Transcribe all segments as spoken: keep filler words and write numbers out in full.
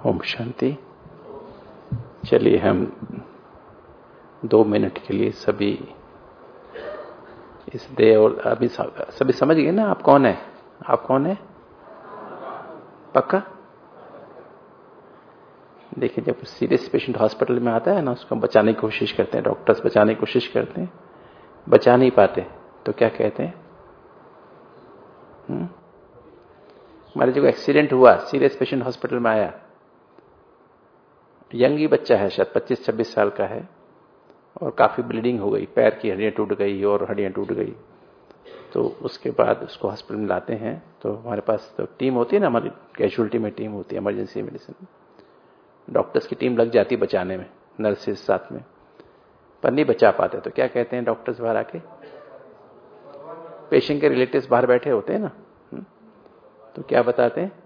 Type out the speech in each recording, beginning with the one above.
ओम शांति। चलिए हम दो मिनट के लिए सभी इस दे और अभी सभी समझ गए ना आप कौन है? आप कौन है? पक्का? देखिए, जब सीरियस पेशेंट हॉस्पिटल में आता है ना, उसको बचाने की कोशिश करते हैं, डॉक्टर्स बचाने की कोशिश करते हैं, बचा नहीं पाते तो क्या कहते हैं? हुँ? हमारे जो एक्सीडेंट हुआ, सीरियस पेशेंट हॉस्पिटल में आया, यंग ही बच्चा है, शायद पच्चीस छब्बीस साल का है, और काफी ब्लीडिंग हो गई, पैर की हड्डियां टूट गई और हड्डियां टूट गई। तो उसके बाद उसको हॉस्पिटल में लाते हैं, तो हमारे पास तो टीम होती है ना, हमारी कैजुअलिटी में टीम होती है, इमरजेंसी मेडिसिन, डॉक्टर्स की टीम लग जाती बचाने में, नर्सेस साथ में, पर नहीं बचा पाते। तो क्या कहते हैं डॉक्टर्स बाहर आके? पेशेंट के रिलेटिव्स बाहर बैठे होते हैं ना, तो क्या बताते हैं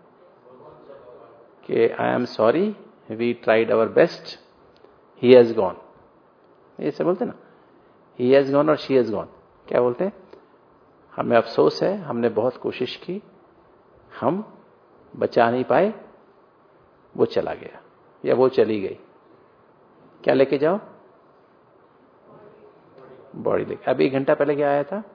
कि I am sorry, we tried our best, he has gone. ये सब बोलते ना, ही हैज गॉन और शी हैज गॉन। क्या बोलते हैं? हमें अफसोस है, हमने बहुत कोशिश की, हम बचा नहीं पाए, वो चला गया या वो चली गई। क्या लेके जाओ? बॉडी लेके। अभी एक घंटा पहले क्या आया था?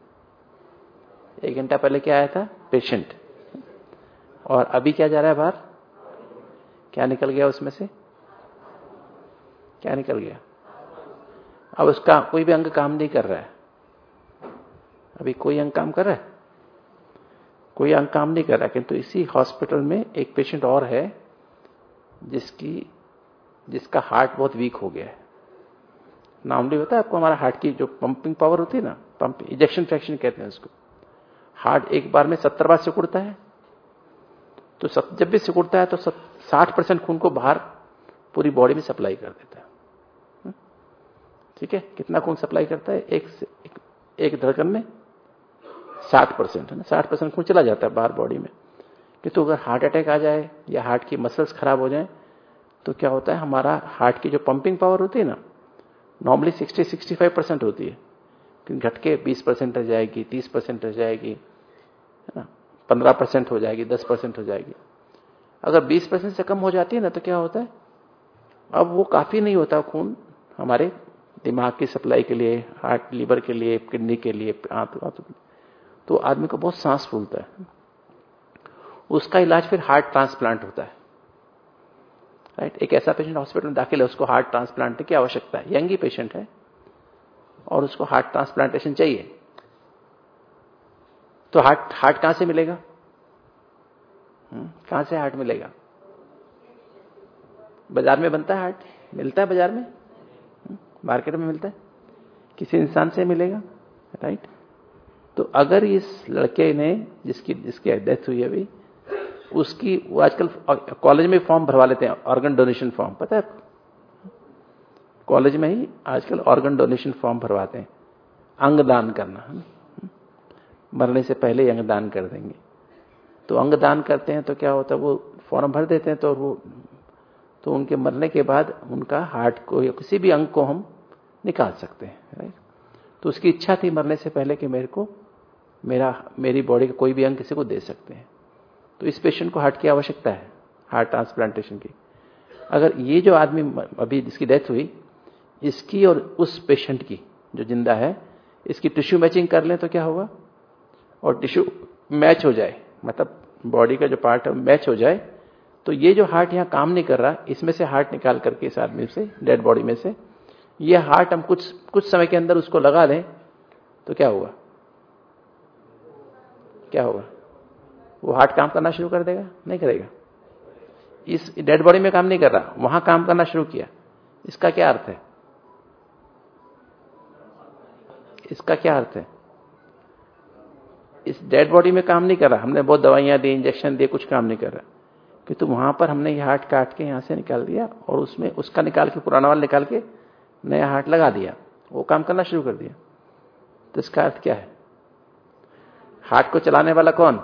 एक घंटा पहले क्या आया था? पेशेंट। और अभी क्या जा रहा है बाहर? क्या निकल गया उसमें से? क्या निकल गया? अब उसका कोई भी अंग काम नहीं कर रहा है। अभी कोई अंग काम कर रहा है? कोई अंग काम नहीं कर रहा है। किंतु इसी हॉस्पिटल में एक पेशेंट और है जिसकी जिसका हार्ट बहुत वीक हो गया है। नॉर्मली होता है आपको, हमारा हार्ट की जो पंपिंग पावर होती है ना, पंप इजेक्शन फ्रैक्शन कहते हैं उसको। हार्ट एक बार में सत्तर बार सिकुड़ता है, तो जब भी सिकुड़ता है तो साठ परसेंट खून को बाहर पूरी बॉडी में सप्लाई कर देता है। ठीक है, कितना खून सप्लाई करता है? एक एक, एक धड़कन में साठ परसेंट है ना, साठ परसेंट खून चला जाता है बाहर बॉडी में। किंतु अगर हार्ट अटैक आ जाए या हार्ट की मसल्स खराब हो जाए तो क्या होता है, हमारा हार्ट की जो पंपिंग पावर होती है ना, normally sixty sixty five percent होती है, घट के बीस परसेंट रह जाएगी, तीस परसेंट रह जाएगी, है ना, पंद्रह परसेंट हो जाएगी, दस परसेंट हो जाएगी। अगर बीस परसेंट से कम हो जाती है ना, तो क्या होता है, अब वो काफी नहीं होता खून हमारे दिमाग की सप्लाई के लिए, हार्ट, लीवर के लिए, किडनी के लिए, आंतों के लिए। तो आदमी को बहुत सांस फूलता है। उसका इलाज फिर हार्ट ट्रांसप्लांट होता है। राइट, एक ऐसा पेशेंट हॉस्पिटल में दाखिल है, उसको हार्ट ट्रांसप्लांट की आवश्यकता है, यंग ही पेशेंट है और उसको हार्ट ट्रांसप्लांटेशन चाहिए। तो हार्ट हार्ट कहां से मिलेगा? कहां से हार्ट मिलेगा? बाजार में बनता है हार्ट? मिलता है बाजार में? मार्केट में मिलता है? किसी इंसान से मिलेगा? राइट। तो अगर इस लड़के ने जिसकी जिसकी डेथ हुई अभी, उसकी वो आजकल कॉलेज में फॉर्म भरवा लेते हैं, ऑर्गन डोनेशन फॉर्म, पता है आपको? कॉलेज में ही आजकल ऑर्गन डोनेशन फॉर्म भरवाते हैं, अंग दान करना, मरने से पहले ही अंग दान कर देंगे। तो अंग दान करते हैं तो क्या होता है, वो फॉर्म भर देते हैं, तो वो तो उनके मरने के बाद उनका हार्ट को या किसी भी अंग को हम निकाल सकते हैं। राइट। तो उसकी इच्छा थी मरने से पहले कि मेरे को मेरा मेरी बॉडी का कोई भी अंग किसी को दे सकते हैं। तो इस पेशेंट को हार्ट की आवश्यकता है, हार्ट ट्रांसप्लांटेशन की। अगर ये जो आदमी अभी जिसकी डेथ हुई, इसकी और उस पेशेंट की जो जिंदा है, इसकी टिश्यू मैचिंग कर लें तो क्या होगा, और टिश्यू मैच हो जाए, मतलब बॉडी का जो पार्ट है मैच हो जाए, तो ये जो हार्ट यहां काम नहीं कर रहा, इसमें से हार्ट निकाल करके इस आदमी से, डेड बॉडी में से, ये हार्ट हम कुछ कुछ समय के अंदर उसको लगा दें तो क्या होगा? क्या होगा? वो हार्ट काम करना शुरू कर देगा? नहीं करेगा। इस डेड बॉडी में काम नहीं कर रहा, वहां काम करना शुरू किया। इसका क्या अर्थ है? इसका क्या अर्थ है? इस डेड बॉडी में काम नहीं कर रहा, हमने बहुत दवाइयां दी, इंजेक्शन दिए, कुछ काम नहीं कर रहा, कि तो वहां पर हमने ये हार्ट काट के यहां से निकाल दिया और उसमें उसका निकाल के, पुराना वाला निकाल के नया हार्ट लगा दिया, वो काम करना शुरू कर दिया। तो इसका अर्थ क्या है? हार्ट को चलाने वाला कौन?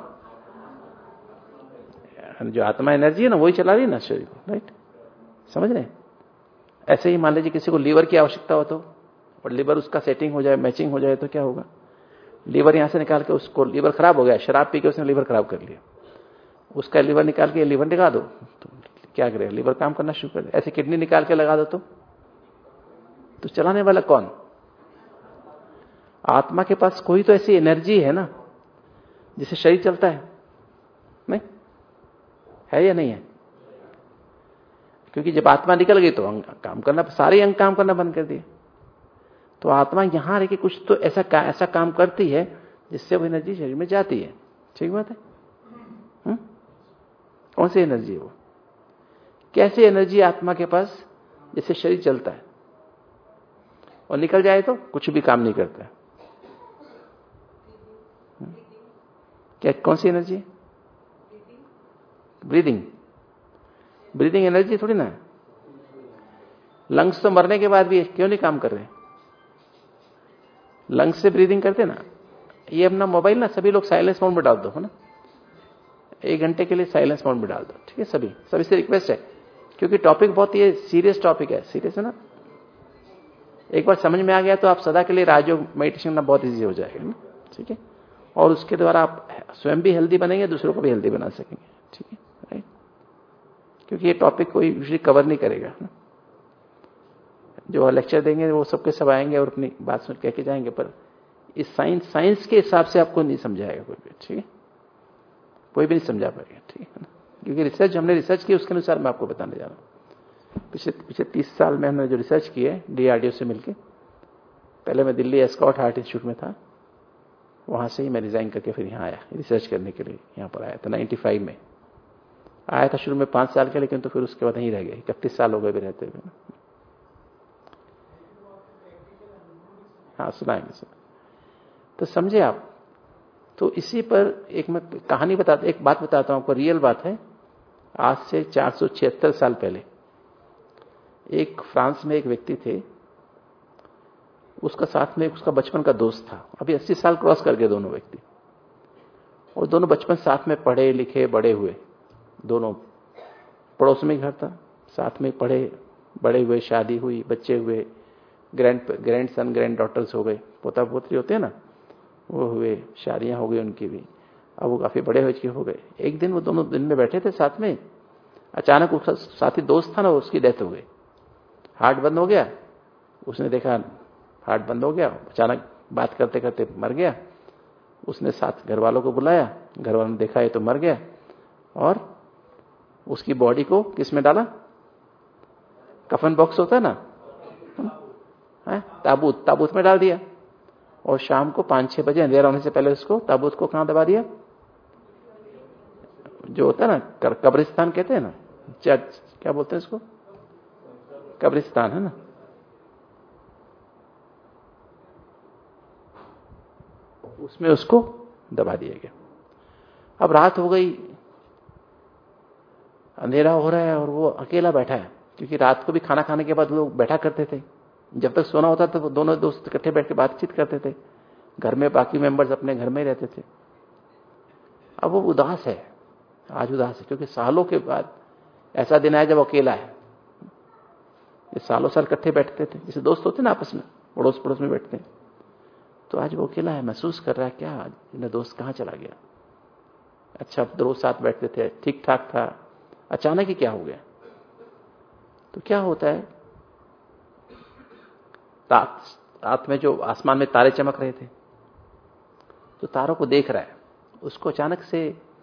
जो आत्मा एनर्जी है ना, वही चला रही है ना शरीर को। राइट, समझ रहे? ऐसे ही मान लीजिए किसी को लीवर की आवश्यकता हो, तो और लीवर उसका सेटिंग हो जाए, मैचिंग हो जाए, तो क्या होगा? लीवर यहां से निकाल के, उसको लीवर खराब हो गया, शराब पी के उसने लीवर खराब कर लिया, उसका लीवर निकाल के लीवर निकाल दो, तो क्या करेगा? लीवर काम करना शुरू कर दे। ऐसे किडनी निकाल के लगा दो तो तो चलाने वाला कौन? आत्मा के पास कोई तो ऐसी एनर्जी है ना जिससे शरीर चलता है, नहीं है या नहीं है? क्योंकि जब आत्मा निकल गई तो अंग काम करना, सारे अंग काम करना बंद कर दिए। तो आत्मा यहां रह के कुछ तो ऐसा का, ऐसा काम करती है जिससे वो एनर्जी शरीर में जाती है। ठीक बात है? हुँ? कौन सी एनर्जी है वो? कैसी एनर्जी आत्मा के पास जिससे शरीर चलता है और निकल जाए तो कुछ भी काम नहीं करता है? क्या कौन सी एनर्जी है? ब्रीदिंग। ब्रीदिंग एनर्जी थोड़ी ना है। लंग्स तो मरने के बाद भी क्यों नहीं काम कर रहे? लंग्स से ब्रीदिंग करते ना। ये अपना मोबाइल ना सभी लोग साइलेंस मोड में डाल दो, है ना, एक घंटे के लिए साइलेंस मोड में डाल दो। ठीक है? सभी सभी से रिक्वेस्ट है, क्योंकि टॉपिक बहुत ये सीरियस टॉपिक है। सीरियस है ना? एक बार समझ में आ गया तो आप सदा के लिए राजयोग मेडिटेशन करना बहुत इजी हो जाएगा ना। ठीक है? और उसके द्वारा आप स्वयं भी हेल्दी बनेंगे, दूसरों को भी हेल्दी बना सकेंगे। ठीक है? राइट? क्योंकि ये टॉपिक कोई यूजुअली कवर नहीं करेगा ना। जो लेक्चर देंगे वो सबके सब आएंगे और अपनी बात सुन कह के जाएंगे, पर इस साइंस साइंस के हिसाब से आपको नहीं समझाएगा कोई भी। ठीक है? कोई भी नहीं समझा पाएगा। ठीक है ना? क्योंकि रिसर्च हमने रिसर्च की, उसके अनुसार मैं आपको बताने जा रहा हूँ। पिछले पिछले तीस साल में हमने जो रिसर्च की है डीआरडीओ से मिलके, पहले मैं दिल्ली एस्कॉट हार्ट इंस्टीट्यूट में था, वहां से ही मैं रिजाइन करके फिर यहाँ आया रिसर्च करने के लिए। यहाँ पर आया था नाइन्टी फाइव में आया था, शुरू में पांच साल के, लेकिन तो फिर उसके बाद यहीं रह गए। इकतीस साल हो गए भी रहते हुए। हाँ सुनाएंगे सुना। तो समझे आप? तो इसी पर एक मैं कहानी बताता, एक बात बताता हूं आपको, रियल बात है। आज से चार सौ छिहत्तर साल पहले एक फ्रांस में एक व्यक्ति थे, उसका साथ में उसका बचपन का दोस्त था। अभी अस्सी साल क्रॉस कर गए दोनों व्यक्ति, और दोनों बचपन साथ में पढ़े लिखे बड़े हुए। दोनों पड़ोस में घर था, साथ में पढ़े बड़े हुए, शादी हुई, बच्चे हुए, grand grandson granddaughters हो गए, पोता पोत्री होते हैं ना, वो हुए, शादियां हो गई उनकी भी। अब वो काफी बड़े हो चुके हो गए। एक दिन वो दोनों दिन में बैठे थे साथ में, अचानक उसका साथी दोस्त था ना, उसकी डेथ हो गई, हार्ट बंद हो गया। उसने देखा हार्ट बंद हो गया, अचानक बात करते करते मर गया। उसने साथ घर वालों को बुलाया, घर वालों ने देखा ये तो मर गया, और उसकी बॉडी को किस में डाला? कफन बॉक्स होता है ना, है? ताबूत ताबूत में डाल दिया। और शाम को पांच छह बजे अंधेरा होने से पहले उसको ताबूत को कहां दबा दिया? जो होता है ना कब्रिस्तान कहते हैं ना, चर्च क्या बोलते हैं इसको? कब्रिस्तान है ना। उसमें उसको दबा दिया गया। अब रात हो गई, अंधेरा हो रहा है, और वो अकेला बैठा है, क्योंकि रात को भी खाना खाने के बाद लोग बैठा करते थे। जब तक सोना होता था तो दोनों दोस्त इकट्ठे बैठ के बातचीत करते थे। घर में बाकी मेंबर्स अपने घर में ही रहते थे। अब वो उदास है, आज उदास है, क्योंकि सालों के बाद ऐसा दिन आया जब अकेला है। ये सालों साल इकट्ठे बैठते थे, जैसे दोस्त होते ना आपस में, पड़ोस पड़ोस में बैठते हैं। तो आज वो अकेला है, महसूस कर रहा है क्या मेरा दोस्त कहां चला गया। अच्छा दोस्त साथ बैठते थे, ठीक ठाक था, अचानक ही क्या हो गया। तो क्या होता है, रात में जो आसमान में तारे चमक रहे थे, तो तारों को देख रहा है, उसको अचानक से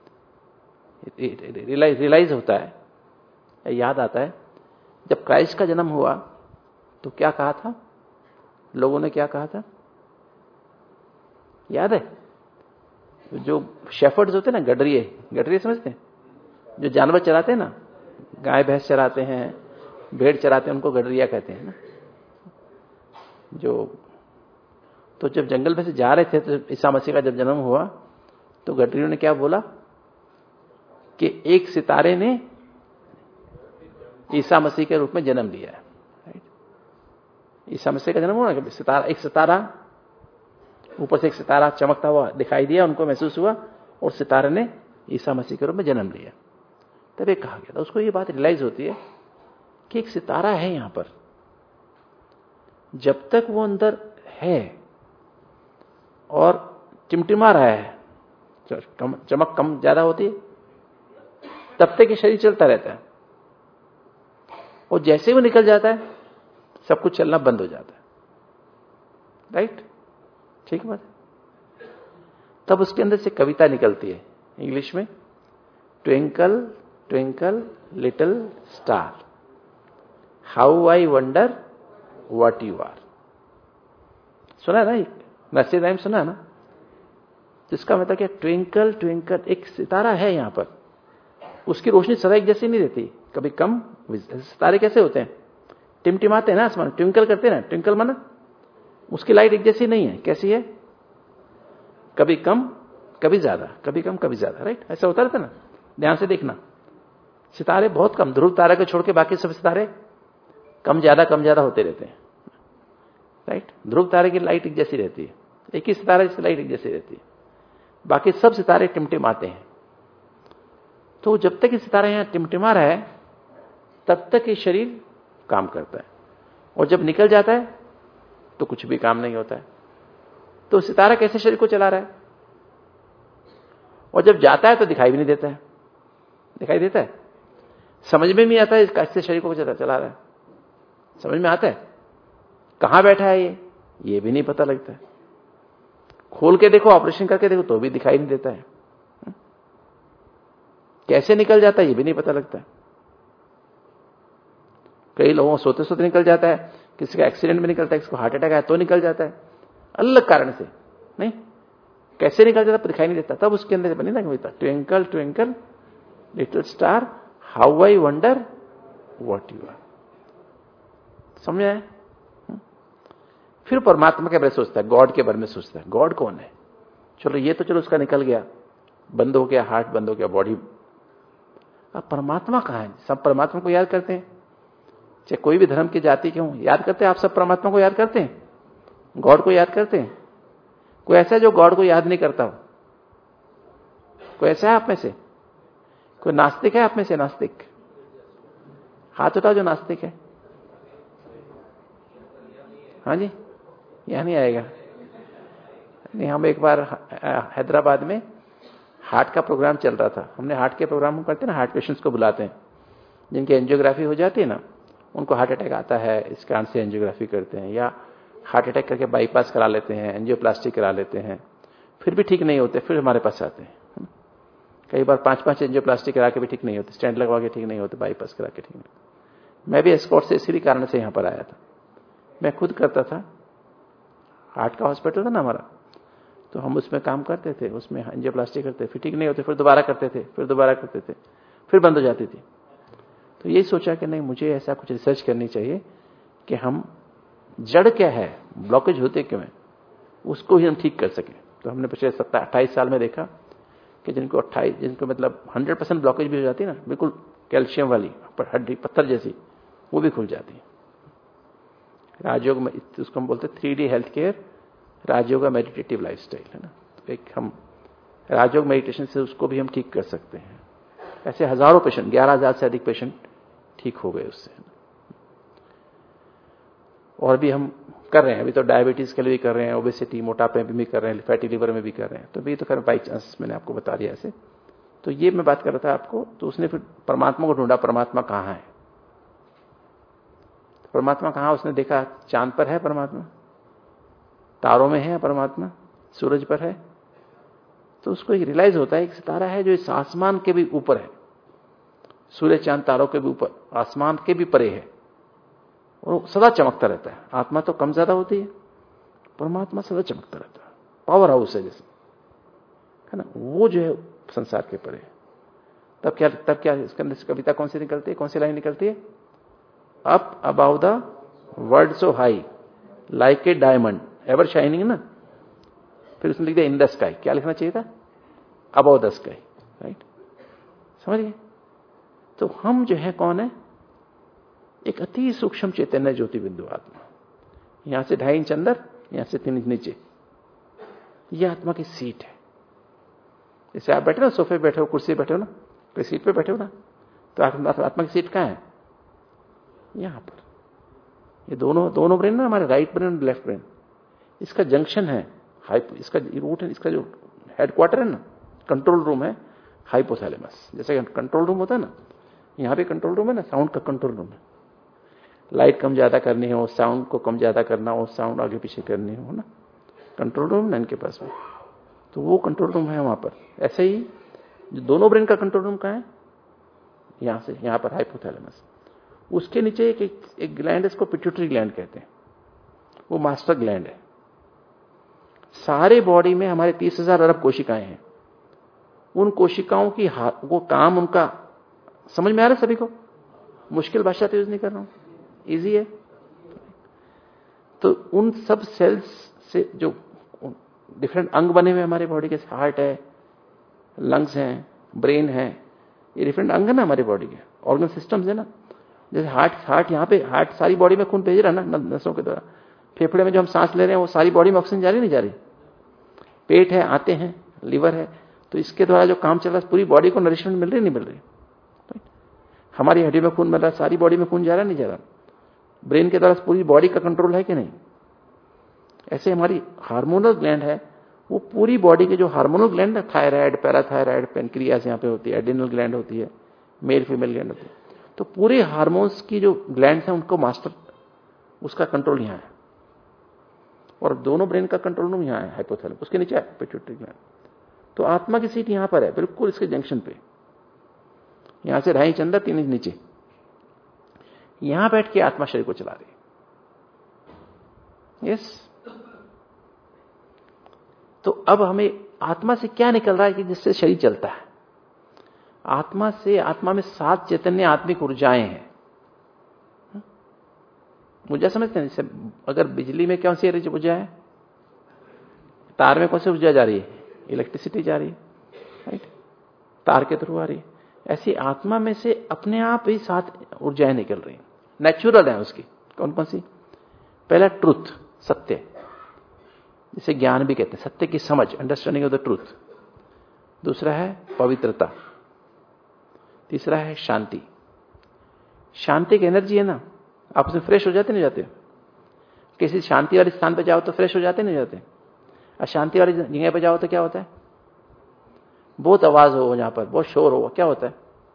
रियलाइज रियलाइज होता है, याद आता है, जब क्राइस्ट का जन्म हुआ तो क्या कहा था, लोगों ने क्या कहा था, याद है? जो शेफर्ड्स होते हैं ना, गडरिए, गडरिए समझते हैं, जो जानवर चराते हैं ना, गाय भैंस चराते हैं, भेड़ चराते हैं, उनको गडरिया कहते हैं ना। जो तो जब जंगल में से जा रहे थे, तो ईसा मसीह का जब जन्म हुआ, तो गडरियों ने क्या बोला कि एक सितारे ने ईसा मसीह के रूप में जन्म लिया है। ईसा मसीह का जन्म हुआ ना, सितारा, एक सितारा, ऊपर से एक सितारा चमकता हुआ दिखाई दिया, उनको महसूस हुआ, और सितारे ने ईसा मसीह के रूप में जन्म लिया। तब एक कहा गया था, उसको ये बात रियलाइज होती है कि एक सितारा है यहां पर। जब तक वो अंदर है और टिमटिमा रहा है, चमक कम ज्यादा होती है, तब तक ये शरीर चलता रहता है। और जैसे वो निकल जाता है सब कुछ चलना बंद हो जाता है। राइट, ठीक बात। तब उसके अंदर से कविता निकलती है इंग्लिश में, twinkle twinkle little star, how I wonder what you are. सुना ना, नर्सरी राइम सुना ना? जिसका मतलब क्या, ट्विंकल ट्विंकल, एक सितारा है यहां पर, उसकी रोशनी सदा एक जैसी नहीं रहती, कभी कम। सितारे कैसे होते हैं, टिमटिमाते हैं ना आसमान, ट्विंकल करते हैं ना, ट्विंकल माना उसकी लाइट एक जैसी नहीं है। कैसी है, कभी कम कभी ज्यादा, कभी कम कभी ज्यादा। राइट, ऐसा होता रहता ना, ध्यान से देखना। सितारे बहुत कम, ध्रुव तारा को छोड़ के बाकी सब सितारे कम ज्यादा कम ज्यादा होते रहते हैं। राइट, ध्रुव तारे की लाइट एक जैसी रहती है, एक ही सितारे की लाइट एक जैसी रहती है, बाकी सब सितारे टिमटिमाते हैं। तो जब तक ये सितारा यहां टिमटिमा रहा है तब तक ये शरीर काम करता है, और जब निकल जाता है तो कुछ भी काम नहीं होता है। तो सितारा कैसे शरीर को चला रहा है, और जब जाता है तो दिखाई भी नहीं देता है। दिखाई देता है, समझ में नहीं आता है कैसे शरीर को चला चला रहा है। समझ में आता है कहां बैठा है ये ये भी नहीं पता लगता है। खोल के देखो, ऑपरेशन करके देखो तो भी दिखाई नहीं देता है। कैसे निकल जाता है ये भी नहीं पता लगता है। कई लोगों को सोते सोते निकल जाता है, किसी का एक्सीडेंट में निकलता है, किसी को हार्ट अटैक आया तो निकल जाता है, अलग कारण से। नहीं, कैसे निकल जाता दिखाई नहीं देता। तब उसके अंदर बनी ना कविता, twinkle twinkle little star, how I wonder what you are. समझ आए? फिर परमात्मा के बारे में सोचता है, गॉड के बारे में सोचता है, गॉड कौन है। चलो ये तो चलो उसका निकल गया, बंद हो गया, हार्ट बंद हो गया, बॉडी। अब परमात्मा कहां है? सब परमात्मा को याद करते हैं, चाहे कोई भी धर्म की जाति के हों, याद करते हैं। आप सब परमात्मा को याद करते हैं, गॉड को याद करते हैं। कोई ऐसा है जो गॉड को याद नहीं करता हो? कोई ऐसा है आप में से? कोई नास्तिक है आप में से? नास्तिक हाथ उठाओ जो नास्तिक है। हाँ जी, यहां नहीं आएगा। नहीं, हम एक बार हैदराबाद में हार्ट का प्रोग्राम चल रहा था। हमने हार्ट के प्रोग्राम हम करते हैं ना, हार्ट पेशेंट्स को बुलाते हैं, जिनकी एंजियोग्राफी हो जाती है ना, उनको हार्ट अटैक आता है, इस कारण से एंजियोग्राफी करते हैं, या हार्ट अटैक करके बाईपास करा लेते हैं, एंजियोप्लास्टी करा लेते हैं, फिर भी ठीक नहीं होते, फिर हमारे पास आते हैं। कई बार पांच पांच एंजियोप्लास्टी करा के भी ठीक नहीं होते, स्टेंट लगवा के ठीक नहीं होते, बाईपास करा के ठीक नहीं। मैं भी एस्कॉर्ट से इसी कारण से यहां पर आया था। मैं खुद करता था, हार्ट का हॉस्पिटल था ना हमारा, तो हम उसमें काम करते थे, उसमें एंजियोप्लास्टी करते, फिर ठीक नहीं होते, फिर दोबारा करते थे, फिर दोबारा करते थे, फिर बंद हो जाती थी। तो यही सोचा कि नहीं, मुझे ऐसा कुछ रिसर्च करनी चाहिए कि हम जड़ क्या है, ब्लॉकेज होते क्यों है, उसको ही हम ठीक कर सकें। तो हमने पिछले सत्तर अट्ठाईस साल में देखा कि जिनको अट्ठाईस जिनको मतलब हंड्रेड परसेंट ब्लॉकेज भी हो जाती है ना, बिल्कुल कैल्शियम वाली हड्डी पत्थर जैसी, वो भी खुल जाती है। राजयोग में उसको हम बोलते हैं three D health care, Rajyoga का मेडिटेटिव लाइफस्टाइल है ना। तो एक हम राजयोग मेडिटेशन से उसको भी हम ठीक कर सकते हैं। ऐसे हजारों पेशेंट, ग्यारह हजार से अधिक पेशेंट ठीक हो गए उससे। और भी हम कर रहे हैं, अभी तो डायबिटीज के लिए भी कर रहे हैं, ओबेसिटी मोटापे में भी कर रहे हैं, फैटी लिवर में भी कर रहे हैं। तो भी तो खैर बाई चांस मैंने आपको बता दिया ऐसे। तो ये मैं बात कर रहा था आपको। तो उसने फिर परमात्मा को ढूंढा, परमात्मा कहां है, परमात्मा कहां? उसने देखा चांद पर है परमात्मा, तारों में है परमात्मा, सूरज पर है। तो उसको एक रियलाइज होता है एक सितारा है जो इस आसमान के भी ऊपर है, सूरज चांद तारों के भी ऊपर, आसमान के भी परे है, और सदा चमकता रहता है। आत्मा तो कम ज्यादा होती है, परमात्मा सदा चमकता रहता है, पावर हाउस है जैसे, है ना। वो जो है संसार के परे। तब क्या तब क्या इसके अंदर कविता कौन सी निकलती है, कौन सी लाइन निकलती है? Up above the world so high like a diamond ever shining ना। फिर उसने लिख दिया इन द स्काई। क्या लिखना चाहिए था? About the sky. राइट, समझ गए? तो हम जो है कौन है? एक अति सूक्ष्म चैतन्य ज्योति बिंदु आत्मा। यहां से ढाई इंच अंदर, यहां से तीन इंच नीचे, यह आत्मा की सीट है। जैसे आप बैठे ना, सोफे बैठे हो, कुर्सी बैठे हो ना, कोई सीट पे बैठे हो ना, तो आत्मा की सीट कहां है? यहां पर। ये दोनों दोनों ब्रेन ना, हमारे राइट ब्रेन और लेफ्ट ब्रेन, इसका जंक्शन है, इसका रूट है, इसका जो हेडक्वार्टर है ना, कंट्रोल रूम है हाइपोथैलेमस। जैसे कंट्रोल रूम होता है ना, यहां पे कंट्रोल रूम है ना, साउंड का कंट्रोल रूम है, लाइट कम ज्यादा करनी हो, साउंड को कम ज्यादा करना हो, साउंड आगे पीछे करनी हो ना, कंट्रोल रूम ना इनके पास में, तो वो कंट्रोल रूम है वहां पर। ऐसे ही जो दोनों ब्रेन का कंट्रोल रूम कहाँ है, यहां से यहां पर हाइपोथैलेमस, उसके नीचे एक, एक, एक ग्लैंड, इसको पिट्यूटरी ग्लैंड कहते हैं, वो मास्टर ग्लैंड है। सारे बॉडी में हमारे तीस हजार अरब कोशिकाएं हैं, उन कोशिकाओं की वो काम उनका समझ में आ रहा है सभी को, मुश्किल भाषा तो यूज नहीं कर रहा हूं, इजी है। तो उन सब सेल्स से जो डिफरेंट अंग बने हुए हमारे बॉडी के, हार्ट है, लंग्स हैं, ब्रेन है, ये डिफरेंट अंग है ना हमारे बॉडी के, ऑर्गन सिस्टम्स है ना। जैसे हार्ट हार्ट यहाँ पे, हार्ट सारी बॉडी में खून भेज रहा है ना नसों के द्वारा। फेफड़े में जो हम सांस ले रहे हैं वो सारी बॉडी में ऑक्सीजन जा रही नहीं जा रही। पेट है, आते हैं, लिवर है, तो इसके द्वारा जो काम चल रहा है पूरी बॉडी को नरिशमेंट मिल रही नहीं मिल रही। हमारी हड्डी में खून मिल रहा है, सारी बॉडी में खून जा रहा नहीं जा रहा। ब्रेन के द्वारा पूरी बॉडी का कंट्रोल है कि नहीं। ऐसे हमारी हार्मोनल ग्लैंड है, वो पूरी बॉडी के जो हार्मोनल ग्लैंड है, थायराइड, पैराथायराइड, पेनक्रियास यहाँ पे होती है, एड्रिनल ग्लैंड होती है, मेल फीमेल ग्लैंड होती है, तो पूरे हार्मोन्स की जो ग्लैंड है उनको मास्टर, उसका कंट्रोल यहाँ है। और दोनों ब्रेन का कंट्रोल रूम यहाँ है हाइपोथैलेमस, उसके नीचे है पिट्यूटरी ग्लैंड। तो आत्मा की सीट यहाँ पर है, बिल्कुल इसके जंक्शन पे, यहां से ढाई इंच अंदर, तीन इंच नीचे, यहां बैठ के आत्मा शरीर को चला रही है। यस। तो अब हमें आत्मा से क्या निकल रहा है कि जिससे शरीर चलता है। आत्मा से, आत्मा में सात चैतन्य आत्मिक ऊर्जाएं हैं। ऊर्जा समझते हैं, जैसे अगर बिजली में कौन सी ऊर्जा है, तार में कौन सी ऊर्जा जा रही है, इलेक्ट्रिसिटी जा रही है, राइट, तार के थ्रू आ रही है। ऐसी आत्मा में से अपने आप ही सात ऊर्जाएं निकल रही हैं, नेचुरल है उसकी। कौन कौन सी? पहला ट्रुथ, सत्य, जिसे ज्ञान भी कहते हैं, सत्य की समझ, अंडरस्टैंडिंग ऑफ द ट्रूथ। दूसरा है पवित्रता। तीसरा है शांति। शांति की एनर्जी है ना, आप उसमें फ्रेश हो जाते नहीं जाते? किसी शांति वाले स्थान पर जाओ तो फ्रेश हो जाते नहीं जाते? अशांति वाली जगह पर जाओ तो क्या होता है? बहुत आवाज हो जहां पर, बहुत शोर हो, क्या होता है?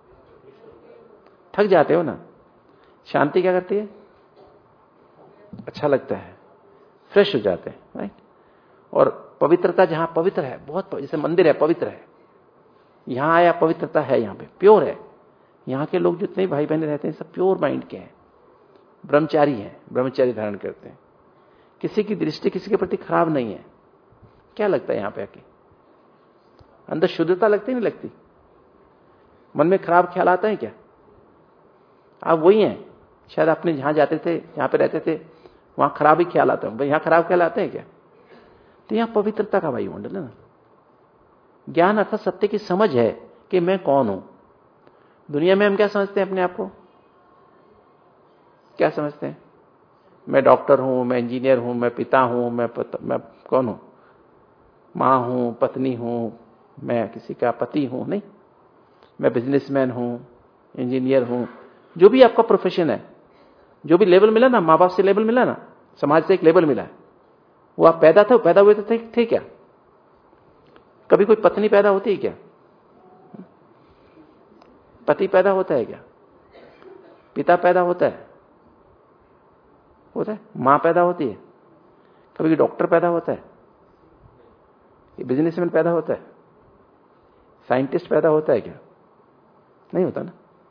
थक जाते हो ना। शांति क्या करती है? अच्छा लगता है, फ्रेश हो जाते हैं, राइट। और पवित्रता, जहां पवित्र है, बहुत, जैसे मंदिर है, पवित्र है, यहां आया पवित्रता है, यहां पे प्योर है। यहां के लोग जितने भाई बहन रहते हैं सब प्योर माइंड के हैं, ब्रह्मचारी हैं, ब्रह्मचारी धारण करते हैं, किसी की दृष्टि किसी के प्रति खराब नहीं है। क्या लगता है यहां पे आके? अंदर शुद्धता लगती नहीं लगती? मन में खराब ख्याल आता है क्या? आप वही हैं, शायद आपने जहां जाते थे, जहां पे रहते थे, वहां खराब ही ख्याल आता है, भाई यहां खराब ख्याल आते हैं क्या? तो यहां पवित्रता का वायुमंडल है ना। ज्ञान अर्थात सत्य की समझ है कि मैं कौन हूं। दुनिया में हम क्या समझते हैं अपने आप को? क्या समझते हैं? मैं डॉक्टर हूं, मैं इंजीनियर हूं, मैं पिता हूं, मैं पत, मैं कौन हूं? मां हूं, पत्नी हूं, मैं किसी का पति हूं? नहीं, मैं बिजनेसमैन हूं, इंजीनियर हूं, जो भी आपका प्रोफेशन है, जो भी लेवल मिला ना, माँ बाप से लेवल मिला ना, समाज से एक लेवल मिला है, वो आप पैदा थे, पैदा हुए थे, थे क्या? कभी कोई पत्नी पैदा होती है क्या? पति पैदा होता है क्या? पिता पैदा होता है? होता है? मां पैदा होती है? कभी डॉक्टर पैदा होता है? बिजनेसमैन पैदा होता है? साइंटिस्ट पैदा होता है क्या? नहीं होता ना।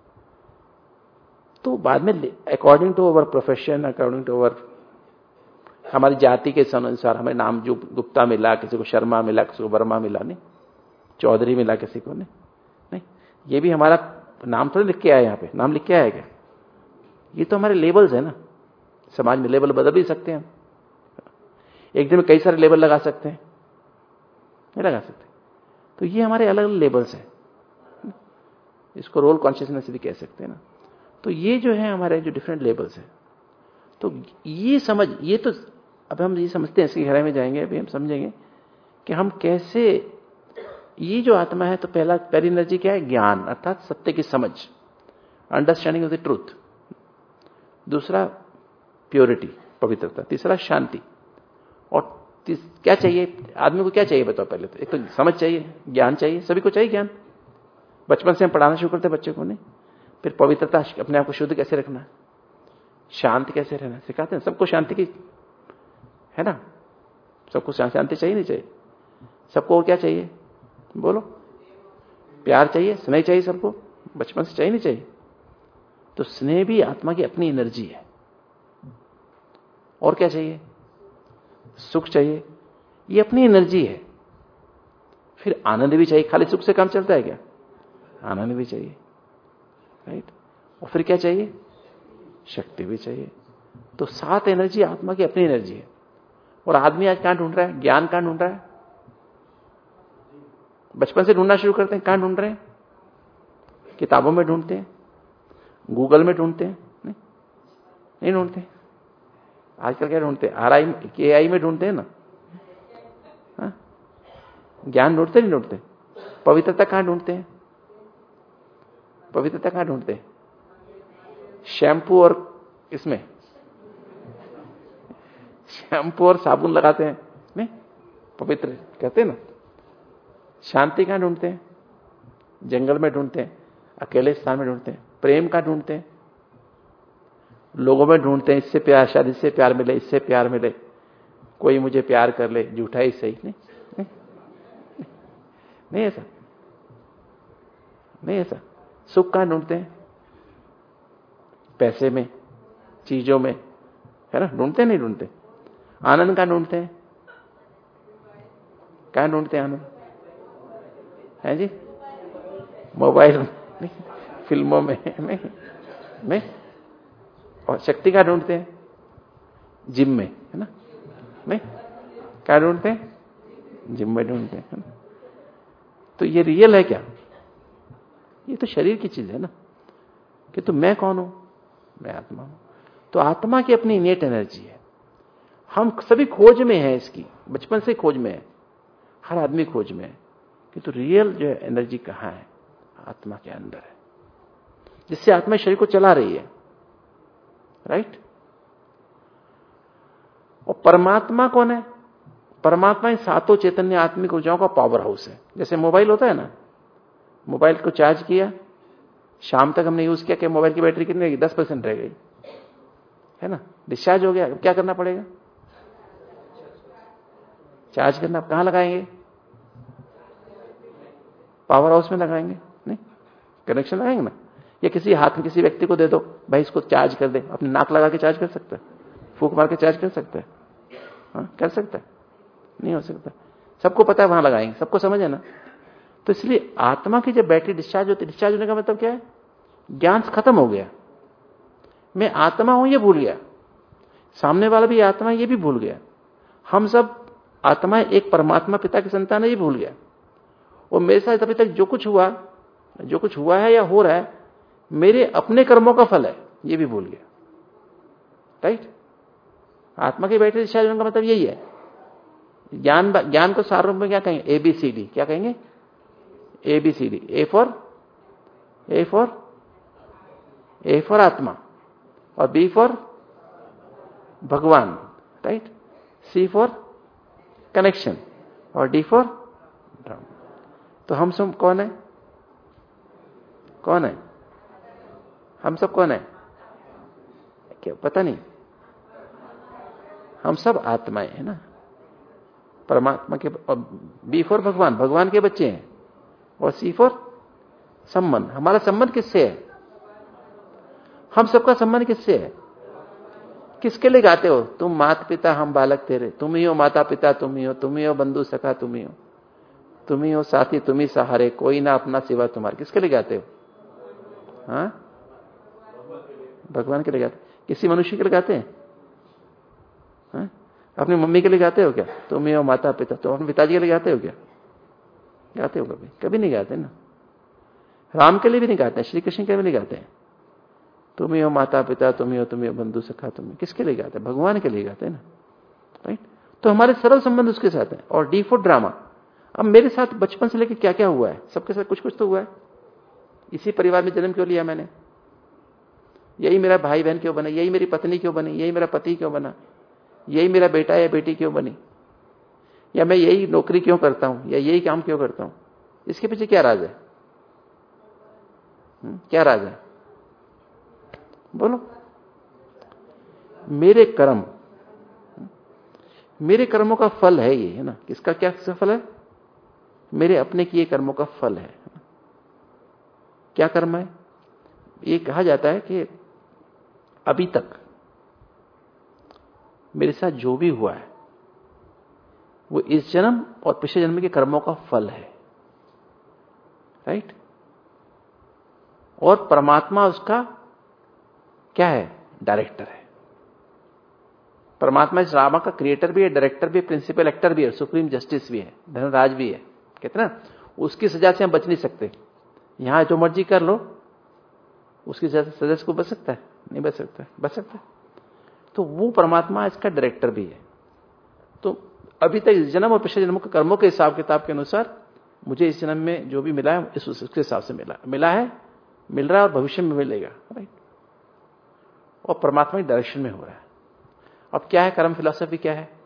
तो बाद में according to our profession, according to our, हमारी जाति के अनुसार हमें नाम, जो गुप्ता मिला, किसी को शर्मा मिला, किसी को वर्मा मिला, नहीं, चौधरी मिला किसी को, नहीं नहीं ये भी हमारा नाम थोड़ी लिख के आया, यहाँ पे नाम लिख के आया क्या? ये तो हमारे लेबल्स है ना। समाज में लेबल बदल भी सकते हैं, एक दिन में कई सारे लेबल लगा सकते हैं, नहीं लगा सकते। तो ये हमारे अलग अलग लेबल्स हैं, इसको रोल कॉन्शियसनेस भी कह सकते हैं ना। तो ये जो है हमारे जो डिफरेंट लेबल्स हैं, तो ये समझ, ये तो अब हम ये समझते हैं, इसकी गहराई में जाएंगे, अभी हम समझेंगे कि हम कैसे, ये जो आत्मा है, तो पहला पहली एनर्जी क्या है? ज्ञान, अर्थात सत्य की समझ, अंडरस्टैंडिंग ऑफ द ट्रूथ। दूसरा प्योरिटी, पवित्रता। तीसरा शांति। और क्या चाहिए आदमी को? क्या चाहिए बताओ पहले तो? एक तो समझ चाहिए, ज्ञान चाहिए, सभी को चाहिए ज्ञान। बचपन से हम पढ़ाना शुरू करते हैं बच्चे को, नहीं? फिर पवित्रता, अपने आप को शुद्ध कैसे रखना है, शांत कैसे रहना सिखाते हैं। सबको शांति की है ना, सबको शांति चाहिए नहीं चाहिए? सबको और क्या चाहिए बोलो? प्यार चाहिए, स्नेह चाहिए सबको, बचपन से चाहिए नहीं चाहिए? तो स्नेह भी आत्मा की अपनी एनर्जी है। और क्या चाहिए? सुख चाहिए, ये अपनी एनर्जी है। फिर आनंद भी चाहिए, खाली सुख से काम चलता है क्या? आनंद भी चाहिए, राइट। और फिर क्या चाहिए? शक्ति भी चाहिए। तो सात एनर्जी आत्मा की अपनी एनर्जी है। और आदमी आज कहां ढूंढ रहा है? ज्ञान कहां ढूंढ रहा है? बचपन से ढूंढना शुरू करते हैं, कहां ढूंढ रहे हैं? किताबों में ढूंढते हैं, गूगल में ढूंढते हैं? नहीं, नहीं ढूंढते। आजकल क्या ढूंढते हैं? आर आई के आई में ढूंढते हैं ना। हा? ज्ञान ढूंढते नहीं ढूंढते? पवित्रता कहां ढूंढते हैं? पवित्रता कहां ढूंढते हैं? शैम्पू और इसमें शैम्पू और साबुन लगाते हैं, नहीं पवित्र कहते हैं ना। शांति कहां ढूंढते हैं? जंगल में ढूंढते हैं, अकेले स्थान में ढूंढते हैं। प्रेम कहां ढूंढते हैं? लोगों में ढूंढते हैं, इससे प्यार, शायद इससे प्यार मिले, इससे प्यार मिले, कोई मुझे प्यार कर ले, झूठा ही सही। नहीं नहीं, नहीं ऐसा, नहीं ऐसा। सुख कहां ढूंढते हैं? पैसे में, चीजों में, है ना, ढूंढते नहीं ढूंढते? आनंद कहां ढूंढते हैं? कहां ढूंढते हैं आनंद? है जी? मोबाइल में, फिल्मों में, नहीं नहीं। और शक्ति कहां ढूंढते हैं? जिम में, है ना, नहीं कहां ढूंढते हैं? जिम में ढूंढते हैं, है ना। तो ये रियल है क्या? ये तो शरीर की चीज है ना, कि तो मैं कौन हूं? मैं आत्मा हूं। तो आत्मा की अपनी इनेट एनर्जी है। हम सभी खोज में हैं इसकी, बचपन से खोज में है, हर आदमी खोज में है कि तो रियल जो है एनर्जी कहां है? आत्मा के अंदर है, जिससे आत्मा शरीर को चला रही है, राइट। और परमात्मा कौन है? परमात्मा इन सातों चैतन्य आत्मिक ऊर्जाओं का पावर हाउस है। जैसे मोबाइल होता है ना, मोबाइल को चार्ज किया, शाम तक हमने यूज किया कि मोबाइल की बैटरी कितनी रही? दस परसेंट रह गई, है ना, डिस्चार्ज हो गया। क्या करना पड़ेगा? चार्ज करना। कहां लगाएंगे? पावर हाउस में लगाएंगे, नहीं कनेक्शन लगाएंगे ना। या किसी हाथ में किसी व्यक्ति को दे दो, भाई इसको चार्ज कर दे। अपनी नाक लगा के चार्ज कर सकता है? फूंक मार के चार्ज कर सकता है? हाँ, कर सकता है? नहीं हो सकता। सबको पता है वहां लगाएंगे, सबको समझ है ना। तो इसलिए आत्मा की जब बैटरी डिस्चार्ज होती है, डिस्चार्ज होने का मतलब क्या है? ज्ञान खत्म हो गया, मैं आत्मा हूं ये भूल गया, सामने वाला भी आत्मा ये भी भूल गया, हम सब आत्मा एक परमात्मा पिता की संतान है ये भूल गया। और मेरे साथ अभी तक जो कुछ हुआ, जो कुछ हुआ है या हो रहा है, मेरे अपने कर्मों का फल है ये भी भूल गया, राइट। आत्मा की बैटरी डिस्चार्ज होने का मतलब यही है। ज्ञान ज्ञान को सार रूप में क्या कहेंगे? A B C D. क्या कहेंगे? A B C D. A for A for A for आत्मा, और बी फॉर भगवान, राइट। सी फॉर कनेक्शन, और डी फॉर ड्रामा। तो हम सब कौन है? कौन है हम सब? कौन है? क्या पता नहीं। हम सब आत्माएं है ना, परमात्मा के। बी फॉर भगवान, भगवान के बच्चे हैं। और सी फॉर संबंध। हमारा संबंध किससे है? हम सबका संबंध किससे है? किसके लिए गाते हो? तुम माता पिता हम बालक तेरे, तुम ही हो माता पिता, तुम ही हो, तुम ही हो बंधु सखा, तुम ही हो, तुम ही हो साथी, तुम ही सहारे, कोई ना अपना सिवा तुम्हारे। किसके लिए गाते हो? हाँ, भगवान के लिए गाते। किसी मनुष्य के लिए गाते हैं? हाँ? अपनी मम्मी के लिए गाते हो क्या? तुम ही हो माता पिता। तो अपने पिताजी के लिए गाते हो क्या? गाते हो कभी? कभी नहीं गाते ना। राम के लिए भी नहीं गाते, श्री कृष्ण के लिए भी नहीं गाते हैं। तुम ही हो माता पिता, तुम ही हो, तुम ही हो बंधु सखा, तुम ही। किसके लिए गाते हैं? भगवान के लिए गाते हैं ना, राइट। तो हमारे सरल संबंध उसके साथ है। और डी फॉर ड्रामा। अब मेरे साथ बचपन से लेकर क्या क्या हुआ है? सबके साथ कुछ कुछ तो हुआ है। इसी परिवार में जन्म क्यों लिया मैंने? यही मेरा भाई बहन क्यों बना? यही मेरी पत्नी क्यों बनी? यही मेरा पति क्यों बना? यही मेरा बेटा या बेटी क्यों बनी? या मैं यही नौकरी क्यों करता हूं, या यही काम क्यों करता हूं? इसके पीछे क्या राज है? हुँ? क्या राज है? बोलो। मेरे कर्म, मेरे कर्मों का फल है ये, है ना। किसका क्या फल है? मेरे अपने किए कर्मों का फल है। क्या कर्म है? ये कहा जाता है कि अभी तक मेरे साथ जो भी हुआ है वो इस जन्म और पिछले जन्म के कर्मों का फल है, राइट। और परमात्मा उसका क्या है? डायरेक्टर है। परमात्मा इस ड्रामा का क्रिएटर भी है, डायरेक्टर भी है, प्रिंसिपल एक्टर भी है, सुप्रीम जस्टिस भी है, धर्मराज भी है। कहते ना, उसकी सजा से हम बच नहीं सकते। यहां जो मर्जी कर लो, उसकी सजा से को बच सकता है? नहीं बच सकता। बच सकता है तो वो परमात्मा इसका डायरेक्टर भी है। तो अभी तक इस जन्म और पिछले जन्म के कर्मों के हिसाब किताब के अनुसार मुझे इस जन्म में जो भी मिला है इस उसके हिसाब से मिला मिला है, मिल रहा है और भविष्य में मिलेगा, राइट। और परमात्मा की डायरेक्शन में हो रहा है। अब क्या है कर्म फिलॉसफी? क्या है?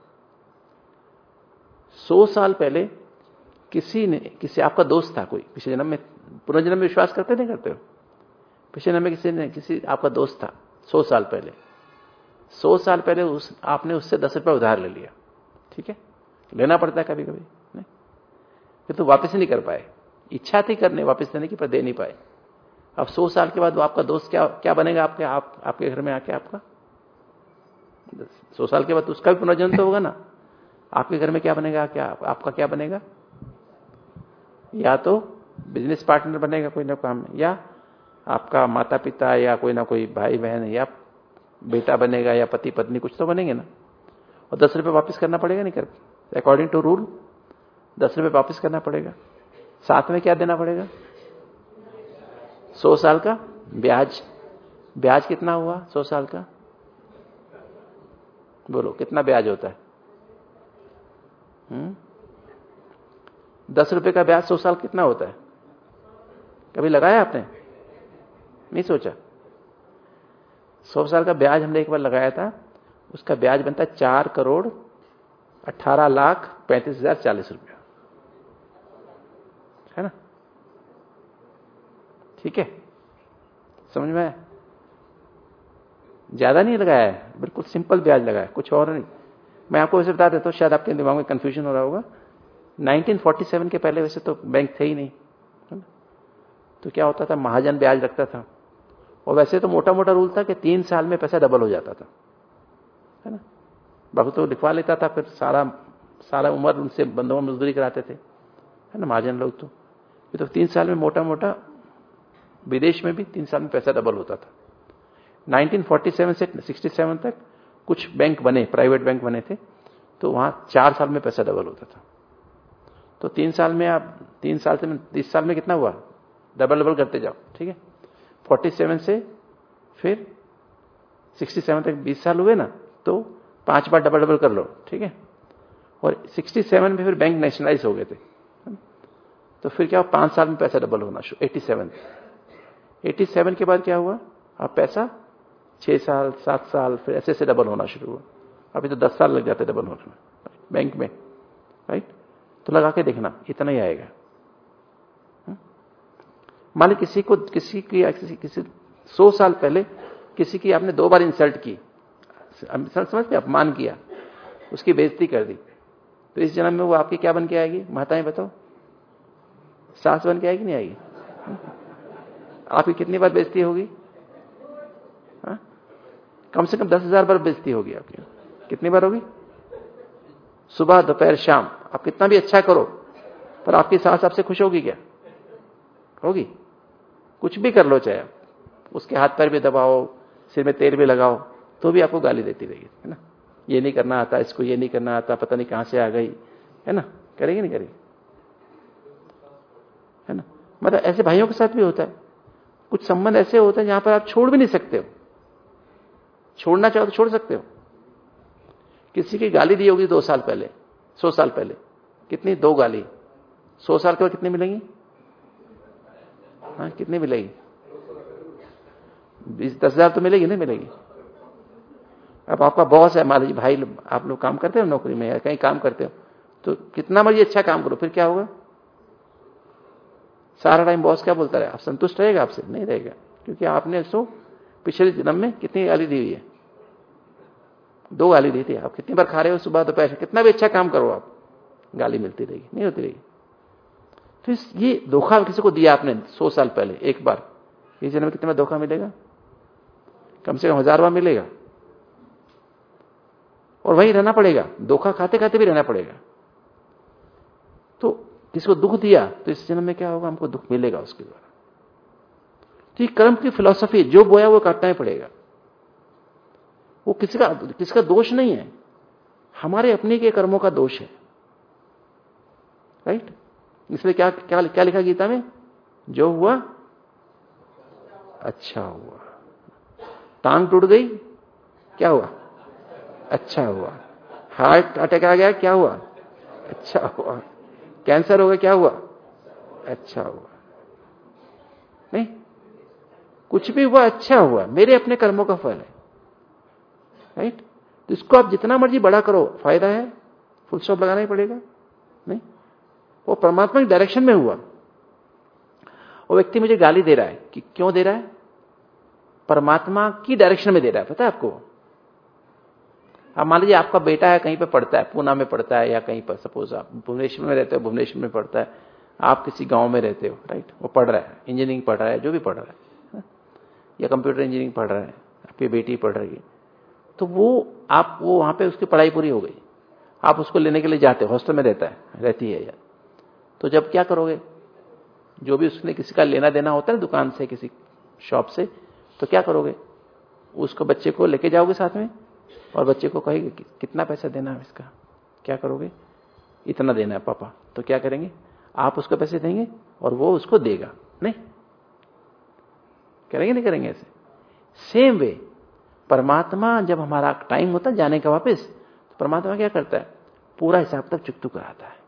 सौ साल पहले किसी ने, किसी आपका दोस्त था कोई, पिछले जन्म में, पुनर्जन्म में विश्वास करते नहीं करते हो? पिछले जन्म में किसी ने, किसी आपका दोस्त था सौ साल पहले, सौ साल पहले उस आपने उससे दस रुपए उधार ले लिया, ठीक है। लेना पड़ता है कभी कभी, नहीं फिर तो वापस ही नहीं कर पाए। इच्छा थी करने वापस देने की, पर दे नहीं पाए। अब सौ साल के बाद वो आपका दोस्त क्या क्या बनेगा आपके आप, आपके घर में आके? आपका सौ साल के बाद तो उसका भी पुनर्जन्म तो होगा ना। आपके घर में क्या बनेगा? क्या आपका क्या बनेगा? या तो बिजनेस पार्टनर बनेगा कोई ना काम में, या आपका माता पिता, या कोई ना कोई भाई बहन, या बेटा बनेगा, या पति पत्नी, कुछ तो बनेंगे ना। और दस रुपए वापस करना पड़ेगा, नहीं कर, अकॉर्डिंग टू रूल दस रुपए वापस करना पड़ेगा। साथ में क्या देना पड़ेगा? सौ साल का ब्याज। ब्याज कितना हुआ सौ साल का? बोलो कितना ब्याज होता है? हम्म दस रुपए का ब्याज सौ साल कितना होता है? कभी लगाया आपने? नहीं सोचा? सौ साल का ब्याज हमने एक बार लगाया था, उसका ब्याज बनता है चार करोड़ अठारह लाख पैंतीस हजार चालीस रुपया, है ना। ठीक है, समझ में आया? ज्यादा नहीं लगाया है, बिल्कुल सिंपल ब्याज लगाया, कुछ और नहीं। मैं आपको वैसे बता देता हूं, शायद आपके दिमाग में कंफ्यूजन हो रहा होगा। नाइनटीन फोर्टी सेवन के पहले वैसे तो बैंक थे ही नहीं, है ना। तो क्या होता था, महाजन ब्याज रखता था, और वैसे तो मोटा मोटा रूल था कि तीन साल में पैसा डबल हो जाता था, है ना। बाकी तो लिखवा लेता था, फिर सारा सारा उम्र उनसे बंदों में मजदूरी कराते थे, है ना, महाजन लोग। तो ये तो तीन साल में मोटा मोटा, विदेश में भी तीन साल में पैसा डबल होता था। नाइनटीन फोर्टी सेवन से सिक्सटी सेवन तक कुछ बैंक बने, प्राइवेट बैंक बने थे, तो वहां चार साल में पैसा डबल होता था। तो तीन साल में आप, तीन साल से तीस साल में कितना हुआ? डबल डबल करते जाओ, ठीक है। फोर्टी सेवन से फिर सिक्सटी सेवन तक बीस साल हुए ना, तो पांच बार डबल डबल कर लो, ठीक है। और सिक्सटी सेवन में फिर बैंक नेशनलाइज हो गए थे, तो फिर क्या हुआ, पांच साल में पैसा डबल होना शुरू। एटी सेवन एटी सेवन के बाद क्या हुआ, अब पैसा छह साल सात साल फिर ऐसे ऐसे डबल होना शुरू हुआ। अभी तो दस साल लग जाते डबल होने में बैंक में, राइट। तो लगा के देखना, इतना ही आएगा। मान ली किसी को, किसी की किसी, किसी सौ साल पहले किसी की आपने दो बार इंसल्ट की, समझ में, अपमान किया, उसकी बेइज्जती कर दी, तो इस जन्म में वो आपकी क्या बन के आएगी? माताएं बताओ, सास बन के आएगी नहीं आएगी? आपकी कितनी बार बेइज्जती होगी? हाँ? कम से कम दस हजार बार बेइज्जती होगी आपकी। कितनी बार होगी? सुबह दोपहर शाम। आप कितना भी अच्छा करो, पर आपकी सास आपसे खुश होगी क्या? होगी? कुछ भी कर लो, चाहे आप उसके हाथ पैर भी दबाओ, सिर में तेल भी लगाओ, तो भी आपको गाली देती रहेगी, है ना। ये नहीं करना आता इसको, ये नहीं करना आता, पता नहीं कहां से आ गई, है ना। करेगी नहीं करेगी? है ना। मतलब ऐसे भाइयों के साथ भी होता है, कुछ संबंध ऐसे होते हैं जहां पर आप छोड़ भी नहीं सकते हो। छोड़ना चाहो तो छोड़ सकते हो। किसी की गाली दी होगी दो साल पहले, सौ साल पहले, कितनी? दो गाली। सौ साल के बाद कितनी मिलेंगी? हाँ, कितनी मिलेगी? बीस दस हजार तो मिलेगी, नहीं मिलेगी? अब आपका बॉस है, मान लीजिए भाई, आप लोग काम करते हो नौकरी में या कहीं काम करते हो, तो कितना मर्जी अच्छा काम करो, फिर क्या होगा? सारा टाइम बॉस क्या बोलता रहे, आप संतुष्ट रहेगा? आपसे नहीं रहेगा, क्योंकि आपने उसको पिछले जन्म में कितनी गाली दी हुई है, दो गाली दी थी, आप कितनी बार खा रहे हो सुबह दोपहर, कितना भी अच्छा काम करो आप, गाली मिलती रहेगी, नहीं होती रहेगी। तो ये धोखा किसी को दिया आपने सौ साल पहले एक बार, इस जन्म में कितने बार धोखा मिलेगा? कम से कम हजार बार मिलेगा, और वहीं रहना पड़ेगा, धोखा खाते खाते भी रहना पड़ेगा। तो किसी को दुख दिया तो इस जन्म में क्या होगा? हमको दुख मिलेगा उसके द्वारा। तो ये कर्म की फिलॉसफी, जो बोया वो काटना ही पड़ेगा। वो किसी का किसी का दोष नहीं है, हमारे अपने के कर्मों का दोष है, राइट। इसलिए क्या क्या क्या लिखा गीता में? जो हुआ अच्छा हुआ। टांग टूट गई, क्या हुआ? अच्छा हुआ। हार्ट अटैक आ गया, क्या हुआ? अच्छा हुआ। कैंसर हो गया, क्या हुआ? अच्छा हुआ। नहीं, कुछ भी हुआ अच्छा हुआ, मेरे अपने कर्मों का फल है, राइट। तो इसको आप जितना मर्जी बड़ा करो, फायदा है, फुल स्टॉप लगाना ही पड़ेगा। नहीं, वो परमात्मा की डायरेक्शन में हुआ। वो व्यक्ति मुझे गाली दे रहा है कि क्यों दे रहा है? परमात्मा की डायरेक्शन में दे रहा है, पता है आपको? अब मान लीजिए आपका बेटा है, कहीं पे पढ़ता है, पूना में पढ़ता है, या कहीं पर सपोज आप भुवनेश्वर में रहते हो, भुवनेश्वर में पढ़ता है, आप किसी गांव में रहते हो, राइट। वो पढ़ रहा है, इंजीनियरिंग पढ़ रहा है, जो भी पढ़ रहा है, या कंप्यूटर इंजीनियरिंग पढ़ रहा है, आपकी बेटी पढ़ रही है, तो वो आप वो वहां पे उसकी पढ़ाई पूरी हो गई, आप उसको लेने के लिए जाते हो, हॉस्टल में रहता है, रहती है, या तो जब क्या करोगे? जो भी उसने किसी का लेना देना होता है ना, दुकान से, किसी शॉप से, तो क्या करोगे? उसको बच्चे को लेके जाओगे साथ में, और बच्चे को कहेंगे कि कितना पैसा देना है इसका? क्या करोगे? इतना देना है पापा। तो क्या करेंगे? आप उसको पैसे देंगे और वो उसको देगा, नहीं करेंगे? नहीं करेंगे? ऐसे सेम वे परमात्मा, जब हमारा टाइम होता है जाने का वापस, तो परमात्मा क्या करता है? पूरा हिसाब तक चुकतू कराता है।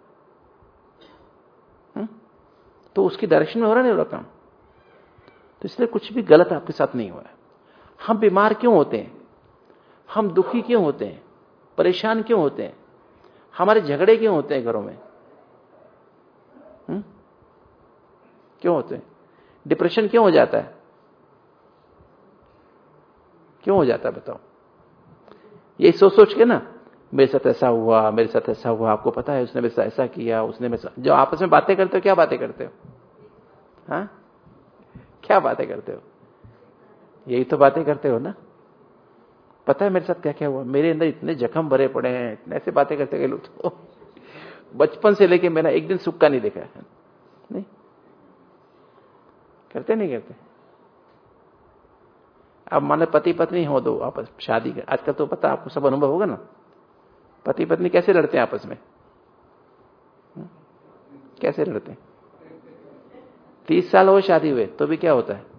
हुँ? तो उसकी डायरेक्शन में हो रहा नहीं हो रहा काम। तो इसलिए कुछ भी गलत आपके साथ नहीं हुआ है। हम बीमार क्यों होते हैं? हम दुखी क्यों होते हैं? परेशान क्यों होते हैं? हमारे झगड़े क्यों होते हैं घरों में? हुँ? क्यों होते हैं? डिप्रेशन क्यों हो जाता है? क्यों हो जाता है बताओ? ये सोच सोच के ना, मेरे साथ ऐसा हुआ, मेरे साथ ऐसा हुआ, आपको पता है उसने मेरे साथ ऐसा किया, उसने मेरे साथ, जो आपस में बातें करते हो, क्या बातें करते हो? हाँ, क्या बातें करते हो? यही तो बातें करते हो ना। पता है मेरे साथ क्या क्या हुआ, मेरे अंदर इतने जख्म भरे पड़े हैं, ऐसे बातें करते गए लोग। तो बचपन से लेके मैंने एक दिन सुख का नहीं देखा है। नहीं करते, नहीं करते। अब माने पति पत्नी हो दो आपस शादी का, आजकल तो पता आपको सब अनुभव होगा ना, पति पत्नी कैसे लड़ते हैं आपस में? कैसे लड़ते हैं? तीस साल हो शादी हुए तो भी क्या होता है?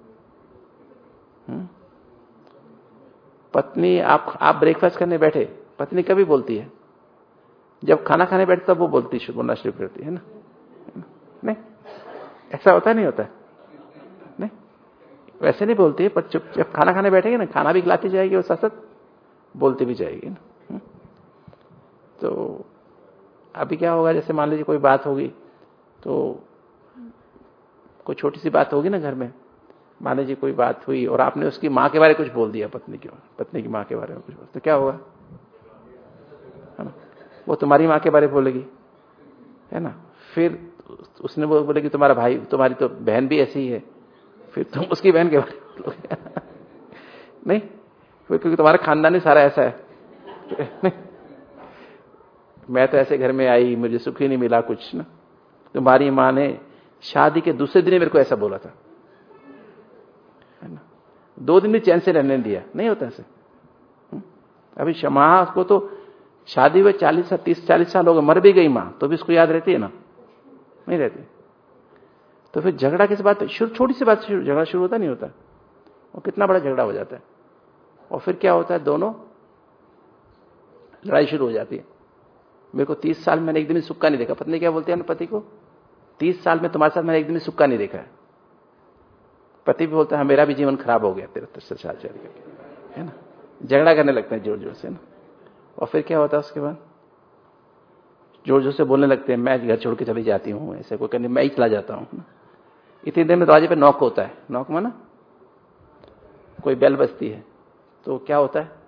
हुँ? पत्नी, आप आप ब्रेकफास्ट करने बैठे, पत्नी कभी बोलती है? जब खाना खाने बैठे तब वो बोलती बोलना शुरू करती है ना। नहीं, ऐसा होता नहीं होता? नहीं, वैसे नहीं बोलती है, पर चुप, जब खाना खाने बैठेगी ना, खाना भी खिलाती जाएगी और साथ साथ बोलती भी जाएगी ना। तो अभी क्या होगा, जैसे मान लीजिए कोई बात होगी, तो कोई छोटी सी बात होगी ना घर में, मान लीजिए कोई बात हुई और आपने उसकी माँ के बारे में कुछ बोल दिया, पत्नी की पत्नी की माँ के बारे में कुछ बोल, तो क्या होगा? है ना, वो तुम्हारी माँ के बारे में बोलेगी, है ना। फिर उसने वो बोलेगी तुम्हारा भाई, तुम्हारी तो बहन भी ऐसी ही है, फिर तुम उसकी बहन के बारे में बोलोगे। नहीं, फिर क्योंकि तुम्हारा खानदान ही सारा ऐसा है। मैं तो ऐसे घर में आई, मुझे सुख ही नहीं मिला कुछ ना, तुम्हारी माँ ने शादी के दूसरे दिन मेरे को ऐसा बोला था, है ना, दो दिन भी चैन से रहने दिया। नहीं होता ऐसे। अभी शमा को तो शादी हुए चालीस तीस चालीस साल हो गए, मर भी गई मां, तो भी उसको याद रहती है ना? नहीं रहती। तो फिर झगड़ा किस बात? छोटी सी बात से झगड़ा शुरू होता नहीं होता, और कितना बड़ा झगड़ा हो जाता है, और फिर क्या होता है, दोनों लड़ाई शुरू हो जाती है। मेरे को तीस साल मैंने एक दिन सुख का नहीं देखा, पत्नी क्या बोलती है ना पति को, तीस साल में तुम्हारे साथ मैंने एक दिन सुख का नहीं देखा है। पति भी बोलता है मेरा भी जीवन खराब हो गया तेरे साथ चल करके, है ना। झगड़ा करने लगते हैं जोर जोर से ना, और फिर क्या होता है उसके बाद? जोर जोर से बोलने लगते हैं, मैं घर छोड़ के चली जाती हूँ, ऐसे कोई करने, मैं ही चला जाता हूँ। इतनी देर में दरवाजे पे नॉक होता है, नॉक माना कोई बेल बजती है, तो क्या होता है?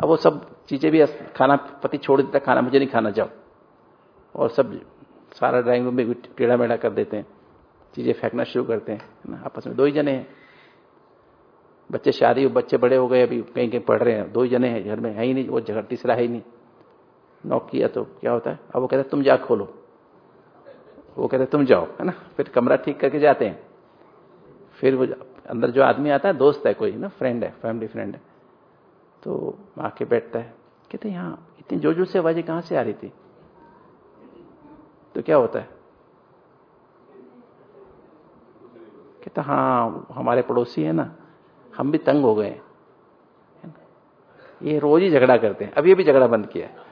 अब वो सब चीजें भी खाना पति छोड़ देता, खाना मुझे नहीं खाना, जाओ, और सब सारा ड्राइंग रूम में टेढ़ा मेढ़ा कर देते हैं, चीजें फेंकना शुरू करते हैं ना। आपस में दो ही जने हैं, बच्चे शादी, बच्चे बड़े हो गए, अभी कहीं कहीं पढ़ रहे हैं, दो ही जने हैं घर में, है ही नहीं वो जगह, तीसरा है ही नहीं। नॉक किया तो क्या होता है, अब वो कहते तुम जा खोलो, वो कहते तुम जाओ, है ना। फिर कमरा ठीक करके जाते हैं, फिर वो अंदर जो आदमी आता है दोस्त है कोई ना, फ्रेंड है, फैमिली फ्रेंड है, तो आके बैठता है, कहते यहाँ इतनी जोर जोर से आवाजें कहां से आ रही थी। तो क्या होता है, कहता हाँ हमारे पड़ोसी है ना, हम भी तंग हो गए, ये रोज ही झगड़ा करते हैं, अभी अभी झगड़ा बंद किया है।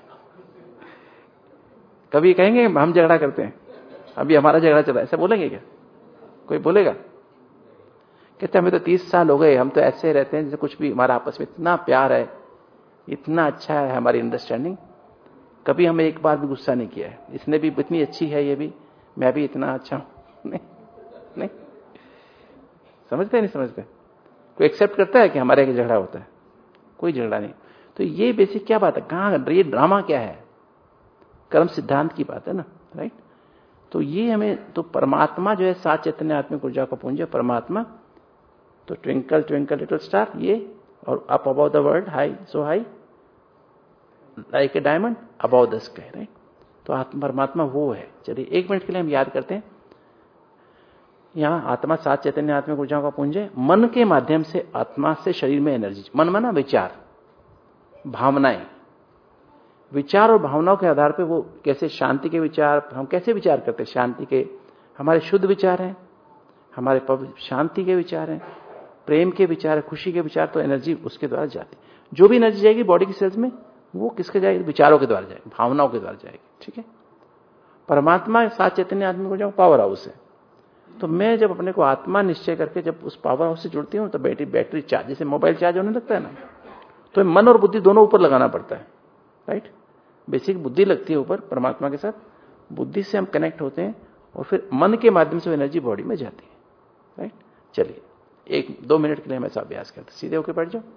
कभी कहेंगे हम झगड़ा करते हैं, अभी हमारा झगड़ा चला, ऐसा बोलेंगे क्या, कोई बोलेगा। कहते हमें तो तीस साल हो गए, हम तो ऐसे रहते हैं जैसे कुछ भी, हमारा आपस में इतना प्यार है, इतना अच्छा है हमारी अंडरस्टैंडिंग, कभी हमें एक बार भी गुस्सा नहीं किया है, इसने भी इतनी अच्छी है, ये भी, मैं भी इतना अच्छा हूं। नहीं नहीं समझते नहीं समझते, कोई एक्सेप्ट करता है कि हमारे यहाँ झगड़ा होता है, कोई झगड़ा नहीं। तो ये बेसिक क्या बात है, कहां ये ड्रामा क्या है, कर्म सिद्धांत की बात है ना, राइट। तो ये हमें, तो परमात्मा जो है सात चैतन्य आत्मिक ऊर्जा का पुंज है परमात्मा, तो ट्विंकल ट्विंकल लिटिल स्टार ये, और up above the world high so high like a diamond above the sky, right. तो आत्मा परमात्मा वो है। चलिए एक मिनट के लिए हम याद करते हैं, यहां आत्मा सात चैतन्य आत्मिक ऊर्जाओं का पुंज है। मन के माध्यम से आत्मा से शरीर में एनर्जी, मन माना विचार, भावनाएं, विचार और भावनाओं के आधार पर वो कैसे शांति के विचार, हम कैसे विचार करते हैं शांति के, हमारे शुद्ध विचार हैं, हमारे शांति के विचार हैं, प्रेम के विचार, खुशी के विचार, तो एनर्जी उसके द्वारा जाती है। जो भी एनर्जी जाएगी बॉडी की सेल्स में, वो किसके जाएगी, विचारों के द्वारा जाएगी, भावनाओं के द्वारा जाएगी, ठीक है। परमात्मा सात चैतन्य आत्मिक ऊर्जा पावर हाउस है। तो मैं जब अपने को आत्मा निश्चय करके जब उस पावर हाउस से जुड़ती हूं, तो बैटरी बैटरी चार्ज, जैसे मोबाइल चार्ज होने लगता है ना, तो मन और बुद्धि दोनों ऊपर लगाना पड़ता है, राइट। बेसिक बुद्धि लगती है ऊपर परमात्मा के साथ, बुद्धि से हम कनेक्ट होते हैं, और फिर मन के माध्यम से एनर्जी बॉडी में जाती है, राइट। चलिए एक दो मिनट के लिए हम ऐसा अभ्यास करते, सीधे होकर बैठ जाओ।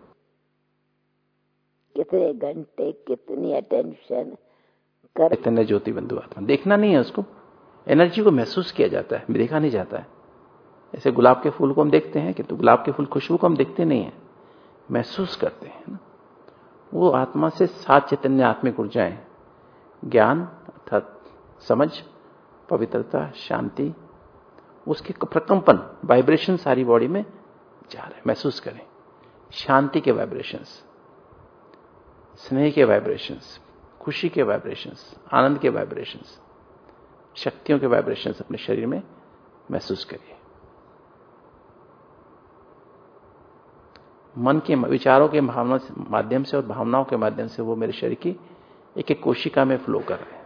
कितने घंटे कितनी अटेंशन कर, चैतन्य ज्योति बिंदु आत्मा, देखना नहीं है उसको, एनर्जी को महसूस किया जाता है, देखा नहीं जाता है। ऐसे गुलाब के फूल को हम देखते हैं, किंतु गुलाब के फूल खुशबू को हम देखते नहीं है, महसूस करते हैं ना। वो आत्मा से सात चैतन्य आत्मिक ऊर्जाएं, ज्ञान अर्थात समझ, पवित्रता, शांति, उसके प्रकंपन, वाइब्रेशन सारी बॉडी में जा रहे हैं, महसूस करें। शांति के वाइब्रेशंस, स्नेह के वाइब्रेशंस, खुशी के वाइब्रेशंस, आनंद के वाइब्रेशंस, शक्तियों के वाइब्रेशंस अपने शरीर में महसूस करिए। मन के विचारों के भावना माध्यम से और भावनाओं के माध्यम से वो मेरे शरीर की एक एक कोशिका में फ्लो कर रहे हैं।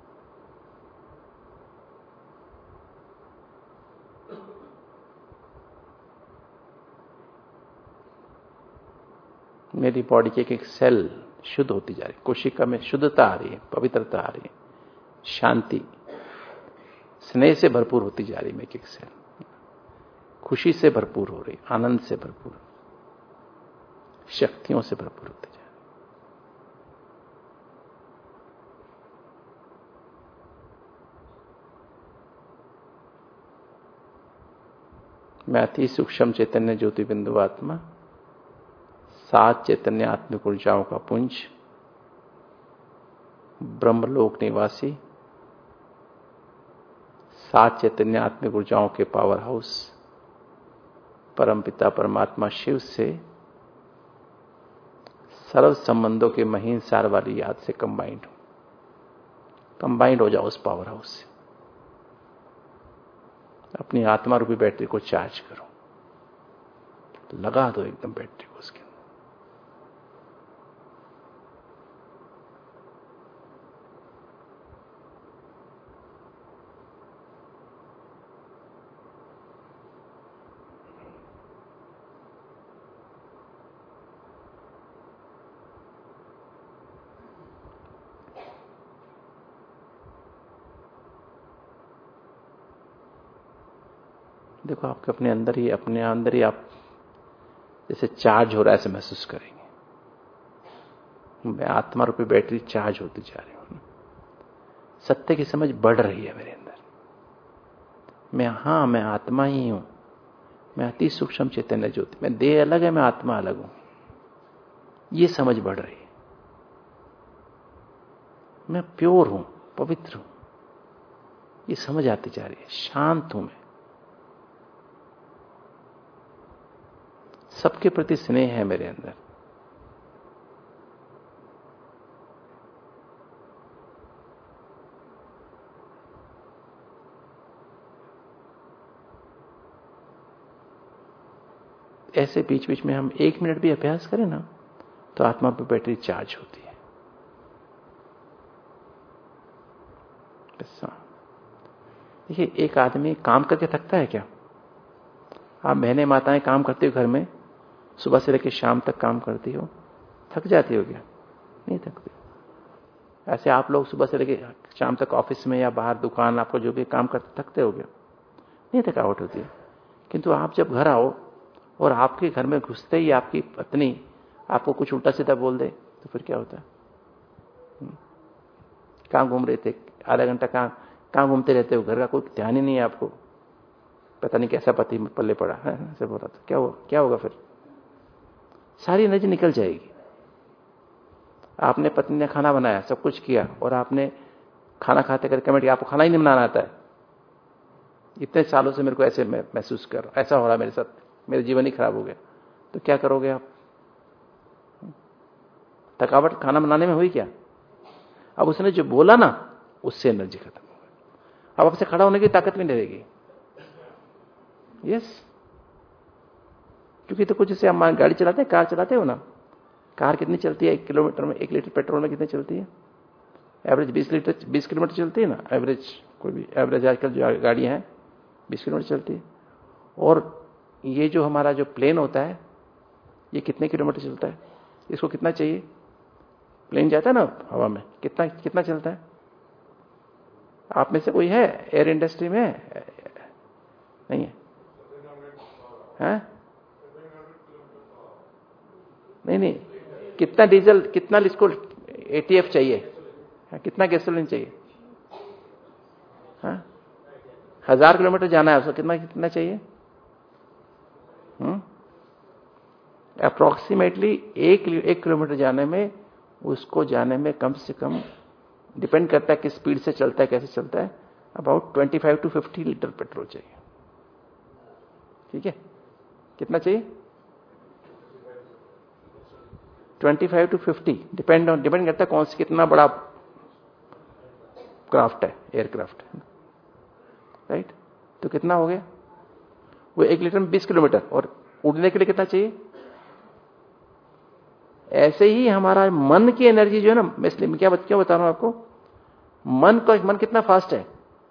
मेरी बॉडी के एक एक सेल शुद्ध होती जा रही है, कोशिका में शुद्धता आ रही है, पवित्रता आ रही है, शांति, स्नेह से भरपूर होती जा रही है, एक एक सेल खुशी से भरपूर हो रही, आनंद से भरपूर, शक्तियों से भरपूर होती जा रही। मैं अति सूक्ष्म चैतन्य ज्योति बिंदु आत्मा, सात चैतन्य आत्मिक ऊर्जाओं का पुंज, ब्रह्मलोक निवासी, सात चैतन्य आत्मिक ऊर्जाओं के पावर हाउस परमपिता परमात्मा शिव से सर्व संबंधों के महीन सार वाली याद से कंबाइंड हो कंबाइंड हो जाओ उस पावर हाउस से। अपनी आत्मा रूपी बैटरी को चार्ज करो, लगा दो एकदम बैटरी को उसके। देखो आपके अपने अंदर ही अपने अंदर ही आप जैसे चार्ज हो रहा है ऐसे महसूस करेंगे। मैं आत्मा रूपी बैटरी चार्ज होती जा रही हूं, सत्य की समझ बढ़ रही है मेरे अंदर। मैं हां मैं आत्मा ही हूं, मैं अति सूक्ष्म चैतन्य ज्योति, मैं देह अलग है, मैं आत्मा अलग हूं, ये समझ बढ़ रही है। मैं प्योर हूं, पवित्र हूं, ये समझ आती जा रही है। शांत हूं मैं, सबके प्रति स्नेह है मेरे अंदर। ऐसे बीच बीच में हम एक मिनट भी अभ्यास करें ना, तो आत्मा पर बैटरी चार्ज होती है। देखिए, एक आदमी काम करके थकता है क्या? आप बहनें माताएं काम करती हो घर में, सुबह से लेकर शाम तक काम करती हो, थक जाती हो क्या? नहीं थकती। ऐसे आप लोग सुबह से लेकर शाम तक ऑफिस में या बाहर दुकान, आपको जो भी काम करते, थकते हो क्या? नहीं थकावट होती है। किंतु आप जब घर आओ और आपके घर में घुसते ही आपकी पत्नी आपको कुछ उल्टा सीधा बोल दे, तो फिर क्या होता है? कहां घूम रहे थे, आधा घंटा कहां कहां घूमते रहते हो, घर का कोई ध्यान ही नहीं है आपको, पता नहीं कैसा पति पल्ले पड़ा है, ऐसे बोला तो क्या होगा? क्या होगा? फिर सारी एनर्जी निकल जाएगी। आपने पत्नी ने खाना बनाया, सब कुछ किया, और आपने खाना खाते करके कमेंट, आपको खाना ही नहीं बनाना आता है, इतने सालों से मेरे को ऐसे महसूस कर, ऐसा हो रहा मेरे साथ, मेरा जीवन ही खराब हो गया, तो क्या करोगे आप? थकावट खाना बनाने में हुई क्या? अब उसने जो बोला ना, उससे एनर्जी खत्म हो गई। अब आपसे खड़ा होने की ताकत भी नहीं रहेगी। यस, क्योंकि तो कुछ जैसे आप गाड़ी चलाते हैं, कार चलाते हो ना, कार कितनी चलती है एक किलोमीटर में? एक लीटर पेट्रोल में कितनी चलती है? एवरेज बीस लीटर बीस किलोमीटर चलती है ना, एवरेज। कोई भी एवरेज आजकल जो गाड़ियां हैं बीस किलोमीटर चलती है। और ये जो हमारा जो प्लेन होता है, ये कितने किलोमीटर चलता है? इसको कितना चाहिए? प्लेन जाता है ना हवा में, कितना कितना चलता है? आप में से कोई है एयर इंडस्ट्री में? नहीं है, है? नहीं नहीं, कितना डीजल, कितना इसको एटीएफ चाहिए, कितना गैसोलीन चाहिए? हाँ, हजार किलोमीटर जाना है, उसको कितना कितना चाहिए? हम्म अप्रोक्सीमेटली एक एक किलोमीटर जाने में, उसको जाने में कम से कम, डिपेंड करता है किस स्पीड से चलता है, कैसे चलता है, about twenty five to fifty litre petrol चाहिए। ठीक है, कितना चाहिए? Twenty five to fifty, depend on depend करता है कौन सी, कितना बड़ा क्राफ्ट है, एयरक्राफ्ट, राइट? तो कितना हो गया वो? एक लीटर में बीस किलोमीटर। और उड़ने के लिए कितना चाहिए? ऐसे ही हमारा मन की एनर्जी जो है ना, मैं इसलिए क्या क्या बता रहा हूं आपको, मन का मन कितना फास्ट है?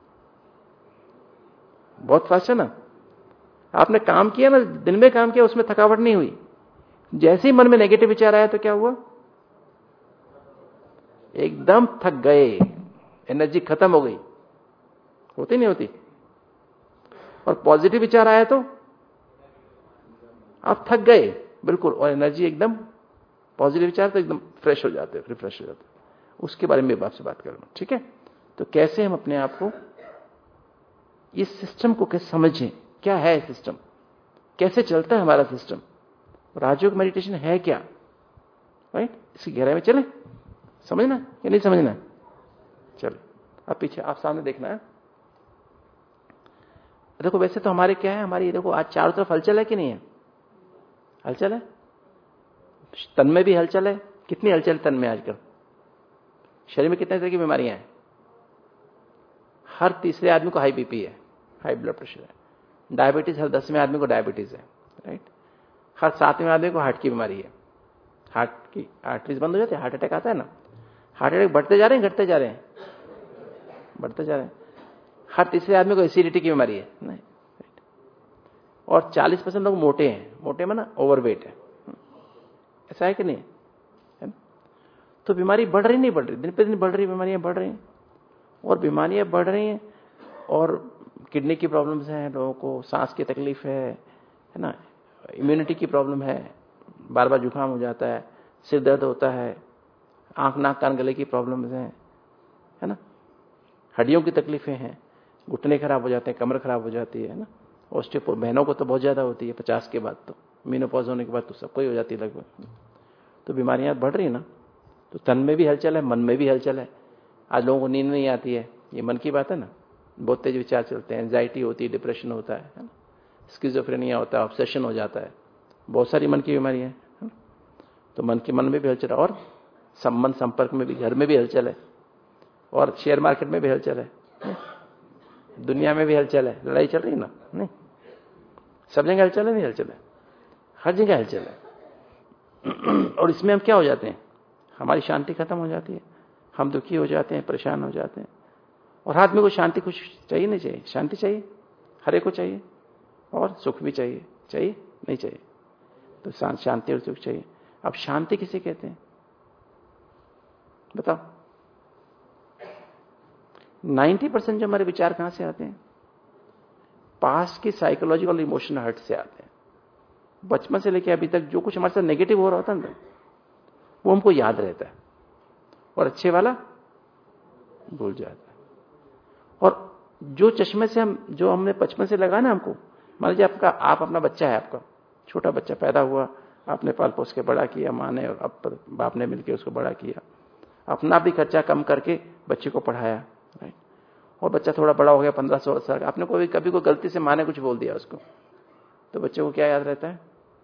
बहुत फास्ट है ना। आपने काम किया ना, दिन में काम किया, उसमें थकावट नहीं हुई। जैसे ही मन में नेगेटिव विचार आया तो क्या हुआ? एकदम थक गए, एनर्जी खत्म हो गई। होती नहीं होती? और पॉजिटिव विचार आया तो आप थक गए बिल्कुल, और एनर्जी एकदम, पॉजिटिव विचार तो एकदम फ्रेश हो जाते हैं, रिफ्रेश हो जाते हैं। उसके बारे में आपसे बात कर रहा हूं, ठीक है? तो कैसे हम अपने आप को, इस सिस्टम को कैसे समझें, क्या है सिस्टम, कैसे चलता है हमारा सिस्टम, राजयोग मेडिटेशन है क्या, राइट? इसकी गहराई में चले, समझना या नहीं समझना? चलो, अब पीछे आप सामने देखना है। देखो, वैसे तो हमारे क्या है, हमारी देखो आज चारों तरफ हलचल है कि नहीं है? हलचल है, तन में भी हलचल है। कितनी हलचल तन में आजकल? शरीर में कितने तरह की बीमारियां हैं? हर तीसरे आदमी को हाई बीपी है, हाई ब्लड प्रेशर है। डायबिटीज, हर दसवें आदमी को डायबिटीज है, राइट? हर सातवें आदमी को हार्ट की बीमारी है। हार्ट की आर्टरीज बंद हो जाती है, हार्ट अटैक आता है ना। हार्ट अटैक बढ़ते जा रहे हैं, घटते जा रहे हैं? बढ़ते जा रहे हैं। हर तीसरे आदमी को एसिडिटी की बीमारी है, नहीं? और चालीस परसेंट लोग मोटे हैं। मोटे में ना ओवरवेट है, ऐसा है कि नहीं है? तो बीमारी बढ़ रही नहीं बढ़ रही? दिन पे दिन बढ़ रही, बीमारियां बढ़ रही हैं। और बीमारियां बढ़ रही हैं, और किडनी की प्रॉब्लम्स हैं लोगों को, सांस की तकलीफ है है ना, इम्यूनिटी की प्रॉब्लम है, बार बार जुकाम हो जाता है, सिर दर्द होता है, आंख नाक कान गले की प्रॉब्लम्स हैं, है ना, हड्डियों की तकलीफें हैं, घुटने खराब हो जाते हैं, कमर खराब हो जाती है ना, ऑस्टियोपोरोसिस बहनों को तो बहुत ज्यादा होती है, पचास के बाद तो, मेनोपॉज होने के बाद तो सबको ही हो जाती है लगभग। तो बीमारियां बढ़ रही है ना, तो तन में भी हलचल है, मन में भी हलचल है। आज लोगों को नींद नहीं आती है, ये मन की बात है ना, बहुत तेज विचार चलते हैं, एंजाइटी होती है, डिप्रेशन होता है, है ना, स्किज़ोफ्रेनिया होता है, ऑब्सेशन हो जाता है, बहुत सारी मन की बीमारियां हैं। तो मन के मन में भी हलचल है, और संबंध संपर्क में भी, घर में भी हलचल है, और शेयर मार्केट में भी हलचल है, दुनिया में भी हलचल है, लड़ाई चल रही है ना, नहीं सब जगह हलचल है, नहीं हलचल है, हर जगह हलचल है। और इसमें हम क्या हो जाते हैं, हमारी शांति खत्म हो जाती है, हम दुखी हो जाते हैं, परेशान हो जाते हैं। और आदमी को शांति कुछ चाहिए नहीं चाहिए, शांति चाहिए, हर एक को चाहिए, और सुख भी चाहिए, चाहिए नहीं चाहिए, तो शांति और सुख चाहिए। अब शांति किसे कहते हैं बताओ? नब्बे परसेंट जो हमारे विचार कहां से आते हैं? पास की साइकोलॉजिकल इमोशनल हर्ट से आते हैं। बचपन से लेकर अभी तक जो कुछ हमारे साथ नेगेटिव हो रहा होता है ना, वो हमको याद रहता है, और अच्छे वाला भूल जाता है। और जो चश्मे से हम, जो हमने बचपन से लगा ना हमको, मान लीजिए आपका, आप अपना बच्चा है, आपका छोटा बच्चा पैदा हुआ, आपने पाल पोस के बड़ा किया, माँ ने और अब बाप ने मिलकर उसको बड़ा किया, अपना भी खर्चा कम करके बच्चे को पढ़ाया, राइट। और बच्चा थोड़ा बड़ा हो गया, पंद्रह सोलह साल का, आपने कोई कभी कोई गलती से माँ ने कुछ बोल दिया उसको, तो बच्चे को क्या याद रहता है?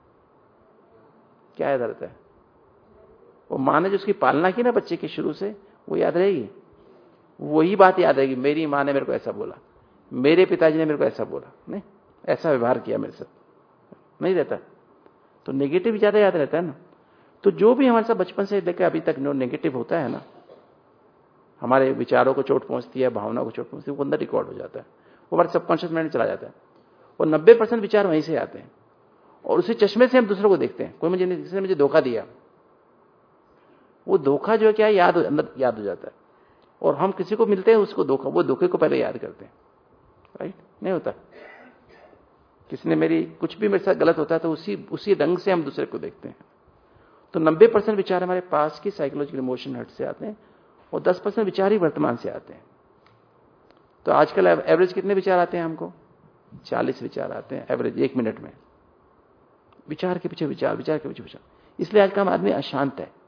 क्या याद रहता है? वो माँ ने जो उसकी पालना की ना बच्चे की शुरू से, वो याद रहेगी, वही बात याद रहेगी, मेरी माँ ने मेरे को ऐसा बोला, मेरे पिताजी ने मेरे को ऐसा बोला, नहीं ऐसा व्यवहार किया मेरे साथ, नहीं रहता। तो नेगेटिव ज्यादा याद रहता है ना। तो जो भी हमारे साथ बचपन से लेकर अभी तक नो नेगेटिव होता है ना, हमारे विचारों को चोट पहुंचती है, भावना को चोट पहुंचती है, वो अंदर रिकॉर्ड हो जाता है, वो हमारे सबकॉन्शियस माइंड में चला जाता है, और नब्बे परसेंट विचार वहीं से आते हैं। और उसी चश्मे से हम दूसरों को देखते हैं। कोई मुझे किसी ने मुझे धोखा दिया, वो धोखा जो है क्या याद अंदर याद हो जाता है, और हम किसी को मिलते हैं उसको धोखा, वो धोखे को पहले याद करते हैं, राइट। नहीं होता, किसी ने मेरी कुछ भी मेरे साथ गलत होता है तो उसी उसी रंग से हम दूसरे को देखते हैं। तो नब्बे परसेंट विचार हमारे पास की साइकोलॉजिकल इमोशन हर्ट से आते हैं, और दस परसेंट विचार ही वर्तमान से आते हैं। तो आजकल एवरेज कितने विचार आते हैं हमको? चालीस विचार आते हैं एवरेज एक मिनट में, विचार के पीछे विचार, विचार के पीछे विचार। इसलिए आज का आदमी अशांत है,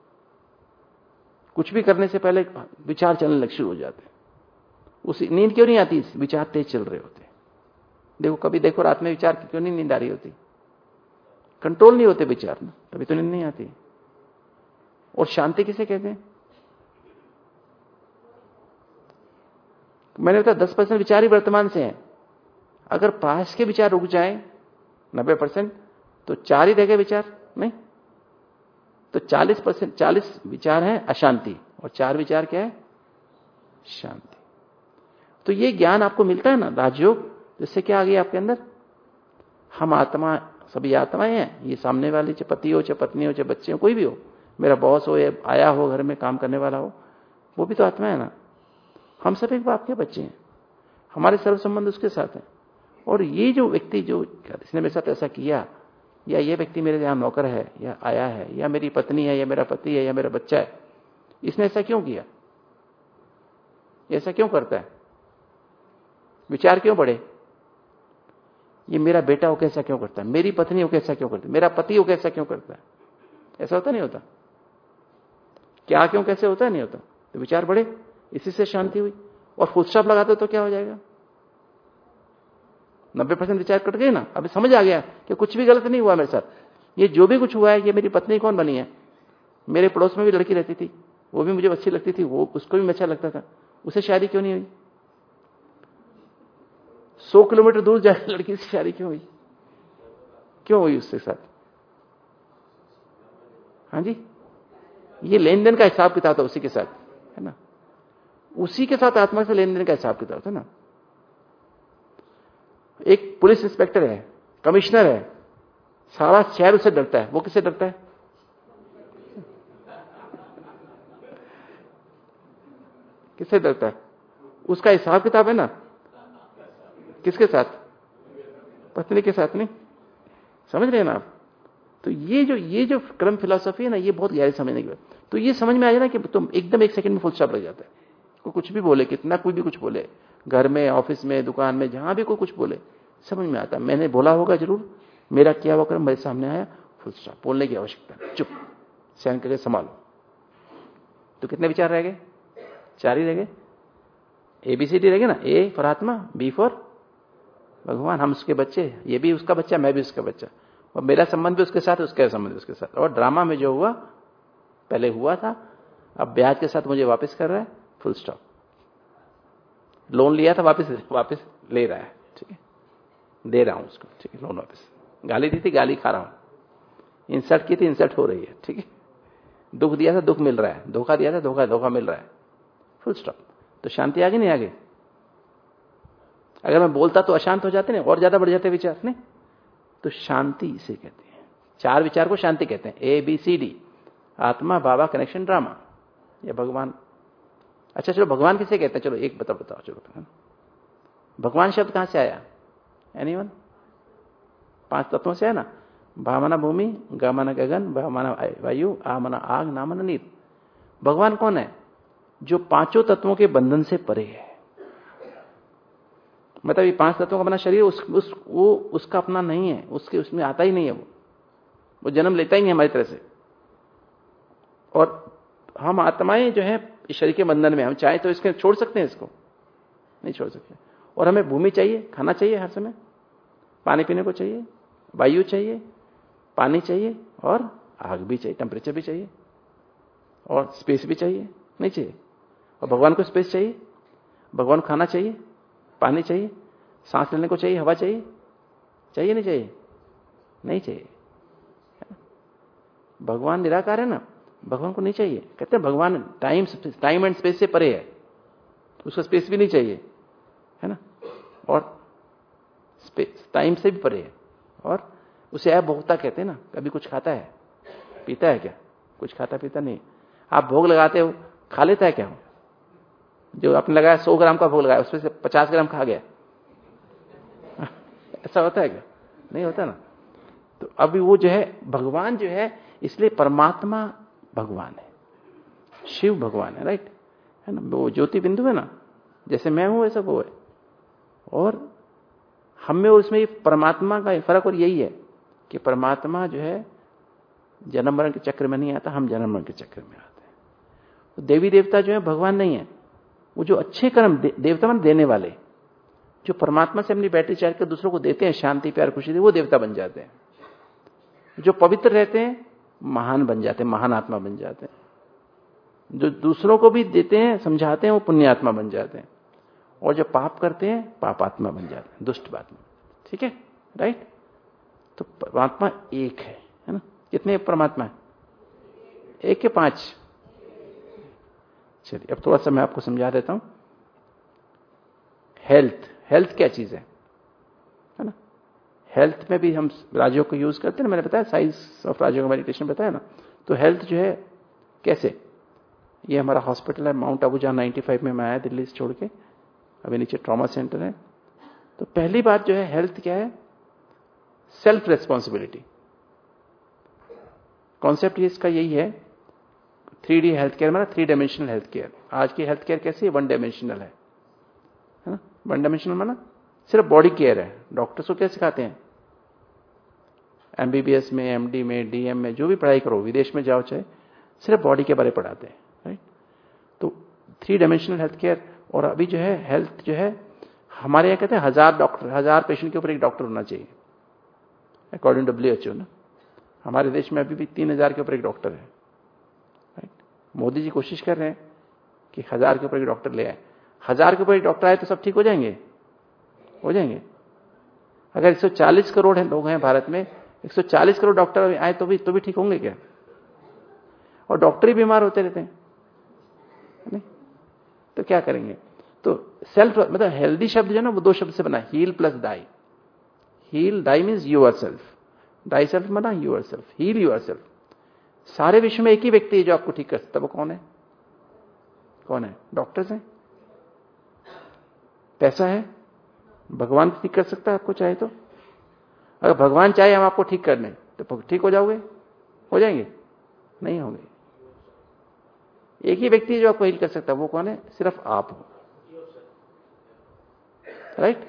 कुछ भी करने से पहले विचार चलने लग शुरू हो जाते हैं। उसी नींद क्यों नहीं आती? विचार तेज चल रहे होते हैं। देखो कभी देखो रात में विचार क्यों नहीं नींद आ रही होती? कंट्रोल नहीं होते विचार ना, तभी तो नींद नहीं आती। और शांति किसे कहते हैं? मैंने बताया दस परसेंट विचार ही वर्तमान से हैं। अगर पास के विचार रुक जाए नब्बे परसेंट, तो चार ही रह गए विचार, नहीं तो चालीस परसेंट चालीस विचार है अशांति, और चार विचार क्या है? शांति। तो ये ज्ञान आपको मिलता है ना राजयोग, जिससे क्या आ गया आपके अंदर? हम आत्मा, सभी आत्माएं हैं। ये सामने वाली चाहे पति हो, चाहे पत्नी हो, चाहे बच्चे हो, कोई भी हो, मेरा बॉस हो या आया हो घर में काम करने वाला हो, वो भी तो आत्मा है ना। हम सब एक बाप के बच्चे हैं, हमारे सर्व संबंध उसके साथ है। और ये जो व्यक्ति जो इसने मेरे साथ ऐसा किया, या ये व्यक्ति मेरे यहाँ नौकर है या आया है, या मेरी पत्नी है या मेरा पति है या मेरा बच्चा है, इसने ऐसा क्यों किया, ऐसा क्यों करता है, विचार क्यों बढ़े? ये मेरा बेटा हो कैसा क्यों करता है, मेरी पत्नी हो कैसा क्यों करती है, मेरा पति हो कैसा क्यों करता है? ऐसा होता नहीं होता? क्या क्यों कैसे होता है? नहीं होता। तो विचार बढ़े, इसी से शांति हुई। और फुल स्टॉप लगाते तो क्या हो जाएगा? नब्बे परसेंट विचार कट गए ना। अभी समझ आ गया कि कुछ भी गलत नहीं हुआ मेरे साथ, ये जो भी कुछ हुआ है, ये मेरी पत्नी कौन बनी है, मेरे पड़ोस में भी लड़की रहती थी, वो भी मुझे अच्छी लगती थी, वो उसको भी अच्छा लगता था, उसे शादी क्यों नहीं हुई? सौ किलोमीटर दूर जाकर लड़की से शादी क्यों हुई? क्यों हुई उसके साथ? हाँ जी, ये लेन देन का हिसाब किताब था उसी के साथ, है ना। उसी के साथ आत्मा से लेन देन का हिसाब किताब था ना। एक पुलिस इंस्पेक्टर है, कमिश्नर है, सारा शहर उससे डरता है, वो किससे डरता है? किससे डरता है? उसका हिसाब किताब है ना। किसके साथ? पत्नी के साथ नहीं। समझ रहे हैं ना आप? तो ये जो ये जो क्रम फिलॉसफी है ना, ये बहुत गहरी समझने की बात। तो ये समझ में आ जाए ना कि तुम एकदम एक सेकंड में फुल स्टॉप लग जाता है। कोई कुछ भी बोले, कितना कोई भी कुछ बोले, घर में, ऑफिस में, दुकान में, जहां भी कोई कुछ बोले, समझ में आता है मैंने बोला होगा जरूर, मेरा क्या हुआ क्रम मेरे सामने आया, फुल स्टॉप, बोलने की आवश्यकता, चुप, सहन करके संभालो। तो कितने विचार रह गए? चार ही रह गए। एबीसीडी रह गए ना, ए फॉर आत्मा, बी फॉर भगवान, हम उसके बच्चे, ये भी उसका बच्चा, मैं भी उसका बच्चा, और मेरा संबंध भी उसके साथ, उसका संबंध भी उसके साथ। और ड्रामा में जो हुआ पहले हुआ था, अब ब्याज के साथ मुझे वापस कर रहा है, फुल स्टॉप। लोन लिया था, वापस वापस ले रहा है, ठीक है, दे रहा हूं उसको, ठीक है, लोन वापस। गाली दी थी, गाली खा रहा हूं। इंसल्ट की थी, इंसल्ट हो रही है, ठीक है। दुख दिया था, दुख मिल रहा है। धोखा दिया था, धोखा धोखा मिल रहा है, फुल स्टॉप। तो शांति आगे नहीं आगे? अगर मैं बोलता तो अशांत हो जाते नहीं, और ज्यादा बढ़ जाते विचार, नहीं? तो शांति इसे कहते हैं। चार विचार को शांति कहते हैं, ए बी सी डी, आत्मा, बाबा, कनेक्शन, ड्रामा, या भगवान। अच्छा चलो, भगवान किसे कहते हैं? चलो एक बताओ बताओ चलो, भगवान शब्द कहां से आया? एनीवन? पांच तत्वों से है ना, भा माना भूमि, ग माना गगन, भ माना वायु, आ माना आग, ना माना नीर। भगवान कौन है? जो पांचों तत्वों के बंधन से परे है। मतलब ये पांच तत्वों का बना शरीर उस, उस वो उसका अपना नहीं है, उसके उसमें आता ही नहीं है, वो वो जन्म लेता ही नहीं हमारी तरह से। और हम आत्माएं जो है इस शरीर के बंधन में, हम चाहे तो इसके छोड़ सकते हैं, इसको नहीं छोड़ सकते। और हमें भूमि चाहिए, खाना चाहिए हर समय, पानी पीने को चाहिए, वायु चाहिए, पानी चाहिए, और आग भी चाहिए, टेम्परेचर भी चाहिए, और स्पेस भी चाहिए, नहीं चाहिए? और भगवान को स्पेस चाहिए, भगवान को खाना चाहिए, पानी चाहिए, सांस लेने को चाहिए, हवा चाहिए, चाहिए नहीं चाहिए? नहीं चाहिए। भगवान निराकार है ना, भगवान को नहीं चाहिए। कहते हैं भगवान टाइम टाइम एंड स्पेस से परे है, तो उसको स्पेस भी नहीं चाहिए, है ना, और स्पेस टाइम से भी परे है। और उसे अभोक्ता कहते हैं ना। कभी कुछ खाता है, पीता है क्या? कुछ खाता पीता नहीं। आप भोग लगाते हो, खा लेता है क्या? जो आपने लगाया सौ ग्राम का भोग लगाया, उसमें से पचास ग्राम खा गया, ऐसा होता है क्या? नहीं होता ना। तो अभी वो जो है भगवान जो है, इसलिए परमात्मा भगवान है, शिव भगवान है, राइट, है ना। वो ज्योति बिंदु है ना, जैसे मैं हूं वैसा वो है। और हम में और उसमें परमात्मा का फर्क और यही है कि परमात्मा जो है जन्म मरण के चक्र में नहीं आता, हम जन्म मरण के चक्र में आते हैं। तो देवी देवता जो है भगवान नहीं है, वो जो अच्छे कर्म दे, देवता मान देने वाले, जो परमात्मा से अपनी बैटरी चार्ज कर दूसरों को देते हैं, शांति प्यार खुशी दे, वो देवता बन जाते हैं। जो पवित्र रहते हैं महान बन जाते हैं, महान आत्मा बन जाते हैं। जो दूसरों को भी देते हैं, समझाते हैं, वो पुण्यात्मा बन जाते हैं। और जो पाप करते हैं पापात्मा बन जाते हैं, दुष्ट आत्मा। ठीक है, राइट। तो परमात्मा एक है, है ना। कितने परमात्मा है? एक के पांच? चलिए अब थोड़ा सा मैं आपको समझा देता हूं। हेल्थ, हेल्थ क्या चीज है, है ना। हेल्थ में भी हम राज्यों को यूज करते हैं ना, मैंने बताया साइंस ऑफ राज्यों का मेडिटेशन बताया ना। तो हेल्थ जो है कैसे, ये हमारा हॉस्पिटल है माउंट आबू, जहां नाइन्टी फाइव में मैं आया दिल्ली से छोड़ के, अभी नीचे ट्रॉमा सेंटर है। तो पहली बात जो है हेल्थ क्या है, सेल्फ रेस्पॉन्सिबिलिटी। कॉन्सेप्ट इसका यही है, थ्री डी हेल्थ केयर, मतलब थ्री डायमेंशनल हेल्थ केयर। आज की हेल्थ केयर कैसी है, वन डायमेंशनल है, है ना। वन डायमेंशनल माना सिर्फ बॉडी केयर है। डॉक्टर्स को क्या सिखाते हैं, एमबीबीएस में, एमडी में, डीएम में, जो भी पढ़ाई करो, विदेश में जाओ चाहे, सिर्फ बॉडी के बारे में पढ़ाते हैं, राइट। तो थ्री डायमेंशनल हेल्थ केयर। और अभी जो है हेल्थ जो है हमारे यहाँ कहते हैं हजार डॉक्टर, हजार पेशेंट के ऊपर एक डॉक्टर होना चाहिए, according to W H O ना। हमारे देश में अभी भी तीन हजार के ऊपर एक डॉक्टर है, राइट। मोदी जी कोशिश कर रहे हैं कि हजार के ऊपर एक डॉक्टर ले आए। हजार के ऊपर एक डॉक्टर आए तो सब ठीक हो जाएंगे, हो जाएंगे। अगर एक सौ चालीस करोड़ लोग हैं भारत में, एक सौ चालीस करोड़ डॉक्टर आए तो भी तो भी ठीक होंगे क्या? और डॉक्टर ही बीमार होते रहते हैं, नहीं तो क्या करेंगे? तो सेल्फ मतलब हेल्दी शब्द जो है ना, वो दो शब्द से बना, heal plus thy. Heal, thy means your self, thy self मना your self, heal your self. सारे विश्व में एक ही व्यक्ति है जो आपको ठीक कर सकता है, वो कौन है? कौन है? डॉक्टर्स हैं। पैसा है, भगवान ठीक कर सकता है आपको चाहे तो। अगर भगवान चाहे हम आपको ठीक कर लें तो ठीक हो जाओगे? हो जाएंगे? नहीं होंगे। एक ही व्यक्ति जो आपको हील कर सकता है, वो कौन है? सिर्फ आप हो। राइट?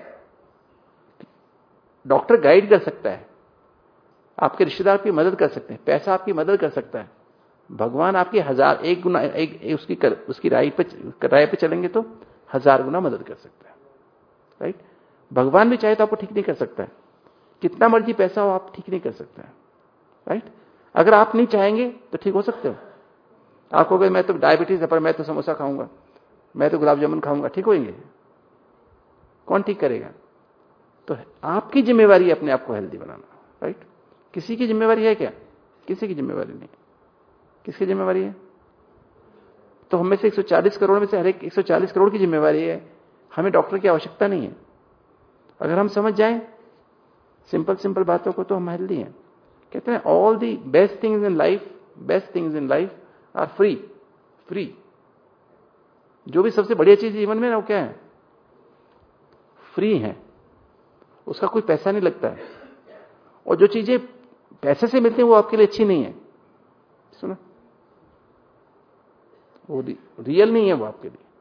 डॉक्टर गाइड कर सकता है, आपके रिश्तेदार आपकी मदद कर सकते हैं, पैसा आपकी मदद कर सकता है, भगवान आपकी हजार एक गुना एक, एक उसकी कर, उसकी राय पे राय पे चलेंगे तो हजार गुना मदद कर सकता है। राइट? भगवान भी चाहे तो आपको ठीक नहीं कर सकता है, कितना मर्जी पैसा हो आप ठीक नहीं कर सकते हैं। राइट? अगर आप नहीं चाहेंगे तो ठीक हो सकते हो। आप कहोगे मैं तो डायबिटीज है पर मैं तो समोसा खाऊंगा, मैं तो गुलाब जामुन खाऊंगा, ठीक होंगे? कौन ठीक करेगा? तो आपकी जिम्मेवारी है अपने आप को हेल्दी बनाना। राइट? किसी की जिम्मेवारी है क्या? किसी की जिम्मेवारी नहीं। किसकी जिम्मेवारी है? तो हम में से एक सौ चालीस करोड़ में से हर एक एक सौ चालीस करोड़ की जिम्मेवारी है। हमें डॉक्टर की आवश्यकता नहीं है। अगर हम समझ जाएं सिंपल सिंपल बातों को तो हम हेल्दी हैं। कहते हैं all the best things in life best things in life are free. Free जो भी सबसे बढ़िया चीज जीवन में ना वो क्या है? फ्री है। उसका कोई पैसा नहीं लगता है। और जो चीजें पैसे से मिलती हैं वो आपके लिए अच्छी नहीं है। सुना? वो रियल नहीं है वो आपके लिए।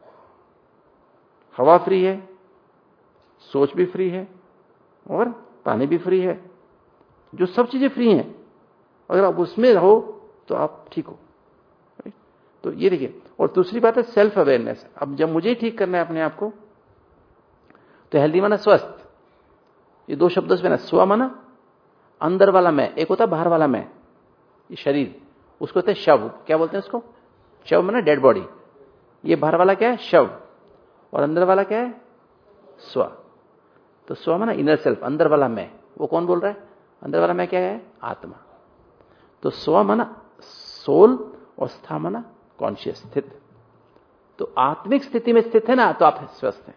हवा फ्री है, सोच भी फ्री है और पानी भी फ्री है। जो सब चीजें फ्री हैं, अगर आप उसमें रहो तो आप ठीक हो। तो ये देखिए। और दूसरी बात है सेल्फ अवेयरनेस। अब जब मुझे ठीक करना है अपने आप को, तो हेल्दी माना स्वस्थ, ये दो शब्दों से ना, स्व माना अंदर वाला मैं, एक होता बाहर वाला मैं, ये शरीर, उसको होता है शव। क्या बोलते हैं उसको? शव माना डेड बॉडी। ये बाहर वाला क्या है? शव। और अंदर वाला क्या है? स्व। तो स्व माना इनर सेल्फ, अंदर वाला मैं। वो कौन बोल रहा है? अंदर वाला मैं क्या है? आत्मा। तो स्व माना सोल और स्था माना कॉन्शियस, स्थित। तो आत्मिक स्थिति में स्थित है ना, तो आप स्वस्थ हैं।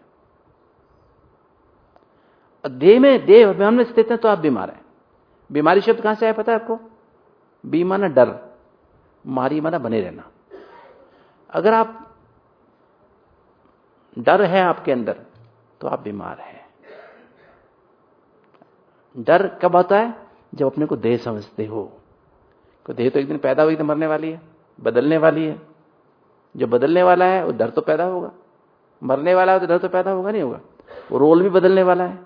देह में देह अभिमान में स्थित है तो आप बीमार हैं। बीमारी शब्द कहां से आया पता है आपको? बी माना डर, मारी माना बने रहना। अगर आप डर है आपके अंदर तो आप बीमार हैं। डर कब आता है? जब अपने को देह समझते हो। तो देह तो एक दिन पैदा हुई तो मरने वाली है, बदलने वाली है। जो बदलने वाला है वो डर तो पैदा होगा, मरने वाला है तो डर तो पैदा होगा नहीं होगा। वो रोल भी बदलने वाला है।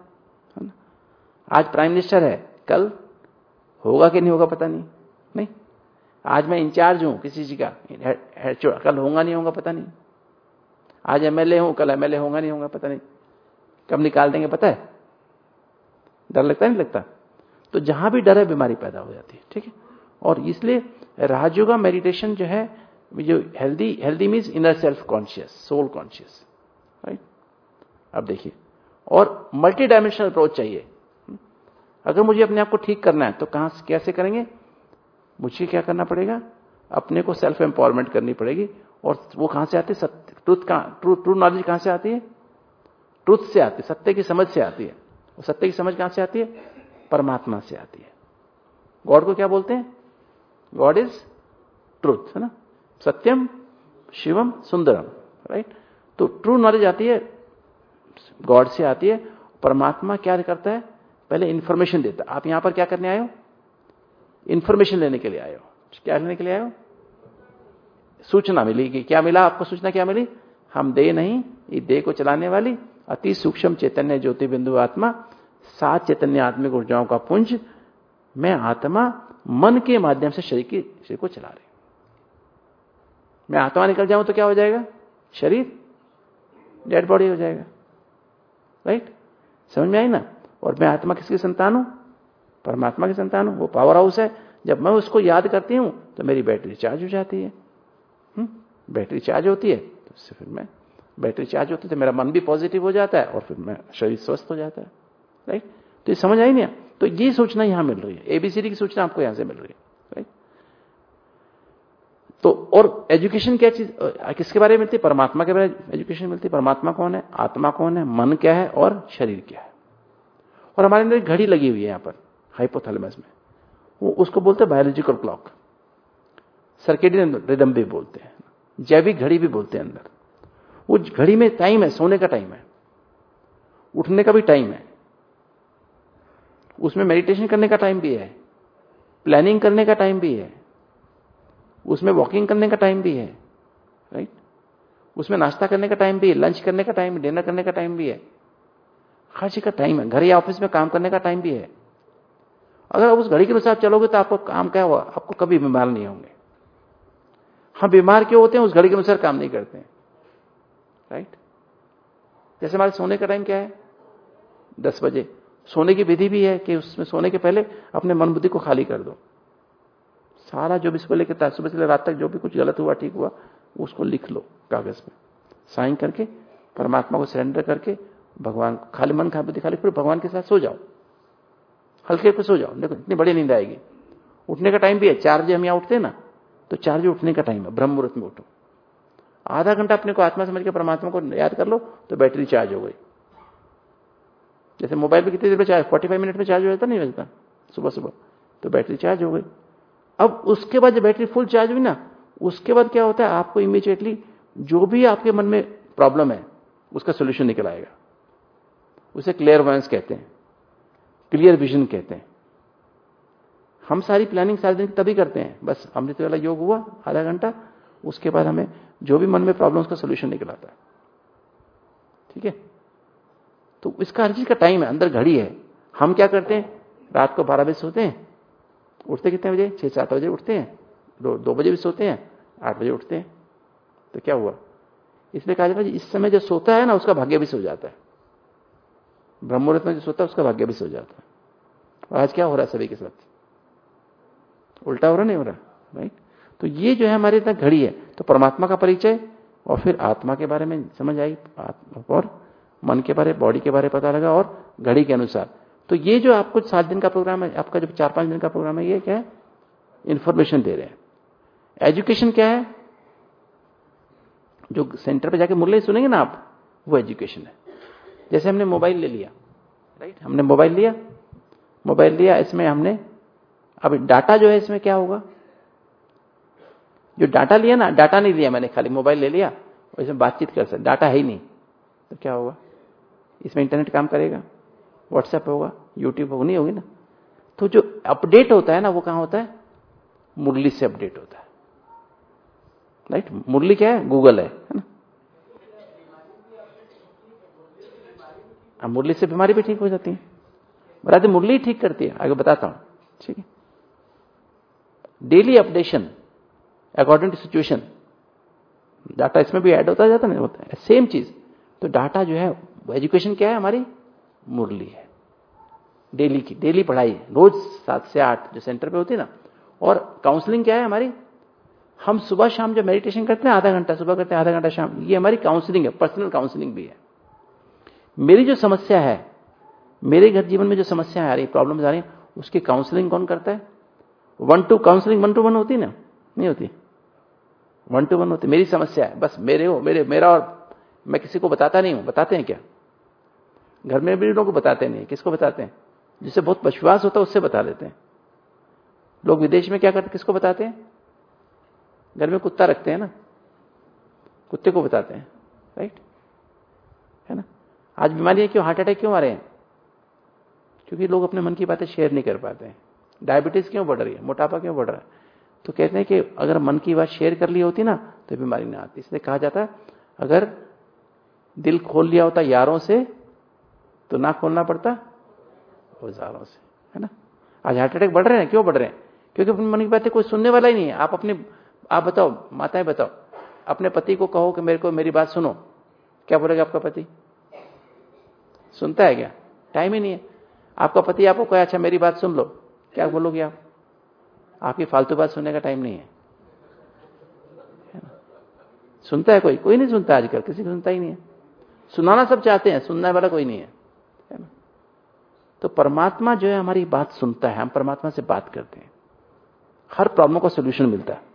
आज प्राइम मिनिस्टर है, कल होगा कि नहीं होगा पता नहीं। नहीं, आज मैं इंचार्ज हूं किसी चीज का, कल होगा नहीं होगा पता नहीं। आज एमएलए हूं, कल एमएलए होगा नहीं होगा पता नहीं। कब निकाल देंगे पता है? डर लगता नहीं लगता? तो जहां भी डर है बीमारी पैदा हो जाती है। ठीक है? और इसलिए राजयोगा मेडिटेशन जो है, जो healthy healthy means inner self conscious, soul conscious. Right? अब देखिए, और मल्टी डायमेंशनल अप्रोच चाहिए। अगर मुझे अपने आप को ठीक करना है तो कहां कैसे करेंगे? मुझे क्या करना पड़ेगा? अपने को सेल्फ एम्पावरमेंट करनी पड़ेगी। और वो कहां से आती है? सत्य, ट्रूथ का ट्रू ट्रू नॉलेज कहां से आती है? ट्रूथ से आती है, सत्य की समझ से आती है। और सत्य की समझ कहां से आती है? परमात्मा से आती है। गॉड को क्या बोलते हैं? गॉड इज ट्रूथ, है ना? सत्यम शिवम सुंदरम। राइट? तो ट्रू नॉलेज आती है गॉड से आती है। परमात्मा क्या करता है? पहले इंफॉर्मेशन देता है। आप यहां पर क्या करने आए हो? इंफॉर्मेशन लेने के लिए आए हो। क्या लेने के लिए आए हो? सूचना मिलेगी। क्या मिला आपको? सूचना क्या मिली? हम देह नहीं, ये देह को चलाने वाली अति सूक्ष्म चैतन्य ज्योति बिंदु आत्मा, सात चैतन्य आत्मिक ऊर्जाओं का पुंज, मैं आत्मा मन के माध्यम से शरीर की शरीर को चला रही। मैं आत्मा निकल जाऊं तो क्या हो जाएगा? शरीर डेड बॉडी हो जाएगा। राइट? समझ में आई ना? और मैं आत्मा किसकी संतान हूं? परमात्मा की संतान हूं। वो पावर हाउस है। जब मैं उसको याद करती हूं तो मेरी बैटरी चार्ज हो जाती है। हुँ? बैटरी चार्ज होती है तो उससे फिर मैं बैटरी चार्ज होती है तो मेरा मन भी पॉजिटिव हो जाता है और फिर मैं शरीर स्वस्थ हो जाता है। राइट? तो ये समझ आई नहीं? तो ये सूचना यहां मिल रही है। एबीसीडी की सूचना आपको यहां से मिल रही है। राइट? तो और एजुकेशन क्या चीज किसके बारे में मिलती है? परमात्मा के बारे में एजुकेशन मिलती है। परमात्मा कौन है? आत्मा कौन है? मन क्या है? और शरीर क्या है? और हमारे अंदर एक घड़ी लगी हुई है यहां पर हाइपोथैलेमस में, वो उसको बोलते हैं बायोलॉजिकल क्लॉक, सर्केडियन रिदम भी बोलते हैं, जैविक घड़ी भी बोलते हैं। अंदर वो घड़ी में टाइम है, सोने का टाइम है, उठने का भी टाइम है, उसमें मेडिटेशन करने का टाइम भी है, प्लानिंग करने का टाइम भी है, उसमें वॉकिंग करने का टाइम भी है, राइट, उसमें नाश्ता करने का टाइम भी है, लंच करने का टाइम, डिनर करने का टाइम भी है, हर चीज का टाइम है, घर या ऑफिस में काम करने का टाइम भी है। अगर आप उस घड़ी के अनुसार चलोगे तो आपको काम क्या हुआ, आपको कभी बीमार नहीं होंगे। हम बीमार क्यों होते हैं, उस घड़ी के अनुसार काम नहीं करते हैं, राइट। जैसे हमारे सोने का टाइम क्या है, दस बजे। सोने की विधि भी है कि उसमें सोने के पहले अपने मन बुद्धि को खाली कर दो, सारा जो भी सुबह लेकर सुबह से रात तक जो भी कुछ गलत हुआ ठीक हुआ उसको लिख लो कागज में, साइन करके परमात्मा को सरेंडर करके भगवान खाली मन खा बुद्धि खाली, फिर भगवान के साथ सो जाओ, हल्के पे सो जाओ। देखो इतनी बड़ी नींद आएगी। उठने का टाइम भी है, चार बजे हम यहाँ उठते हैं ना, तो चार बजे उठने का टाइम है, ब्रह्म मुहूर्त में उठो, आधा घंटा अपने को आत्मा समझ के परमात्मा को याद कर लो तो बैटरी चार्ज हो गई। जैसे मोबाइल पे कितनी देर में चार्ज, फोर्टी फाइव मिनट में चार्ज हो जाता नहीं होता सुबह सुबह, तो बैटरी चार्ज हो गई। अब उसके बाद जब बैटरी फुल चार्ज हुई ना, उसके बाद क्या होता है, आपको इमीडिएटली जो भी आपके मन में प्रॉब्लम है उसका सोल्यूशन निकल आएगा। उसे क्लियरवॉयंस कहते हैं, क्लियर विजन कहते हैं। हम सारी प्लानिंग सारे दिन तभी करते हैं, बस अमृत वाला योग हुआ आधा घंटा, उसके बाद हमें जो भी मन में प्रॉब्लम उसका सोल्यूशन निकल आता है, ठीक है। तो इसका हर चीज का टाइम है, अंदर घड़ी है। हम क्या करते हैं, रात को बारह बजे सोते हैं, उठते कितने बजे, छह सात बजे उठते हैं, दो, दो बजे भी सोते हैं, आठ बजे उठते हैं। तो क्या हुआ, इसलिए कहा जाता है इस समय जो सोता है ना उसका भाग्य भी सो जाता है, ब्रह्म मुहूर्त में जो सोता है उसका भाग्य भी सो जाता है। और आज क्या हो रहा है सभी के साथ, उल्टा हो रहा नहीं हो रहा, राइट। तो ये जो है हमारे इतना घड़ी है। तो परमात्मा का परिचय और फिर आत्मा के बारे में समझ आई, और मन के बारे, बॉडी के बारे में पता लगा, और घड़ी के अनुसार। तो ये जो आपको सात दिन का प्रोग्राम है, आपका जो चार पांच दिन का प्रोग्राम है, ये क्या है, इंफॉर्मेशन दे रहे हैं। एजुकेशन क्या है, जो सेंटर पे जाके मुरली सुनेंगे ना आप, वो एजुकेशन है। जैसे हमने मोबाइल ले लिया, राइट, हमने मोबाइल लिया, मोबाइल लिया, इसमें हमने अब डाटा जो है इसमें क्या होगा, जो डाटा लिया ना, डाटा नहीं लिया मैंने, खाली मोबाइल ले लिया और इसमें बातचीत कर सकते, डाटा है ही नहीं, तो क्या होगा, इसमें इंटरनेट काम करेगा, व्हाट्सएप होगा, यूट्यूब होगा, नहीं होगी ना। तो जो अपडेट होता है ना वो कहां होता है, मुरली से अपडेट होता है, राइट। मुरली क्या है, गूगल है, है ना। मुरली से बीमारी भी ठीक हो जाती है, बराबर मुरली ठीक करती है, आगे बताता हूं, ठीक है। Daily updation according to situation, data इसमें भी ऐड होता जाता नहीं होता है, सेम चीज। तो डाटा जो है, एजुकेशन क्या है हमारी, मुरली है, डेली की, डेली पढ़ाई, रोज सात से आठ जो सेंटर पे होती है ना। और काउंसलिंग क्या है हमारी, हम सुबह शाम जो मेडिटेशन करते हैं, आधा घंटा सुबह करते हैं, आधा घंटा शाम, ये हमारी काउंसलिंग है, पर्सनल काउंसलिंग भी है। मेरी जो समस्या है, मेरे घर जीवन में जो समस्या आ रही, प्रॉब्लम्स आ रही है, उसकी काउंसलिंग कौन करता है, one to counselling, one to one होती ना, नहीं होती, वन टू वन होती। मेरी समस्या है, बस मेरे हो, मेरे मेरा, और मैं किसी को बताता नहीं हूं। बताते हैं क्या, घर में भी लोग बताते नहीं, किसको बताते हैं, जिसे बहुत विश्वास होता है उससे बता देते हैं। लोग विदेश में क्या करते, किसको बताते हैं, घर में कुत्ता रखते हैं ना, कुत्ते को बताते हैं, राइट, है ना। आज बीमारियां क्यों, हार्ट अटैक क्यों आ रहे हैं, क्योंकि लोग अपने मन की बातें शेयर नहीं कर पाते हैं। डायबिटीज क्यों बढ़ रही है, मोटापा क्यों बढ़ रहा है, तो कहते हैं कि अगर मन की बात शेयर कर ली होती ना तो बीमारी ना आती। इसलिए कहा जाता है अगर दिल खोल लिया होता यारों से तो ना खोलना पड़ता औजारों से, है ना। आज हार्ट अटैक बढ़ रहे हैं, क्यों बढ़ रहे हैं, क्योंकि अपनी मन की बातें कोई सुनने वाला ही नहीं है। आप अपने, आप बताओ माताएं बताओ, अपने पति को कहो कि मेरे को मेरी बात सुनो, क्या बोलेगा आपका पति, सुनता है क्या, टाइम ही नहीं है। आपका पति आपको कहे अच्छा मेरी बात सुन लो, क्या बोलोगे आप, आपकी फालतू बात सुनने का टाइम नहीं है, है ना? सुनता है कोई, कोई नहीं सुनता आजकल, किसी को सुनता ही नहीं है। सुनाना सब चाहते हैं, सुनने वाला कोई नहीं है, है ना। तो परमात्मा जो है हमारी बात सुनता है, हम परमात्मा से बात करते हैं, हर प्रॉब्लम का सोल्यूशन मिलता है।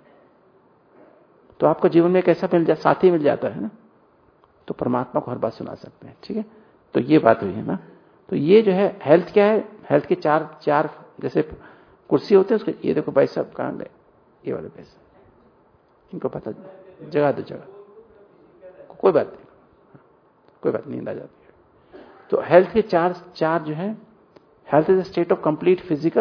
तो आपको जीवन में एक ऐसा मिल जाए, साथी मिल जाता है ना, तो परमात्मा को हर बात सुना सकते हैं, ठीक है। तो ये बात हुई है ना। तो ये जो है हेल्थ क्या है, हेल्थ के चार चार जैसे कुर्सी होते हैं उसके, ये देखो भाई साहब कहां गए, ये वाले पैसे, इनको पता, जगह दो जगह, कोई बात नहीं, कोई बात नहीं, आ जाती है। तो हेल्थ के चार चार जो है, health is a state of complete physical,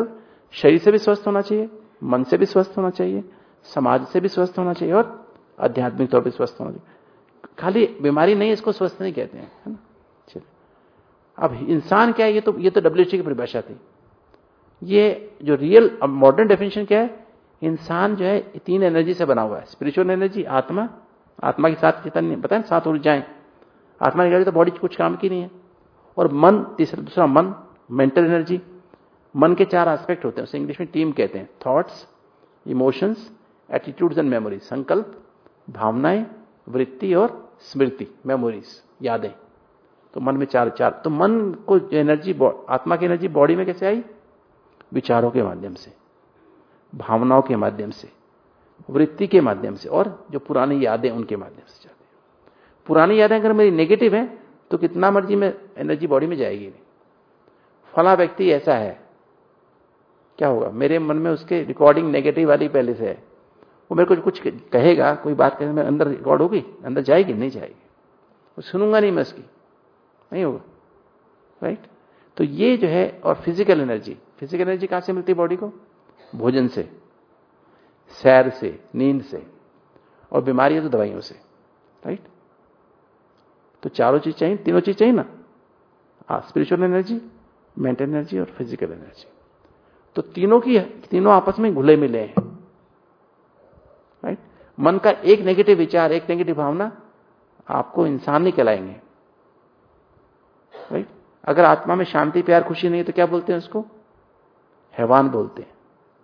शरीर से भी स्वस्थ होना चाहिए, मन से भी स्वस्थ होना चाहिए, समाज से भी स्वस्थ होना चाहिए और आध्यात्मिक तौर पर स्वस्थ होना चाहिए। खाली बीमारी नहीं, इसको स्वस्थ नहीं कहते हैं, है ना। चलिए, अब इंसान क्या है, ये तो ये तो डब्ल्यूएचओ की परिभाषा थी। ये जो रियल अब मॉडर्न डेफिनेशन क्या है, इंसान जो है तीन एनर्जी से बना हुआ है। स्पिरिचुअल एनर्जी, आत्मा, आत्मा के साथ चैतन्य, बताए सात ऊर्जाएं, आत्मा की तो बॉडी कुछ काम की नहीं है। और मन, तीसरा दूसरा मन, मेंटल एनर्जी। मन के चार एस्पेक्ट होते हैं, उसे इंग्लिश में टीम कहते हैं। Thoughts, emotions, attitudes and memories. संकल्प, भावनाएं, वृत्ति और स्मृति, मेमोरीज, यादें। तो मन में चार चार तो मन को एनर्जी, आत्मा की एनर्जी बॉडी में कैसे आई? विचारों के माध्यम से, भावनाओं के माध्यम से, वृत्ति के माध्यम से और जो पुरानी यादें उनके माध्यम से जाती है। पुरानी यादें अगर मेरी नेगेटिव है तो कितना मर्जी में एनर्जी बॉडी में जाएगी नहीं। फला व्यक्ति ऐसा है, क्या होगा? मेरे मन में उसके रिकॉर्डिंग नेगेटिव वाली पहले से है, वो मेरे को कुछ कहेगा, कोई बात कहे, मैं अंदर रिकॉर्ड होगी, अंदर जाएगी नहीं जाएगी, वो सुनूंगा नहीं मैं उसकी, नहीं होगा, राइट। तो ये जो है, और फिजिकल एनर्जी, फिजिकल एनर्जी कहां से मिलती है बॉडी को? भोजन से, सैर से, नींद से, और बीमारी है तो दवाइयों से, राइट। तो चारों चीज चाहिए, तीनों चीज चाहिए ना, हाँ, स्पिरिचुअल एनर्जी, मेंटल एनर्जी और फिजिकल एनर्जी। तो तीनों की तीनों आपस में घुले मिले हैं, राइट। मन का एक नेगेटिव विचार, एक नेगेटिव भावना आपको इंसान नहीं कहलाएंगे, राइट। अगर आत्मा में शांति, प्यार, खुशी नहीं तो क्या बोलते हैं उसको? हैवान बोलते हैं।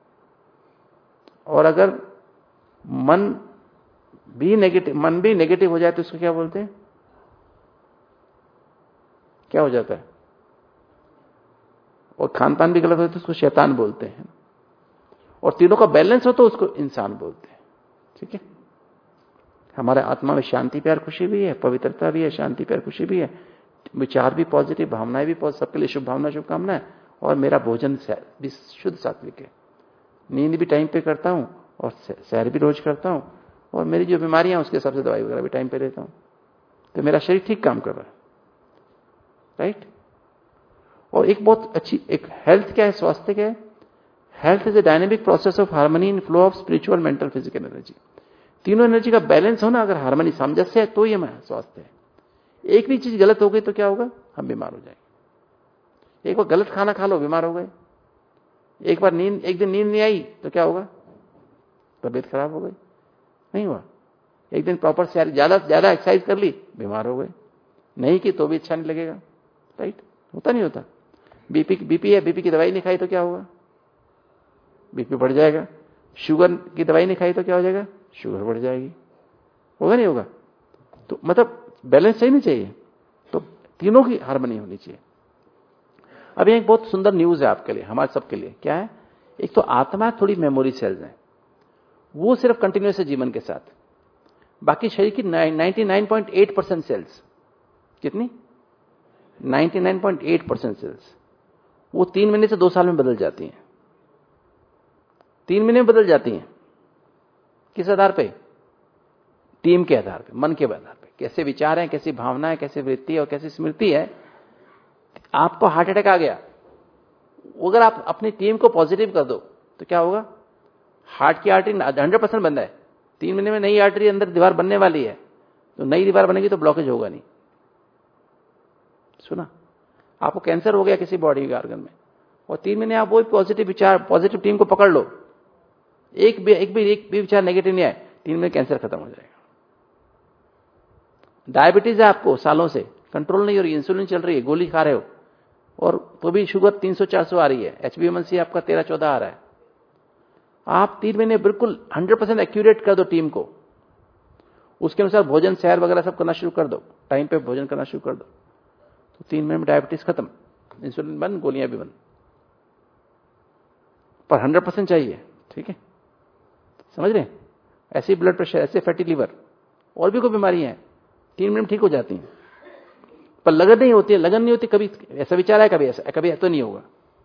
और अगर मन भी नेगेटिव मन भी नेगेटिव हो जाए तो उसको क्या बोलते हैं? क्या हो जाता है? और खान पान भी गलत हो तो उसको शैतान बोलते हैं। और तीनों का बैलेंस हो तो उसको इंसान बोलते हैं, ठीक है। हमारे आत्मा में शांति, प्यार, खुशी भी है, पवित्रता भी है, शांति, प्यार, खुशी भी है, विचार भी पॉजिटिव, भावनाएं भी पॉजिटिव, सबके लिए शुभ भावना, शुभकामनाएं, और मेरा भोजन भी शुद्ध सात्विक है, नींद भी टाइम पे करता हूं और सैर भी रोज करता हूं, और मेरी जो बीमारियां उसके हिसाब से दवाई वगैरह भी टाइम पे लेता हूं, तो मेरा शरीर ठीक काम कर रहा है, राइट। और एक बहुत अच्छी एक हेल्थ क्या है, स्वास्थ्य क्या है? Health is a dynamic process of harmony in flow of spiritual, mental, physical energy. तीनों एनर्जी का बैलेंस हो ना, अगर हार्मनी, सामंजस्य है, तो ये मैं स्वास्थ्य है। एक भी चीज गलत हो गई तो क्या होगा? हम बीमार हो जाएंगे। एक बार गलत खाना खा लो, बीमार हो गए। एक बार नींद, एक दिन नींद नहीं आई तो क्या होगा? तबीयत खराब हो गई, नहीं हुआ। एक दिन प्रॉपर से ज्यादा ज्यादा एक्सरसाइज कर ली, बीमार हो गए। नहीं की तो भी अच्छा नहीं लगेगा, राइट। होता नहीं होता? बीपी बीपी है, बीपी की दवाई नहीं खाई तो क्या होगा? बीपी बढ़ जाएगा। शुगर की दवाई नहीं खाई तो क्या हो जाएगा? शुगर बढ़ जाएगी। होगा नहीं होगा? तो मतलब बैलेंस चाहिए नहीं चाहिए? तो तीनों की हार्मनी होनी चाहिए। अब एक बहुत सुंदर न्यूज है आपके लिए, हमारे सबके लिए। क्या है? एक तो आत्मा थोड़ी मेमोरी सेल्स हैं, वो सिर्फ कंटिन्यूस है जीवन के साथ। बाकी शरीर की निन्यानवे पॉइंट आठ परसेंट सेल्स, कितनी? निन्यानवे पॉइंट आठ परसेंट सेल्स, वो तीन महीने से दो साल में बदल जाती हैं। तीन महीने में बदल जाती हैं। किस आधार पे? टीम के आधार पे, मन के आधार पे। कैसे विचार है, कैसी भावना है, कैसे वृत्ति और कैसी स्मृति है। आपको हार्ट अटैक आ गया, अगर आप अपनी टीम को पॉजिटिव कर दो तो क्या होगा? हार्ट की आर्टरी हंड्रेड परसेंट बंद है, तीन महीने में नई आर्टरी अंदर दीवार बनने वाली है, तो नई दीवार बनेगी तो ब्लॉकेज होगा नहीं। सुना? आपको कैंसर हो गया किसी बॉडी के ऑर्गन में, और तीन महीने आप वो पॉजिटिव विचार, पॉजिटिव टीम को पकड़ लो, एक भी एक भी एक भी विचार नेगेटिव नहीं आए, तीन महीने कैंसर खत्म हो जाएगा। डायबिटीज है आपको सालों से, कंट्रोल नहीं हो रही, इंसुलिन चल रही है, गोली खा रहे हो, और तो भी शुगर तीन सौ चार सौ आ रही है, एचबीएमसी आपका तेरह चौदह आ रहा है। आप तीन महीने बिल्कुल हंड्रेड परसेंट एक्यूरेट कर दो टीम को, उसके अनुसार भोजन, सैर वगैरह सब करना शुरू कर दो, टाइम पे भोजन करना शुरू कर दो, तो तीन महीने में डायबिटीज खत्म, इंसुलिन बंद, गोलियां भी बंद। पर हंड्रेड परसेंट चाहिए, ठीक है? समझ रहे? ऐसे ब्लड प्रेशर, ऐसे फैटी लिवर, और भी कोई बीमारियां हैं, तीन मिनट ठीक हो जाती हैं, पर लगन नहीं होती है। लगन नहीं होती, कभी ऐसा विचार है, कभी ऐसा, कभी तो नहीं होगा।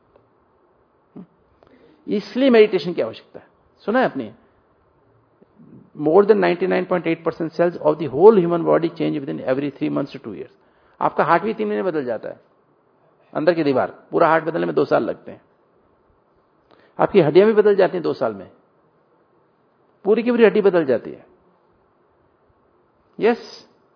इसलिए मेडिटेशन की आवश्यकता है। सुना है आपने? More than ninety nine point eight percent cells of the whole human body change within every three months to two years. आपका हार्ट भी तीन महीने बदल जाता है, अंदर की दीवार, पूरा हार्ट बदलने में दो साल लगते हैं। आपकी हड्डियां भी बदल जाती हैं दो साल में, पूरी की पूरी हड्डी बदल जाती है। यस,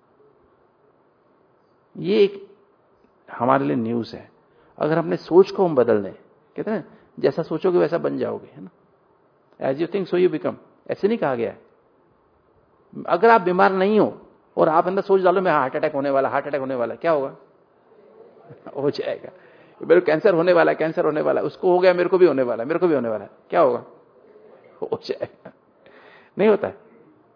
ये एक हमारे लिए न्यूज है। अगर अपने सोच को हम बदल दें, कहते हैं जैसा सोचोगे वैसा बन जाओगे, है ना, as you think so you become, ऐसे नहीं कहा गया है। अगर आप बीमार नहीं हो और आप अंदर सोच डालो मैं हार्ट अटैक होने वाला, हार्ट अटैक होने वाला, क्या होगा? हो जाएगा। मेरे को कैंसर होने वाला है, कैंसर होने वाला है, उसको हो गया, मेरे को भी होने वाला है, मेरे को भी होने वाला है, क्या होगा? हो जाएगा। नहीं होता है।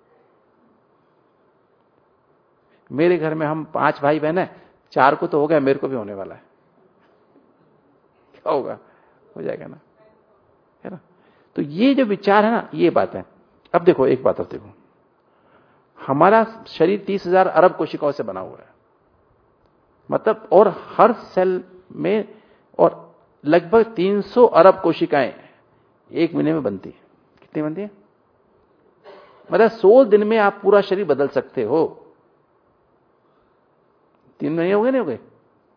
मेरे घर में हम पांच भाई बहन है, चार को तो हो गया, मेरे को भी होने वाला है, क्या होगा? हो जाएगा ना, है ना। तो ये जो विचार है ना, ये बात है। अब देखो एक बात, अब देखो हमारा शरीर तीस हजार अरब कोशिकाओं से बना हुआ है, मतलब, और हर सेल में और लगभग तीन सौ अरब कोशिकाएं एक महीने में बनती है। कितनी बनती है? मतलब सौ दिन में आप पूरा शरीर बदल सकते हो। तीन महीने हो गए, नहीं हो गए?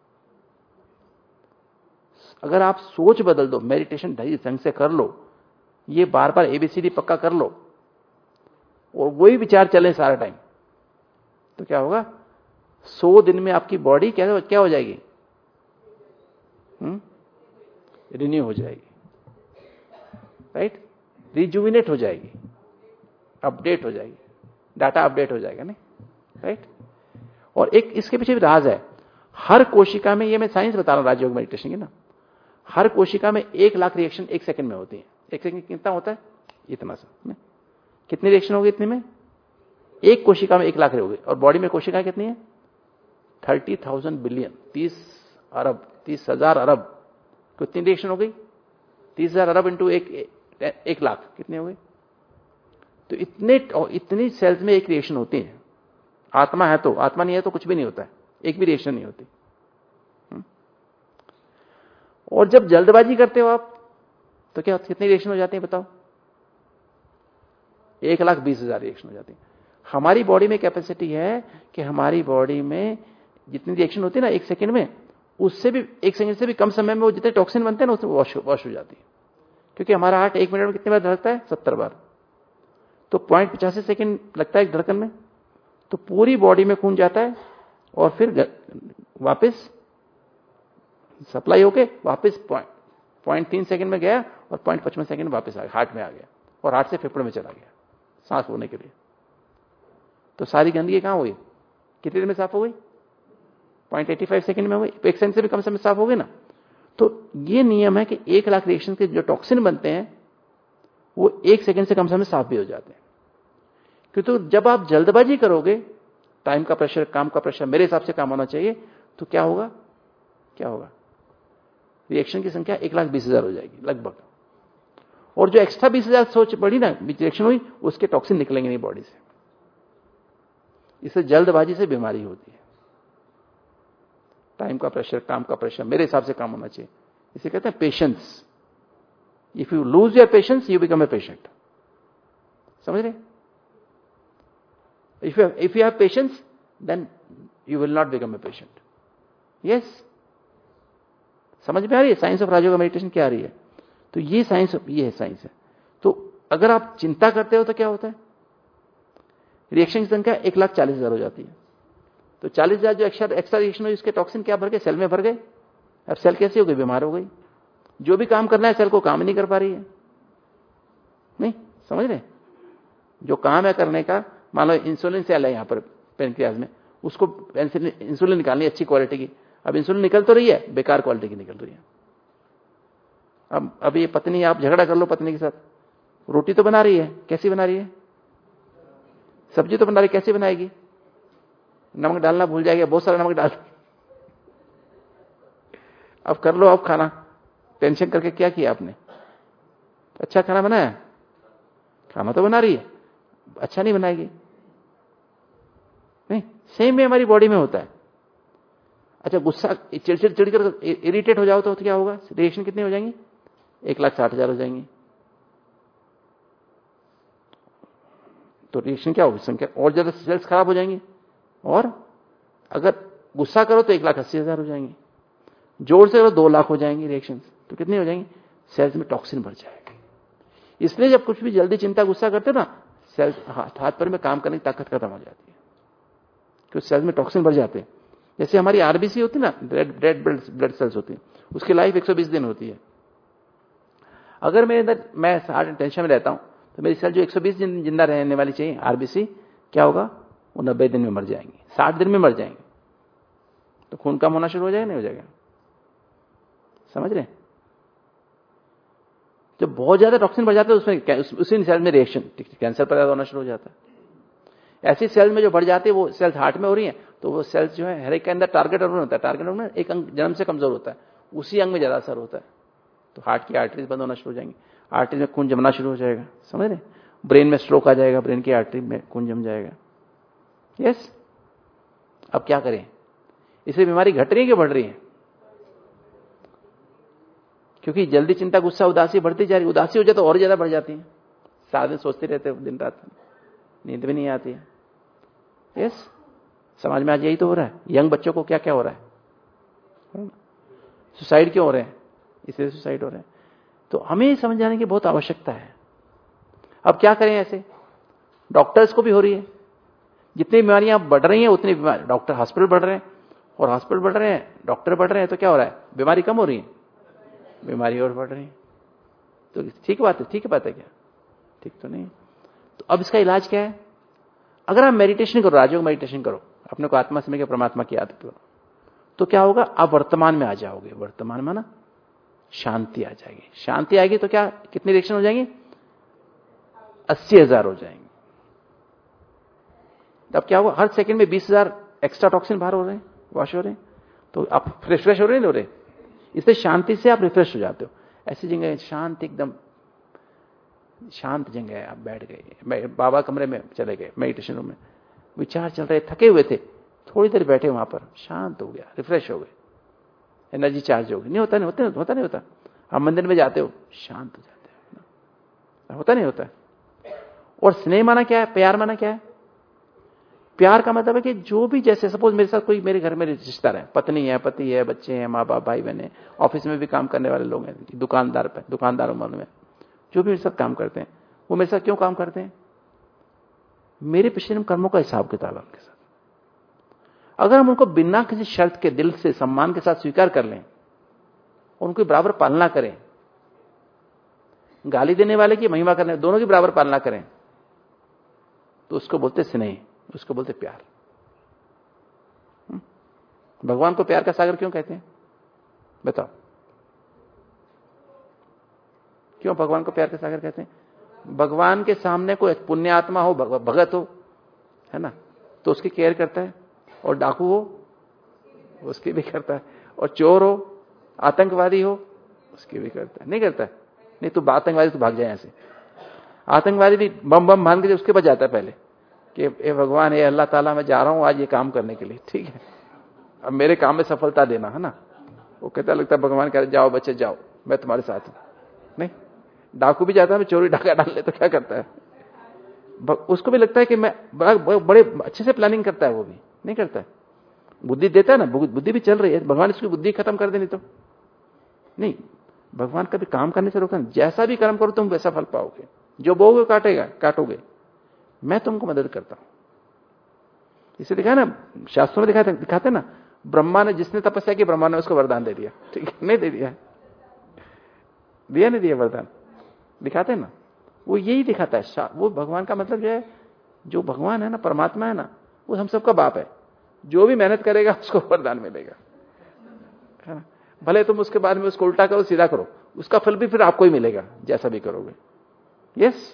अगर आप सोच बदल दो, मेडिटेशन ढंग से कर लो, ये बार बार एबीसीडी पक्का कर लो और वही विचार चले सारा टाइम, तो क्या होगा? सौ दिन में आपकी बॉडी क्या क्या हो जाएगी? हम्म रिन्यू हो जाएगी, राइट, रिजुविनेट हो जाएगी, अपडेट हो जाएगी, डाटा अपडेट हो जाएगा, नहीं, राइट। और एक इसके पीछे भी राज है। हर कोशिका में, ये मैं साइंस बता रहा हूं राजयोग मेडिटेशन की ना, हर कोशिका में एक लाख रिएक्शन एक सेकंड में होती है। एक सेकंड कितना होता है? इतना सा। कितनी रिएक्शन होगी इतने में? एक कोशिका में एक लाख होगी। और बॉडी में कोशिकाएं कितनी है? थर्टी थाउजेंड बिलियन, तीस अरब, तीस हजार अरब। कितनी रिएक्शन हो गई? तीस हजार अरब इंटू एक, एक लाख, कितनी हो गई? तो इतने इतनी सेल्स में एक रिएक्शन होती है। आत्मा है तो, आत्मा नहीं है तो कुछ भी नहीं होता है, एक भी रिएक्शन नहीं होती। और जब जल्दबाजी करते हो आप तो क्या, कितनी रिएक्शन हो जाती है बताओ? एक लाख बीस हजार रिएक्शन हो जाती है। हमारी बॉडी में कैपेसिटी है कि हमारी बॉडी में जितनी रिएक्शन होती है ना एक सेकंड में, उससे भी एक सेकंड से भी कम समय में वो जितने टॉक्सिन बनते हैं ना, उससे वॉश वॉश हो जाती है। क्योंकि हमारा हार्ट एक मिनट में कितनी बार धड़कता है? सत्तर बार। तो पॉइंट पचासी सेकंड लगता है एक धड़कन में, तो पूरी बॉडी में खून जाता है और फिर वापस सप्लाई होके वापस पॉइंट पॉइंट तीन सेकंड में गया और पॉइंट पचपन सेकंड में वापस आ गया, हार्ट में आ गया और हार्ट से फेफड़े में चला गया सांस होने के लिए। तो सारी गंदगी कहां हुई? कितनी देर में साफ हो गई? पॉइंट एटी फाइव सेकंड में हो गई। एक सेकंड से भी कम समय साफ हो गई ना। तो ये नियम है कि एक लाख रिएक्शन के जो टॉक्सिन बनते हैं वो एक सेकंड से कम समय साफ भी हो जाते हैं। क्योंकि तो जब आप जल्दबाजी करोगे, टाइम का प्रेशर, काम का प्रेशर, मेरे हिसाब से काम होना चाहिए, तो क्या होगा? क्या होगा? रिएक्शन की संख्या एक लाख बीस हजार हो जाएगी लगभग। और जो एक्स्ट्रा बीस हजार सोच बढ़ी ना, रिएक्शन हुई, उसके टॉक्सिन निकलेंगे नहीं बॉडी से। इससे जल्दबाजी से बीमारी होती है। टाइम का प्रेशर, काम का प्रेशर, मेरे हिसाब से काम होना चाहिए। इसे कहते हैं patience. If you lose your patience, you become a patient. समझ रहे? If you if you have patience, then you will not become a patient. Yes, समझ में आ रही है साइंस ऑफ राजयोग मेडिटेशन क्या आ रही है? तो ये साइंस, ये है साइंस है। तो अगर आप चिंता करते हो तो क्या होता है? रिएक्शन की संख्या एक लाख चालीस हजार हो जाती है। तो चालीस हजार जो एक्स्ट्रा एक्स्ट्रा रिएक्शन हुई, उसके टॉक्सिन क्या भर गए? सेल में भर गए। अब सेल कैसी हो गई? बीमार हो गई। जो भी काम करना है सेल को काम ही नहीं कर पा रही है। नहीं समझ रहे? जो काम है करने का, मान लो इंसुलिन सेल है यहां पर पेनक्रियाज में, उसको इंसुलिन निकालनी अच्छी क्वालिटी की। अब इंसुलिन निकल तो रही है, बेकार क्वालिटी की निकल रही है। अब अब ये पत्नी, आप झगड़ा कर लो पत्नी के साथ, रोटी तो बना रही है, कैसी बना रही है? सब्जी तो बना रही है, कैसी बनाएगी? नमक डालना भूल जाएगी, बहुत सारा नमक डाल। अब कर लो अब खाना, टेंशन करके क्या किया आपने? अच्छा खाना बनाया? खाना तो बना रही है, अच्छा नहीं बनाएगी। नहीं, सेम में हमारी बॉडी में होता है। अच्छा गुस्सा, चिड़चिड़ चिड़कर इरिटेट हो जाओ तो क्या होगा? रिएक्शन कितनी हो जाएंगी? एक लाख साठ हजार हो जाएंगी। तो रिएक्शन क्या होगी? संख्या और ज्यादा, सेल्स खराब हो जाएंगी। और अगर गुस्सा करो तो एक लाख अस्सी हजार हो जाएंगे। जोर से करो दो लाख हो जाएंगी रिएक्शन। तो कितनी हो जाएंगी? सेल्स में टॉक्सिन भर जाएगा। इसलिए जब कुछ भी जल्दी चिंता गुस्सा करते ना, सेल्स हाथ हाथ पैर में काम करने की ताकत खत्म हो जाती है, क्योंकि सेल्स में टॉक्सिन बढ़ जाते हैं। जैसे हमारी आरबीसी होती है ना, रेड रेड ब्लड सेल्स होती है, उसकी लाइफ एक सौ बीस दिन होती है। अगर मेरे अंदर मैं हार्ट टेंशन में रहता हूं तो मेरी सेल जो एक सौ बीस दिन जिंदा रहने वाली चाहिए आरबीसी, क्या होगा, वो नब्बे दिन में मर जाएंगे, साठ दिन में मर जाएंगे। तो खून कम होना शुरू हो जाएगा, नहीं हो जाएगा? समझ रहे हैं? जब बहुत ज्यादा टॉक्सिन बढ़ जाता है उसमें उस, उसी सेल में रिएक्शन कैंसर पैदा होना शुरू हो जाता है। ऐसी सेल में जो बढ़ जाती है वो सेल्स हार्ट में हो रही है, तो वो सेल्स जो है हर एक के अंदर टारगेट ऑर्गन होता है, टारगेट ऑर्गन एक अंग जन्म से कमजोर होता है, उसी अंग में ज्यादा असर होता है, तो हार्ट की आर्टरीज बंद होना शुरू हो जाएंगी, आर्टरीज में खून जमना शुरू हो जाएगा। समझ रहे? ब्रेन में स्ट्रोक आ जाएगा, ब्रेन की आर्टरी में खून जम जाएगा। यस, अब क्या करें? इससे बीमारी घट रही है कि बढ़ रही है? क्योंकि जल्दी चिंता गुस्सा उदासी बढ़ती जा रही है। उदासी हो जाए तो और ज्यादा बढ़ जाती है, सारा दिन सोचते रहते हो, दिन रात नींद भी नहीं आती है। यस, समाज में आज यही तो हो रहा है। यंग बच्चों को क्या क्या हो रहा है? सुसाइड क्यों हो रहे हैं? इसलिए सुसाइड हो रहे हैं। तो हमें समझ जाने की बहुत आवश्यकता है। अब क्या करें? ऐसे डॉक्टर्स को भी हो रही है, जितनी बीमारियां बढ़ रही हैं उतनी बीमारी, डॉक्टर हॉस्पिटल बढ़ रहे हैं, और हॉस्पिटल बढ़ रहे हैं, डॉक्टर बढ़ रहे हैं, तो क्या हो रहा है? बीमारी कम हो रही है, बीमारी और बढ़ रही है। तो ठीक बात है, ठीक है बात है क्या? ठीक तो नहीं। तो अब इसका इलाज क्या है? अगर आप मेडिटेशन करो, राजयोग मेडिटेशन करो, अपने को आत्मा समझ के परमात्मा की आदत करो, तो क्या होगा? आप वर्तमान में आ जाओगे। वर्तमान में ना शांति आ जाएगी। शांति आएगी तो क्या, कितनी रिएक्शन हो जाएंगी? अस्सी हजार हो जाएंगे। अब क्या होगा? हर सेकंड में बीस हजार एक्स्ट्रा टॉक्सिन बाहर हो रहे हैं, वॉश हो रहे हैं, तो आप फ्रेश फ्रेश हो रहे हैं, हो रहे। इससे शांति से आप रिफ्रेश हो जाते हो। ऐसी जगह शांत, एकदम शांत जगह है, आप बैठ गए, बाबा कमरे में चले गए, मेडिटेशन रूम में, विचार चल रहे, थके हुए थे, थोड़ी देर बैठे वहां पर, शांत हो गया, रिफ्रेश हो गए, एनर्जी चार्ज हो गई। नहीं होता? नहीं होता, होता नहीं होता? आप मंदिर में जाते हो, शांत हो जाते हो, होता नहीं होता? और स्नेह माना क्या है? प्यार माना क्या है? प्यार का मतलब है कि जो भी, जैसे सपोज मेरे साथ कोई, मेरे घर में रिश्तेदार है, पत्नी है, पति है, बच्चे हैं, माँ बाप, भाई बहन है, ऑफिस में भी काम करने वाले लोग हैं, दुकानदार पे दुकानदारों में जो भी मेरे साथ काम करते हैं, वो मेरे साथ क्यों काम करते हैं? मेरे पिछले कर्मों का हिसाब किताब है उनके साथ। अगर हम उनको बिना किसी शर्त के दिल से सम्मान के साथ स्वीकार कर लें, उनकी बराबर पालना करें, गाली देने वाले की, महिमा करने, दोनों की बराबर पालना करें, तो उसको बोलते स्नेह, उसको बोलते प्यार। भगवान को प्यार का सागर क्यों कहते हैं? बताओ, क्यों भगवान को प्यार का सागर कहते हैं? भगवान के सामने कोई पुण्य आत्मा हो, भगत हो, है ना, तो उसकी केयर करता है, और डाकू हो उसकी भी करता है, और चोर हो, आतंकवादी हो, उसकी भी करता है। नहीं करता है? नहीं तो आतंकवादी तो भाग जाए ऐसे। आतंकवादी भी बम बम मान के उसके पास जाता है पहले कि ए भगवान, ए अल्लाह ताला, मैं जा रहा हूं आज ये काम करने के लिए, ठीक है, अब मेरे काम में सफलता देना, है ना। वो कहता लगता है भगवान कह जाओ बच्चे जाओ, मैं तुम्हारे साथ हूं। नहीं, डाकू भी जाता है, चोरी डाका डाल ले तो क्या करता है? उसको भी लगता है कि मैं बड़े अच्छे से प्लानिंग करता है, वो भी नहीं करता है। बुद्धि देता है ना, बुद्धि भी चल रही है, भगवान इसकी बुद्धि खत्म कर देनी तो नहीं। भगवान कभी काम करने से रोका नहीं। जैसा भी कर्म करो तुम वैसा फल पाओगे, जो बोओगे काटेगा काटोगे, मैं तुमको मदद करता हूं। इसे दिखा ना, शास्त्रों में दिखाते दिखाते ना, ब्रह्मा ने, जिसने तपस्या की, ब्रह्मा ने उसको वरदान दे दिया, ठीक है? नहीं दे दिया? दिया नहीं दिया वरदान? दिखाते ना, वो यही दिखाता है। वो भगवान का मतलब जो है, जो भगवान है ना, परमात्मा है ना, वो हम सबका बाप है। जो भी मेहनत करेगा उसको वरदान मिलेगा, है ना। भले तुम उसके बाद में उसको उल्टा करो, सीधा करो, उसका फल भी फिर आपको ही मिलेगा, जैसा भी करोगे। यस,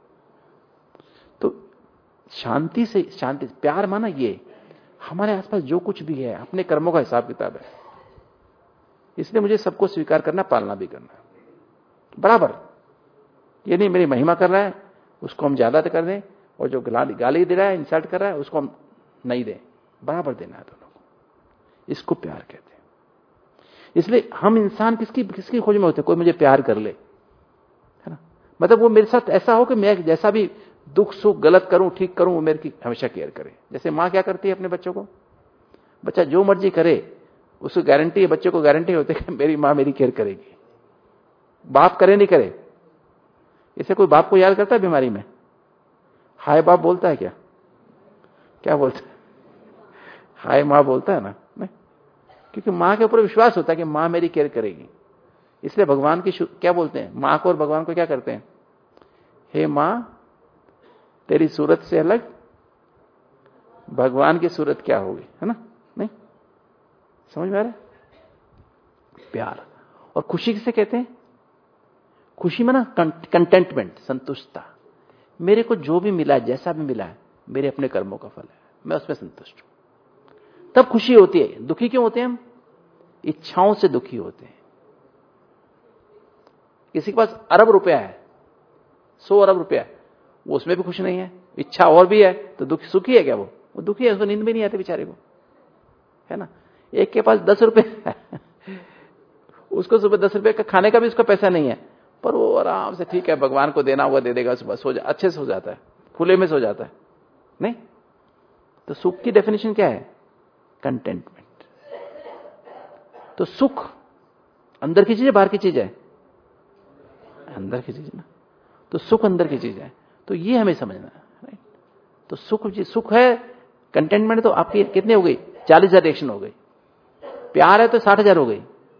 तो शांति से, शांति, प्यार माना ये हमारे आसपास जो कुछ भी है, अपने कर्मों का हिसाब किताब है। इसलिए मुझे सबको स्वीकार करना, पालना भी करना बराबर। ये नहीं मेरी महिमा कर रहा है उसको हम ज्यादा कर दें, और जो गाली दे रहा है, इंसल्ट कर रहा है, उसको हम नहीं दें, बराबर देना है दोनों को। इसको प्यार कहते हैं। इसलिए हम इंसान किसकी किसकी खोज में होते हैं? कोई मुझे प्यार कर ले, है ना, मतलब वो मेरे साथ ऐसा हो कि मैं जैसा भी दुख सुख गलत करूं ठीक करूं, वो मेरे की हमेशा केयर करे। जैसे माँ क्या करती है अपने बच्चों को, बच्चा जो मर्जी करे उसको गारंटी है, बच्चे को गारंटी होती है कि मेरी माँ मेरी केयर करेगी। बाप करे नहीं करे, इसे कोई बाप को याद करता है बीमारी में? हाय बाप बोलता है क्या? क्या बोलता है? हाय माँ बोलता है ना? नहीं, क्योंकि माँ के ऊपर विश्वास होता है कि माँ मेरी केयर करेगी। इसलिए भगवान की क्या बोलते हैं, माँ को और भगवान को क्या करते हैं? हे माँ, तेरी सूरत से अलग भगवान की सूरत क्या होगी, है ना? नहीं समझ में आ रहा है? प्यार और खुशी किसे कहते हैं? खुशी में ना कंटेंटमेंट, संतुष्टता। मेरे को जो भी मिला, जैसा भी मिला है, मेरे अपने कर्मों का फल है, मैं उसमें संतुष्ट हूं, तब खुशी होती है। दुखी क्यों होते हैं हम? इच्छाओं से दुखी होते हैं। किसी के पास अरब रुपया है, सौ अरब रुपया है, वो उसमें भी खुश नहीं है, इच्छा और भी है, तो दुखी सुखी है क्या? वो वो दुखी है, उसको नींद भी नहीं आती बेचारे को, है ना? एक के पास दस रुपए है, उसको सुबह दस रुपए का खाने का भी उसका पैसा नहीं है, पर वो आराम से ठीक है, भगवान को देना हुआ दे देगा, सुबह सो जा, अच्छे से हो जाता है, खुले में सो जाता है। नहीं तो सुख की डेफिनेशन क्या है? कंटेंटमेंट। तो सुख अंदर की चीज है, बाहर की चीज है? अंदर की चीज ना। तो सुख अंदर की चीज है, तो ये हमें समझना है। राइट? तो सुख जी सुख है, कंटेंटमेंट तो आपकी कितने हो गई? चालीस हजार रिएक्शन हो गई। प्यार है तो साठ हजार हो गई।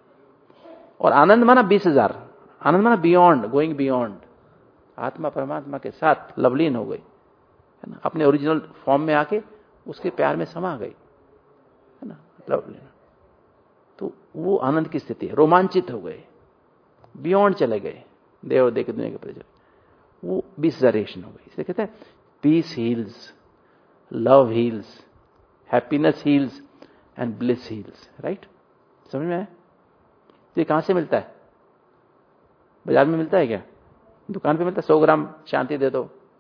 और आनंद माना बीस हजार। आनंद माना बियॉन्ड, गोइंग बियॉन्ड, आत्मा परमात्मा के साथ लवलीन हो गई, है ना? अपने ओरिजिनल फॉर्म में आके उसके प्यार में समा गई, है ना? लवलीन। तो वो आनंद की स्थिति है, रोमांचित हो गए, बियॉन्ड चले गए, देव देख दुनिया के परिचय, वो बीस हजार रिएक्शन हो गई। इसे कहते हैं peace heals, love heals, happiness heals and bliss heals. Right? समझ में आया? तो ये कहां से मिलता है? बाजार में मिलता है क्या? दुकान पे मिलता है? सौ ग्राम शांति दे दो,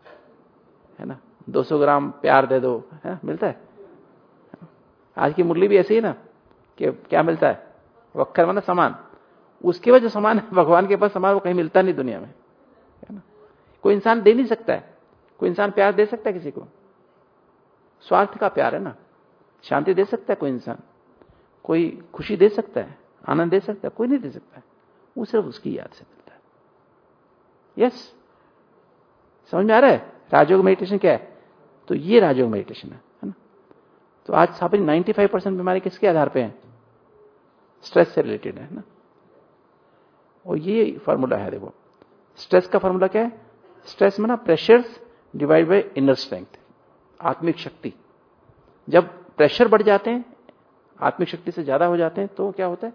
है ना? दो सौ ग्राम प्यार दे दो, है? मिलता है? आज की मुरली भी ऐसी है ना कि क्या मिलता है? वक्कर माना सामान। उसके बाद जो सामान है भगवान के पास, सामान वो कहीं मिलता नहीं दुनिया में, है ना? कोई इंसान दे नहीं सकता है, कोई इंसान प्यार दे सकता है किसी को? स्वार्थ का प्यार है ना। शांति दे सकता है कोई इंसान? कोई खुशी दे सकता है, आनंद दे सकता है? कोई नहीं दे सकता है। वो सिर्फ उसकी याद से मिलता है। यस, समझ में आ रहा है? राजयोग मेडिटेशन क्या है? तो ये राजयोग मेडिटेशन है, है ना? तो आज साहब पचानवे परसेंट बीमारी किसके आधार पे है? स्ट्रेस से रिलेटेड है ना। और ये फॉर्मूला है, देखो स्ट्रेस का फॉर्मूला क्या है? स्ट्रेस में ना pressures divide by inner strength, आत्मिक शक्ति। जब प्रेशर बढ़ जाते हैं, आत्मिक शक्ति से ज्यादा हो जाते हैं, तो क्या होता है?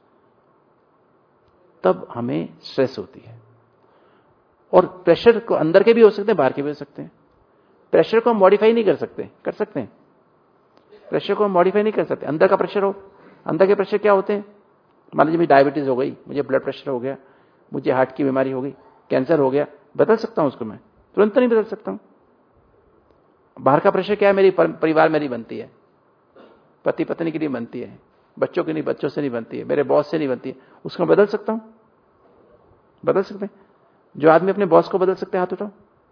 तब हमें स्ट्रेस होती है। और प्रेशर को अंदर के भी हो सकते हैं, बाहर के भी हो सकते हैं। प्रेशर को हम मॉडिफाई नहीं कर सकते, कर सकते हैं? प्रेशर को हम मॉडिफाई नहीं कर सकते। अंदर का प्रेशर हो, अंदर के प्रेशर क्या होते हैं? मान लीजिए मुझे डायबिटीज हो गई, मुझे ब्लड प्रेशर हो गया, मुझे हार्ट की बीमारी हो गई, कैंसर हो गया, बदल सकता हूं उसको मैं? तुरंत नहीं बदल सकता हूं। बाहर का प्रेशर क्या है? मेरी परिवार मेरी बनती है, पति पत्नी के लिए बनती है, बच्चों के नहीं, बच्चों से नहीं बनती है, मेरे बॉस से नहीं बनती है, उसको बदल सकता हूं? बदल सकते हैं। जो आदमी अपने बॉस को बदल सकते हैं, हाथ उठाओ।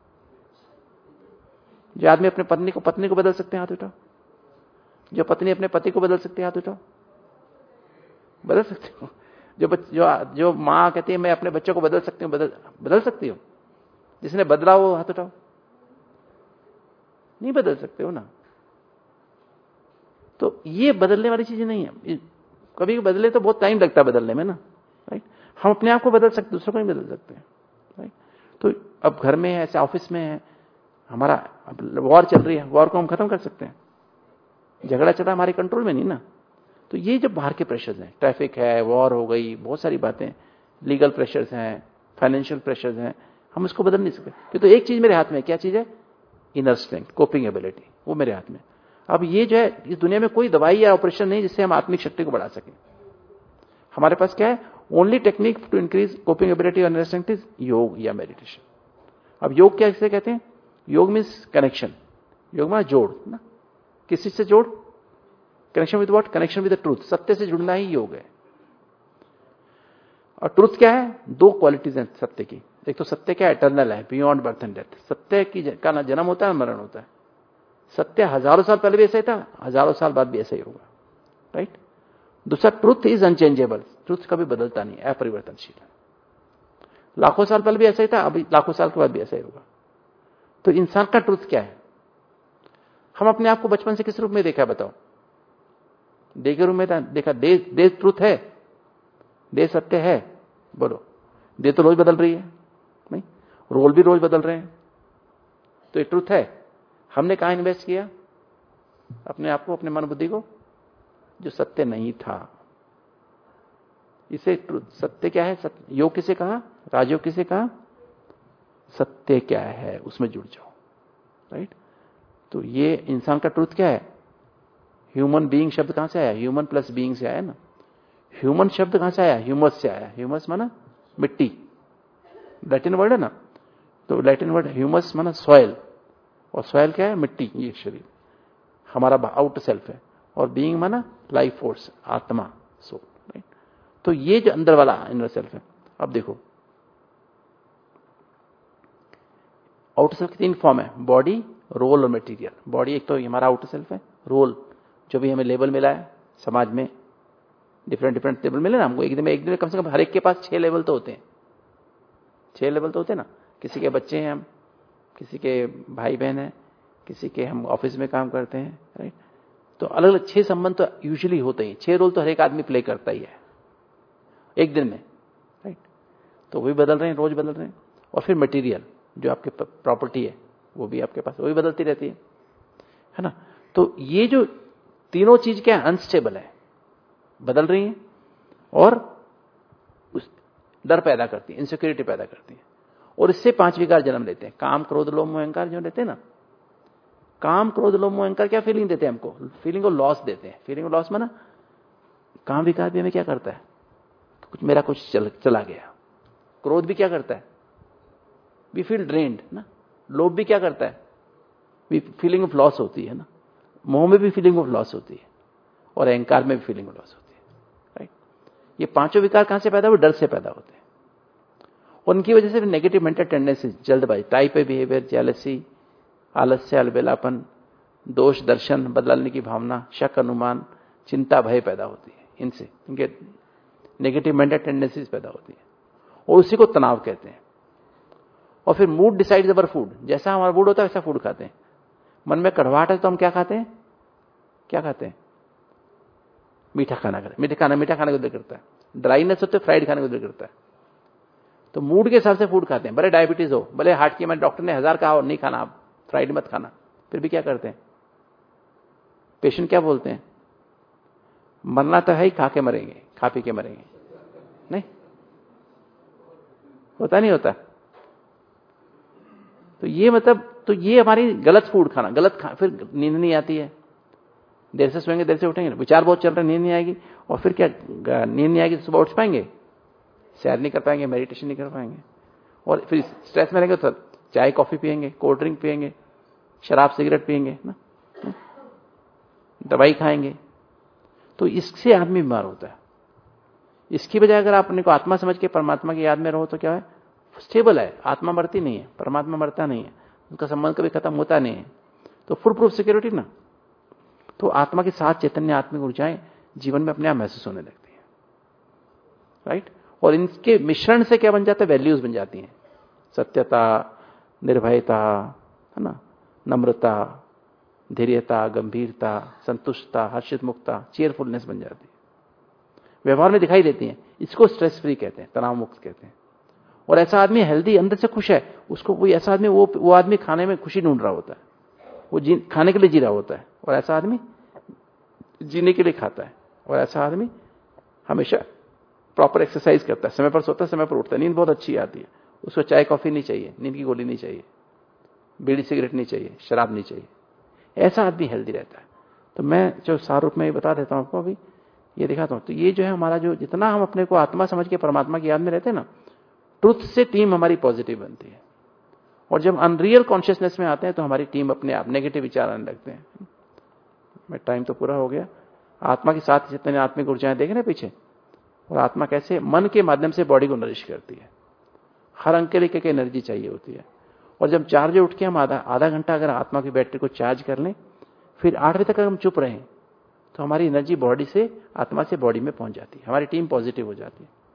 जो आदमी अपने पत्नी को पत्नी को बदल सकते हैं, हाथ उठाओ। जो पत्नी अपने पति को बदल सकती है, हाथ उठाओ। बदल सकते हो? जो बच, जो जो माँ कहती है मैं अपने बच्चों को बदल सकती हूँ, बदल बदल सकती हो? जिसने बदला वो हाथ उठाओ। नहीं बदल सकते हो ना। तो ये बदलने वाली चीजें नहीं है। कभी बदले तो बहुत टाइम लगता है बदलने में ना। राइट? हम अपने आप को बदल सकते, दूसरों को नहीं बदल सकते। राइट? तो अब घर में है, ऐसे ऑफिस में है, हमारा वॉर चल रही है, वॉर को हम खत्म कर सकते हैं? झगड़ा चला हमारे कंट्रोल में नहीं ना। तो ये जो बाहर के प्रेशर्स हैं, ट्रैफिक है, वॉर हो गई, बहुत सारी बातें, लीगल प्रेशर्स हैं, फाइनेंशियल प्रेशर्स हैं, हम इसको बदल नहीं सकते। तो एक चीज मेरे हाथ में, क्या चीज है? इनर स्ट्रेंथ, कोपिंग एबिलिटी, वो मेरे हाथ में। अब ये जो है, इस दुनिया में कोई दवाई या ऑपरेशन नहीं जिससे हम आत्मिक शक्ति को बढ़ा सके। हमारे पास क्या है? Only technique to increase coping ability और इनर स्ट्रेंथ इज योग या मेडिटेशन। अब योग क्या इसे कहते हैं? योग मीन्स कनेक्शन। योग में जोड़ ना, किसी से जोड़? Connection with what? Connection with the truth. सत्य से जुड़ना ही योग है। और ट्रूथ क्या है? दो क्वालिटीज हैं सत्य की। एक तो सत्य क्या है? इटर्नल है, बियॉन्ड बर्थ एंड डेथ। सत्य की का ना जन्म होता है, मरण होता है। सत्य हजारों साल पहले भी ऐसा ही था, हजारों साल बाद भी ऐसा ही होगा। राइट? दूसरा ट्रूथ इज अनचेंजेबल। ट्रूथ कभी बदलता नहीं, अपरिवर्तनशील है। लाखों साल पहले भी ऐसा ही था, अभी लाखों साल के बाद भी ऐसा ही होगा। तो इंसान का ट्रुथ क्या है? हम अपने आप को बचपन से किस रूप में देखा है बताओ? दे के रूप में देखा। दे दे ट्रुथ है, दे सत्य है, बोलो। दे तो रोज बदल रही है, नहीं? रोल भी रोज बदल रहे हैं, तो ये ट्रुथ है। हमने कहां इन्वेस्ट किया अपने आप को, अपने मन बुद्धि को? जो सत्य नहीं था। इसे सत्य क्या है? सत्य योग किसे कहा? राजयोग किसे कहा? सत्य क्या है उसमें जुड़ जाओ, राइट? तो ये इंसान का ट्रुथ क्या है? ह्यूमन बीइंग शब्द कहां से आया? ह्यूमन प्लस बीइंग से आया ना। ह्यूमन शब्द कहां से आया? ह्यूमस से आया। ह्यूमस माना मिट्टी, लैटिन वर्ड है ना। तो लैटिन वर्ड ह्यूमस माना सॉइल, और सॉइल क्या है? मिट्टी। ये शरीर हमारा आउट सेल्फ है, और बीइंग माना लाइफ फोर्स, आत्मा, सोल, राइट? तो ये जो अंदर वाला इनर सेल्फ है। अब देखो, आउटर सेल्फ की तीन फॉर्म है, बॉडी, रोल और मटेरियल। बॉडी एक तो हमारा आउटर सेल्फ है, रोल जो भी हमें लेवल मिला है समाज में, डिफरेंट डिफरेंट लेवल मिले ना हमको। एक दिन में एक दिन में कम से कम हर एक के पास छह लेवल तो होते हैं, छह लेवल तो होते हैं ना। किसी के बच्चे हैं हम, किसी के भाई बहन हैं, किसी के हम ऑफिस में काम करते हैं, राइट? तो अलग अलग छह संबंध तो यूजुअली होते हैं। छह रोल तो हर एक आदमी प्ले करता ही है एक दिन में, राइट? तो वही बदल रहे हैं, रोज बदल रहे हैं। और फिर मटेरियल जो आपके प्रॉपर्टी है वो भी आपके पास वही बदलती रहती है, है ना। तो ये जो तीनों चीज क्या है? अनस्टेबल है, बदल रही हैं और उस डर पैदा करती है, इनसिक्योरिटी पैदा करती है, और इससे पांच विकार जन्म लेते हैं। काम, क्रोध, लोभ, मोह, अहंकार जो लेते हैं ना। काम, क्रोध, लोभ, मोह, अहंकार क्या फीलिंग देते हैं हमको? फीलिंग ऑफ लॉस देते हैं। फीलिंग ऑफ लॉस माना काम विकार भी हमें क्या करता है? कुछ मेरा कुछ चल, चला गया। क्रोध भी क्या करता है? वी फील ड्रेन्ड ना। लोभ भी क्या करता है? वी फीलिंग ऑफ लॉस होती है ना। मोह में भी फीलिंग ऑफ लॉस होती है, और अहंकार में भी फीलिंग ऑफ लॉस होती है, राइट? ये पांचों विकार कहां से पैदा हुए? डर से पैदा होते हैं, और उनकी वजह से भी नेगेटिव मेंटल टेंडेंसी, जल्दबाजी, टाइप ए बिहेवियर, जेलसी, आलस्य, अलबेलापन, दोष दर्शन, बदला लेने की भावना, शक, अनुमान, चिंता, भय पैदा होती है। इनसे इनके नेगेटिव मेंटल टेंडेंसीज पैदा होती है, और उसी को तनाव कहते हैं। और फिर मूड डिसाइड्स अवर फूड। जैसा हमारा मूड होता है वैसा फूड खाते हैं। मन में कड़वाहट है तो हम क्या खाते हैं? क्या खाते हैं? मीठा खाना खाते हैं। मीठा खाना मीठा खाने को दिल करता है। ड्राइनेस होते फ्राइड खाने को दिल करता है। तो मूड के हिसाब से फूड खाते हैं। भले डायबिटीज हो, भले हार्ट की, हमारे डॉक्टर ने हजार कहा हो नहीं खाना, आप फ्राइड मत खाना, फिर भी क्या करते हैं? पेशेंट क्या बोलते हैं? मरना तो है ही, खा के मरेंगे, खा पी के मरेंगे। नहीं होता, नहीं होता। तो ये मतलब, तो ये हमारी गलत फूड खाना, गलत खा, फिर नींद नहीं आती है। देर से सोएंगे, देर से उठेंगे, विचार बहुत चल रहे, नींद नहीं आएगी, और फिर क्या, नींद नहीं आएगी तो सुबह उठ पाएंगे? सैर नहीं कर पाएंगे, मेडिटेशन नहीं कर पाएंगे, और फिर स्ट्रेस में रहेंगे तो चाय कॉफी पिएंगे, कोल्ड ड्रिंक पिएंगे, शराब सिगरेट पिएंगे ना, दवाई खाएंगे। तो इससे आदमी बीमार होता है। इसकी बजाय अगर आप अपने को आत्मा समझ के परमात्मा की याद में रहो तो क्या है? स्टेबल है। आत्मा मरती नहीं है, परमात्मा मरता नहीं है, उनका संबंध कभी खत्म होता नहीं है। तो फुल प्रूफ सिक्योरिटी ना। तो आत्मा के साथ चैतन्य, आत्मिक ऊर्जाएं जीवन में अपने आप महसूस होने लगती है, राइट? और इनके मिश्रण से क्या बन जाता है? वैल्यूज बन जाती हैं। सत्यता, निर्भयता, है ना, नम्रता, धैर्यता, गंभीरता, संतुष्टता, हर्षित मुक्ता, चेयरफुलनेस बन जाती है। व्यवहार में दिखाई देती हैं। इसको स्ट्रेस फ्री कहते हैं, तनाव मुक्त कहते हैं। और ऐसा आदमी हेल्दी, अंदर से खुश है, उसको कोई ऐसा आदमी, वो वो आदमी खाने में खुशी ढूंढ रहा होता है, वो जी, खाने के लिए जी रहा होता है, और ऐसा आदमी जीने के लिए खाता है, और ऐसा आदमी हमेशा प्रॉपर एक्सरसाइज करता है, समय पर सोता है, समय पर उठता है, नींद बहुत अच्छी आती है, उसको चाय कॉफी नहीं चाहिए, नींद की गोली नहीं चाहिए, बीड़ी सिगरेट नहीं चाहिए, शराब नहीं चाहिए। ऐसा आदमी हेल्दी रहता है। तो मैं जो सार रूप में बता देता हूं आपको, अभी ये दिखाता हूं। तो ये जो है हमारा, जो जितना हम अपने को आत्मा समझ के परमात्मा की याद में रहते हैं ना, ट्रुथ से टीम हमारी पॉजिटिव बनती है। और जब अनरियल कॉन्शियसनेस में आते हैं तो हमारी टीम अपने आप नेगेटिव विचार आने लगते हैं। मैं टाइम तो पूरा हो गया। आत्मा के साथ जितने आत्मिक ऊर्जाएं देख रहे हैं पीछे, और आत्मा कैसे मन के माध्यम से बॉडी को नरिश करती है। हर अंग के लिए एक एनर्जी चाहिए होती है। और जब चार बजे उठ के हम आधा आधा घंटा अगर आत्मा की बैटरी को चार्ज कर लें, फिर आठ बजे तक अगर हम चुप रहें, तो हमारी एनर्जी बॉडी से, आत्मा से बॉडी में पहुंच जाती है, हमारी टीम पॉजिटिव हो जाती है।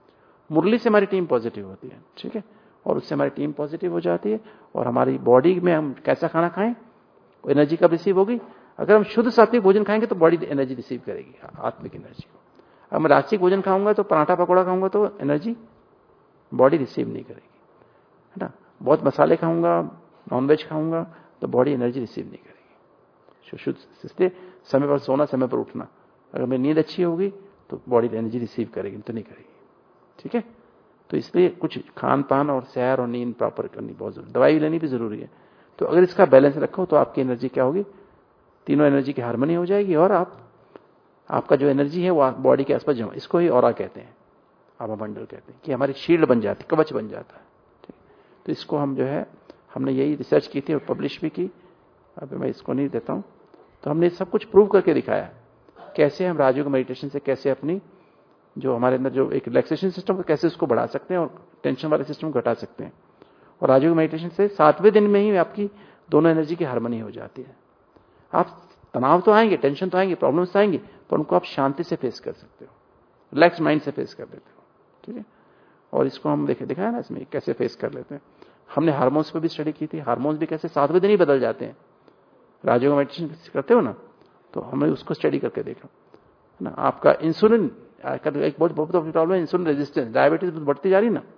मुरली से हमारी टीम पॉजिटिव होती है, ठीक है, और उससे हमारी टीम पॉजिटिव हो जाती है और हमारी बॉडी में हम कैसा खाना खाएं, एनर्जी कब रिसीव होगी। अगर हम शुद्ध सात्विक भोजन खाएंगे तो बॉडी एनर्जी रिसीव करेगी, आत्मिक एनर्जी को। अगर मैं राजसिक भोजन खाऊंगा तो पराठा पकौड़ा खाऊंगा तो एनर्जी बॉडी रिसीव नहीं करेगी, है ना। बहुत मसाले खाऊंगा, नॉनवेज खाऊंगा तो बॉडी एनर्जी रिसीव नहीं करेगी। शुद्ध इसलिए समय पर सोना, समय पर उठना। अगर मेरी नींद अच्छी होगी तो बॉडी एनर्जी रिसीव करेगी, तो नहीं करेगी, ठीक है। तो इसलिए कुछ खान पान और सैर और नींद प्रॉपर करनी बहुत जरूरी, दवाई लेनी भी जरूरी है। तो अगर इसका बैलेंस रखो तो आपकी एनर्जी क्या होगी, तीनों एनर्जी की हार्मनी हो जाएगी और आप आपका जो एनर्जी है वो बॉडी के आसपास जमा, इसको ही ऑरा कहते हैं, आभा मंडल कहते हैं, कि हमारी शील्ड बन जाती, कवच बन जाता है, ठीक। तो इसको हम जो है हमने यही रिसर्च की थी और पब्लिश भी की, अभी मैं इसको नहीं देता हूं। तो हमने सब कुछ प्रूव करके दिखाया कैसे हम राजयोग मेडिटेशन से कैसे अपनी जो हमारे अंदर जो एक रिलैक्सेशन सिस्टम है कैसे उसको बढ़ा सकते हैं और टेंशन वाले सिस्टम को घटा सकते हैं। और राजयोग मेडिटेशन से सातवें दिन में ही आपकी दोनों एनर्जी की हार्मनी हो जाती है। आप तनाव तो आएंगे, टेंशन तो आएंगे, प्रॉब्लम्स तो आएंगे, पर उनको आप शांति से फेस कर सकते हो, रिलैक्स माइंड से फेस कर लेते हो, ठीक है। और इसको हम देखे दिखाया ना इसमें कैसे फेस कर लेते हैं। हमने हार्मोन्स पे भी स्टडी की थी, हार्मोन्स भी कैसे सातवें दिन ही बदल जाते हैं। राजयोग मेडिटेशन करते हो ना, तो हमने उसको स्टडी करके देखा ना। आपका इंसुलिन एक बहुत बहुत प्रॉब्लम है, इंसुलिन रेजिस्टेंस, डायबिटीज बढ़ती जा रही ना।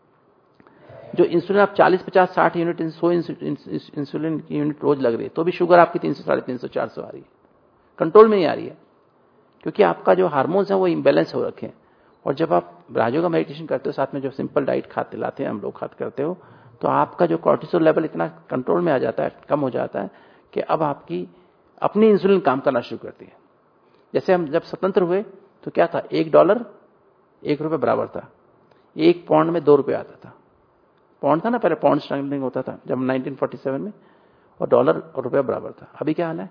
जो इंसुलिन आप चालीस पचास साठ यूनिट सौ इंसुलिन की यूनिट रोज लग रही है तो भी शुगर आपकी तीन सौ साढ़े तीन सौ चार सौ आ रही है, कंट्रोल में नहीं आ रही है, क्योंकि आपका जो हार्मोन्स है वो इम्बेलेंस हो रखे हैं। और जब आप राजयोग मेडिटेशन करते हो, साथ में जो सिंपल डाइट खाते लाते हैं हम लोग खाते करते हो, तो आपका जो कॉर्टिसोल लेवल इतना कंट्रोल में आ जाता है, कम हो जाता है कि अब आपकी अपनी इंसुलिन काम करना शुरू करती है। जैसे हम जब स्वतंत्र हुए तो क्या था, एक डॉलर एक रुपए बराबर था, एक पौंड में दो रुपए आता था। पौंड था ना पहले, पौंड स्टर्लिंग होता था जब नाइनटीन फोर्टी सेवन में, और डॉलर और रुपया बराबर था। अभी क्या हाल है,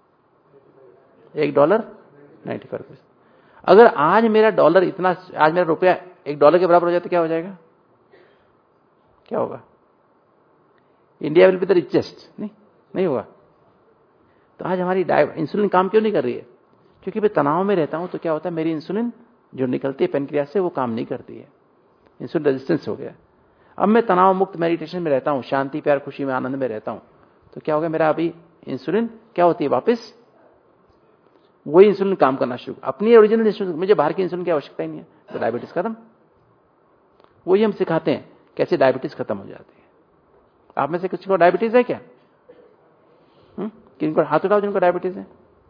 एक डॉलर नाइन्टी फाइव रुपीज। अगर आज मेरा डॉलर इतना, आज मेरा रुपया एक डॉलर के बराबर हो जाए तो क्या हो जाएगा, क्या होगा, India will be the richest, नहीं नहीं होगा। तो आज हमारी इंसुलिन काम क्यों नहीं कर रही है, क्योंकि मैं तनाव में रहता हूं तो क्या होता है, मेरी इंसुलिन जो निकलती है पेनक्रियास से वो काम नहीं करती है, इंसुलिन रेजिस्टेंस हो गया। अब मैं तनाव मुक्त मेडिटेशन में रहता हूं, शांति प्यार खुशी में आनंद में रहता हूं, तो क्या होगा, मेरा अभी इंसुलिन क्या होती है, वापस वही इंसुलिन काम करना शुरू, अपनी ओरिजिनल इंसुलिन, मुझे बाहर की इंसुलिन की आवश्यकता ही नहीं है, तो डायबिटीज खत्म। वही हम सिखाते हैं कैसे डायबिटीज खत्म हो जाती है। आप में से किसी को डायबिटीज है क्या, हुँ? किनको हाथ उठाओ जिनको डायबिटीज है।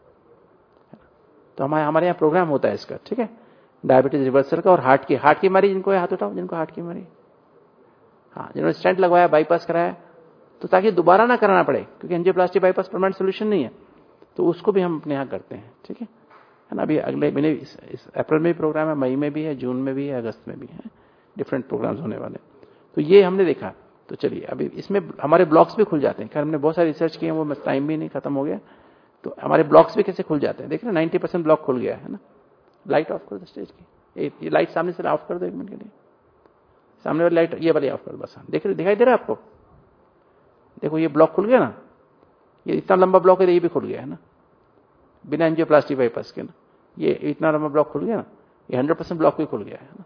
तो हमारे हमारे यहाँ प्रोग्राम होता है इसका, ठीक है, डायबिटीज रिवर्सल का, और हार्ट की हार्ट की बीमारी जिनको है हाथ उठाओ, जिनको हार्ट की बीमारी, हाँ, जिन्होंने स्टेंट लगवाया, बाईपास कराया, तो ताकि दोबारा ना कराना पड़े, क्योंकि एंजियोप्लास्टी बाईपास परमानेंट सोल्यूशन नहीं है, तो उसको भी हम अपने यहाँ करते हैं, ठीक है है ना। अभी अगले महीने इस, इस अप्रैल में भी प्रोग्राम है, मई में भी है, जून में भी है, अगस्त में भी है, डिफरेंट प्रोग्राम्स होने वाले। तो ये हमने देखा। तो चलिए अभी इसमें हमारे ब्लॉक्स भी खुल जाते हैं, खैर हमने बहुत सारी रिसर्च की है, वो टाइम भी नहीं खत्म हो गया। तो हमारे ब्लॉक्स भी कैसे खुल जाते हैं, देख रहे हैं नाइन्टी परसेंट ब्लॉक खुल गया है ना। लाइट ऑफ कर दो स्टेज की, ये लाइट सामने से ऑफ कर दो एक मिनट के लिए, सामने वाली लाइट ये वाली ऑफ कर दो बस। देख रहे, दिखाई दे रहा है आपको, देखो ये ब्लॉक खुल गया ना, ये इतना लंबा ब्लॉक है, ये भी खुल गया है ना, बिना एंजियोप्लास्टी बाईपास के ना, ये इतना लंबा ब्लॉक खुल गया ना, ये हंड्रेड परसेंट ब्लॉक भी खुल गया है ना।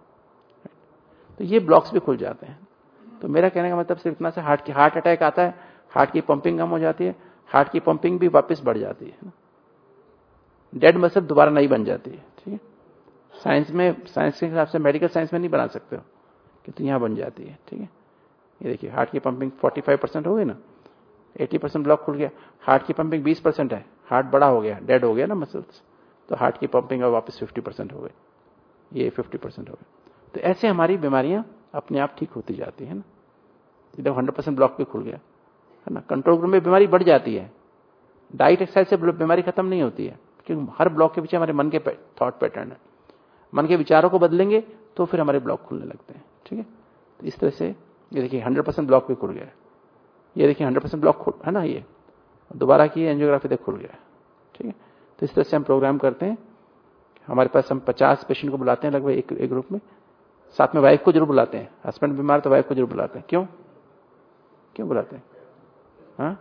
तो ये ब्लॉक्स भी खुल जाते हैं। तो मेरा कहने का मतलब सिर्फ इतना से, हार्ट की हार्ट अटैक आता है, हार्ट की पंपिंग कम हो जाती है, हार्ट की पंपिंग भी वापस बढ़ जाती है ना, डेड मसल दोबारा नहीं बन जाती है, ठीक है। साइंस में, साइंस के हिसाब से, मेडिकल साइंस में नहीं बना सकते हो, किंतु यहां बन जाती है, ठीक है। ये देखिए हार्ट की पंपिंग पैंतालीस परसेंट हो गई ना, अस्सी परसेंट ब्लॉक खुल गया, हार्ट की पंपिंग बीस परसेंट है, हार्ट बड़ा हो गया, डेड हो गया ना मसल्स, तो हार्ट की पंपिंग अब वापस पचास परसेंट हो गई, ये पचास परसेंट हो गई। तो ऐसे हमारी बीमारियां अपने आप ठीक होती जाती है ना। जब हंड्रेड परसेंट ब्लॉक भी खुल गया है ना, कंट्रोल रूम में बीमारी बढ़ जाती है, डाइट एक्सरसाइज से बीमारी खत्म नहीं होती है, क्योंकि हर ब्लॉक के पीछे हमारे मन के थॉट पैटर्न है, मन के विचारों को बदलेंगे तो फिर हमारे ब्लॉक खुलने लगते हैं, ठीक है। तो इस तरह से ये देखिए हंड्रेड परसेंट ब्लॉक भी खुल गया, ये देखिए हंड्रेड परसेंट ब्लॉक है ना, ये दोबारा की एंजियोग्राफी तक खुल गया, ठीक है। तो इस तरह से हम प्रोग्राम करते हैं। हमारे पास हम पचास पेशेंट को बुलाते हैं लगभग एक, एक ग्रुप में, साथ में वाइफ को जरूर बुलाते हैं, हस्बैंड बीमार तो वाइफ को जरूर बुलाते हैं। क्यों क्यों बुलाते हैं, हाँ,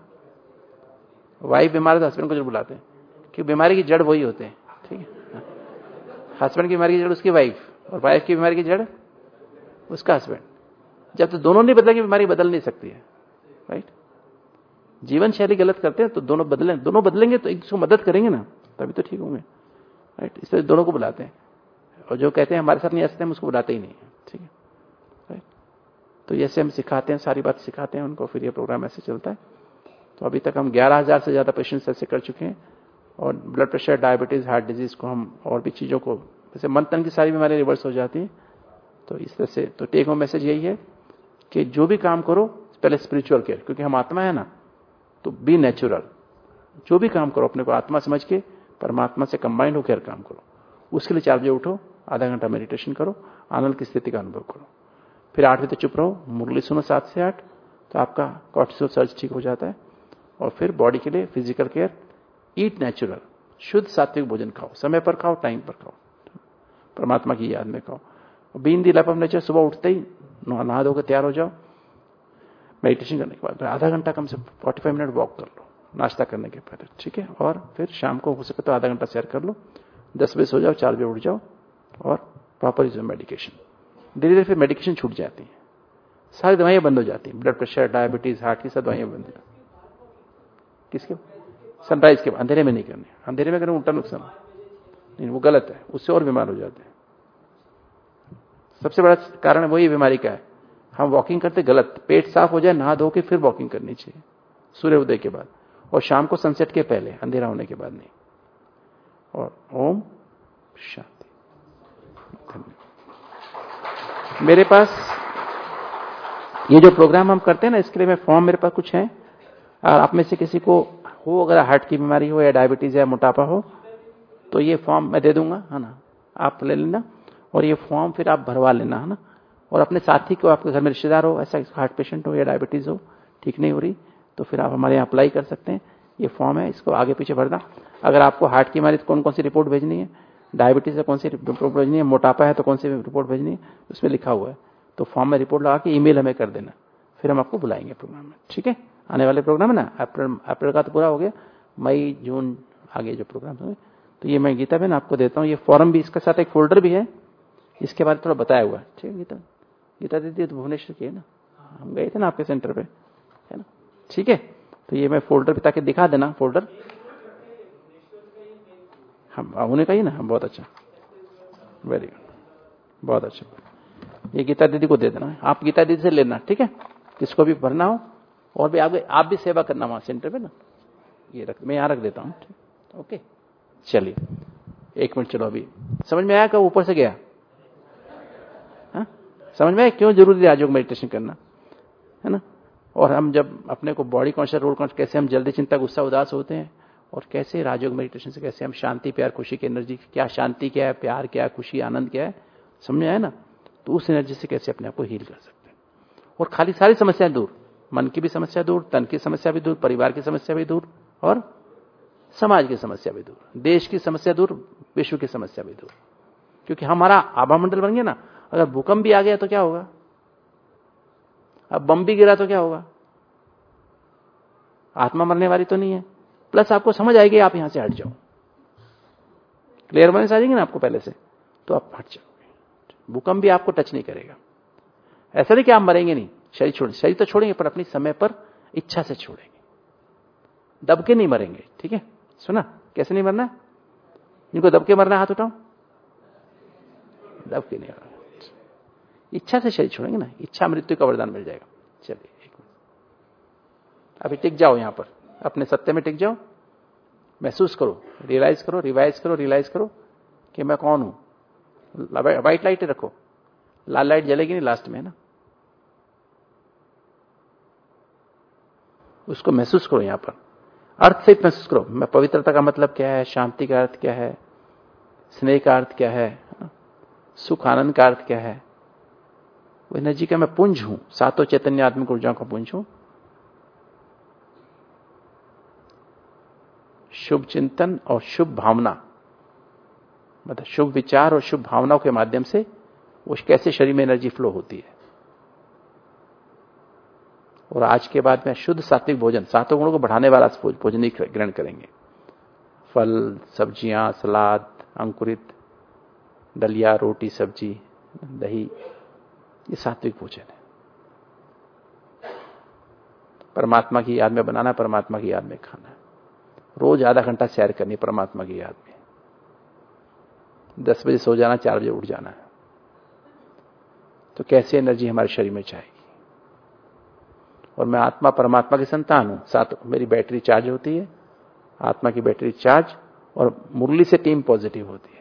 वाइफ बीमार तो हस्बैंड को जरूर बुलाते हैं, क्योंकि बीमारी की जड़ वही होते हैं, ठीक है। हस्बैंड की बीमारी की जड़ उसकी वाइफ, और वाइफ की बीमारी की जड़ उसका हस्बैंड। जब तक तो दोनों नहीं बदलेंगे बीमारी बदल नहीं सकती है, राइट। जीवन शैली गलत करते हैं तो दोनों बदलें, दोनों बदलेंगे तो एक दूसरे को मदद करेंगे ना, तभी तो ठीक होंगे, राइट। इसलिए दोनों को बुलाते हैं, और जो कहते हैं हमारे साथ नहीं आ सकते हम उसको बुलाते ही नहीं है, ठीक है, राइट। तो जैसे हम सिखाते हैं, सारी बात सिखाते हैं उनको, फिर ये प्रोग्राम ऐसे चलता है। तो अभी तक हम ग्यारह हजार से ज्यादा पेशेंट्स ऐसे कर चुके हैं, और blood pressure, diabetes, heart disease को हम और भी चीजों को, जैसे मन तन की सारी बीमारियां रिवर्स हो जाती हैं। तो इस तरह से तो टेक होम मैसेज यही है कि जो भी काम करो पहले स्पिरिचुअल केयर, क्योंकि हम आत्मा है ना, तो बी नेचुरल। जो भी काम करो अपने को आत्मा समझ के परमात्मा से कंबाइंड होकर काम करो। उसके लिए चार बजे उठो, आधा घंटा मेडिटेशन करो, आनंद की स्थिति का अनुभव करो, फिर आठ बजे चुप रहो, मुरली सुनो सात से आठ, तो आपका कॉर्टिसोल सर्ज ठीक हो जाता है। और फिर बॉडी के लिए फिजिकल केयर, ईट नेचुरल, शुद्ध सात्विक भोजन खाओ, समय पर खाओ, टाइम पर खाओ, परमात्मा की याद में खाओ। Been the lap of nature, सुबह उठते ही नहा धोकर तैयार हो जाओ, मेडिटेशन करने के बाद आधा घंटा कम से फोर्टी फाइव मिनट वॉक कर लो नाश्ता करने के पहले, ठीक है। और फिर शाम को हो सके तो आधा घंटा सैर कर लो, दस बजे सो जाओ, चार बजे उठ जाओ, और प्रॉपर यूज मेडिकेशन। धीरे धीरे फिर मेडिकेशन छूट जाती है, सारी दवाइयां बंद हो जाती हैं, ब्लड प्रेशर, डायबिटीज, हार्ट की सब दवाइयां बंद हो जाती। किसके? सनराइज के बाद, अंधेरे में नहीं करनी, अंधेरे में करें उल्टा नुकसान नहीं, वो गलत है, उससे और बीमार हो जाते हैं। सबसे बड़ा कारण वही बीमारी का है, हम वॉकिंग करते गलत। पेट साफ हो जाए, नहा धो के फिर वॉकिंग करनी चाहिए सूर्य उदय के बाद, और शाम को सनसेट के पहले, अंधेरा होने के बाद नहीं। और ओम शांति। धन्यवाद। मेरे पास ये जो प्रोग्राम हम करते हैं ना, इसके लिए मैं फॉर्म मेरे पास कुछ है, और आप में से किसी को हो अगर हार्ट की बीमारी हो या डायबिटीज या मोटापा हो, तो ये फॉर्म मैं दे दूंगा, है ना, आप ले लेना, और ये फॉर्म फिर आप भरवा लेना, है ना। और अपने साथी को, आपके घर में रिश्तेदार हो ऐसा हार्ट पेशेंट हो या डायबिटीज हो, ठीक नहीं हो रही, तो फिर आप हमारे यहाँ अप्लाई कर सकते हैं। ये फॉर्म है, इसको आगे पीछे भरना। अगर आपको हार्ट की बीमारी तो कौन कौन सी रिपोर्ट भेजनी है, डायबिटीज है कौन सी रिपोर्ट भेजनी है, मोटापा है तो कौन सी रिपोर्ट भेजनी है, उसमें लिखा हुआ है। तो फॉर्म में रिपोर्ट लगा के ईमेल हमें कर देना, फिर हम आपको बुलाएंगे प्रोग्राम में, ठीक है। आने वाले प्रोग्राम है ना, अप्रैल अप्रैल का तो पूरा हो गया, मई जून आगे जो प्रोग्राम हुए, तो ये मैं गीता बहन आपको देता हूँ। ये फॉर्म भी, इसके साथ एक फोल्डर भी है, इसके बारे में थोड़ा बताया हुआ है, ठीक है। गीता गीता दीदी तो भुवनेश्वर की है ना, हम गए थे ना आपके सेंटर पे, है ना, ठीक है। तो ये मैं फोल्डर पे ताकि दिखा देना, फोल्डर हम उन्हें कही ना, हम बहुत अच्छा, वेरी गुड, बहुत अच्छा। ये गीता दीदी को दे देना, आप गीता दीदी से लेना, ठीक है। किसको भी भरना हो, और भी आप आप भी सेवा करना वहां सेंटर पे ना, ये रख, मैं यहाँ रख देता हूँ, ओके। चलिए एक मिनट, चलो अभी समझ में आया, कब ऊपर से गया, हा? समझ में आया क्यों जरूरी है राजयोग मेडिटेशन करना, है ना। और हम जब अपने को बॉडी कॉन्शियस, रोल कॉन्शियस, कैसे हम जल्दी चिंता, गुस्सा, उदास होते हैं, और कैसे राजयोग मेडिटेशन से कैसे हम शांति, प्यार, खुशी की एनर्जी, क्या शांति क्या है, प्यार क्या है, खुशी, आनंद क्या है, समझ में आया ना। तो उस एनर्जी से कैसे अपने आप को हील कर सकते हैं, और खाली सारी समस्याएं दूर, मन की भी समस्या दूर, तन की समस्या भी दूर, परिवार की समस्या भी दूर, और समाज की समस्या भी दूर, देश की समस्या दूर, विश्व की समस्या भी दूर। क्योंकि हमारा आभा मंडल बन गया ना। अगर भूकंप भी आ गया तो क्या होगा, अब बम भी गिरा तो क्या होगा, आत्मा मरने वाली तो नहीं है। प्लस आपको समझ आएगी, आप यहां से हट जाओ, क्लियरनेस आ जाएगी ना आपको पहले से, तो आप हट जाओगे। भूकंप भी आपको टच नहीं करेगा। ऐसा नहीं कि आप मरेंगे नहीं, शरीर छोड़ शरीर तो छोड़ेंगे, पर अपनी समय पर इच्छा से छोड़ेंगे, दब के नहीं मरेंगे, ठीक है। सुना कैसे नहीं मरना, जिनको दब के मरना हाथ उठाओ, दब के नहीं मरना, इच्छा से शरीर छोड़ेंगे ना, इच्छा मृत्यु का वरदान मिल जाएगा। चलिए एक मिनट, अभी टिक जाओ यहां पर, अपने सत्य में टिक जाओ, महसूस करो, रियलाइज करो, रिवाइज करो, रियलाइज करो कि मैं कौन हूं। व्हाइट लाइट रखो, लाल लाइट जलेगी नहीं लास्ट में, है ना, उसको महसूस करो। यहां पर अर्थ से महसूस करो, मैं पवित्रता का मतलब क्या है, शांति का अर्थ क्या है, स्नेह का अर्थ क्या है, सुख आनंद का अर्थ क्या है। वो एनर्जी का मैं पुंज हूं, सातों चैतन्य आत्मिक ऊर्जाओं का पुंज हूं। शुभ चिंतन और शुभ भावना, मतलब शुभ विचार और शुभ भावनाओं के माध्यम से वो कैसे शरीर में एनर्जी फ्लो होती है। और आज के बाद में शुद्ध सात्विक भोजन, सातों गुणों को बढ़ाने वाला भोजन ही ग्रहण करेंगे। फल, सब्जियां, सलाद, अंकुरित, दलिया, रोटी, सब्जी, दही, ये सात्विक भोजन है। परमात्मा की याद में बनाना, परमात्मा की याद में खाना। रोज आधा घंटा सैर करनी परमात्मा की याद में। दस बजे सो जाना, चार बजे उठ जाना है। तो कैसी एनर्जी हमारे शरीर में चाहिए। और मैं आत्मा परमात्मा की संतान हूं, साथ मेरी बैटरी चार्ज होती है, आत्मा की बैटरी चार्ज, और मुरली से टीम पॉजिटिव होती है।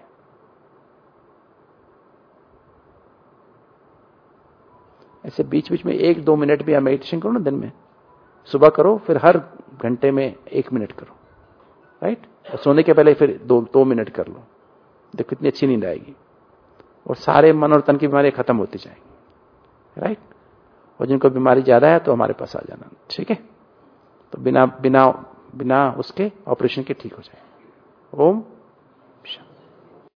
ऐसे बीच बीच में एक दो मिनट भी आप मेडिटेशन करो ना दिन में, सुबह करो, फिर हर घंटे में एक मिनट करो, राइट। और सोने के पहले फिर दो दो मिनट कर लो, देखो कितनी अच्छी नींद आएगी, और सारे मन और तन की बीमारियां खत्म होती जाएंगी, राइट। और जिनको बीमारी ज्यादा है तो हमारे पास आ जाना, ठीक है। तो बिना बिना बिना उसके ऑपरेशन के ठीक हो जाए। ओम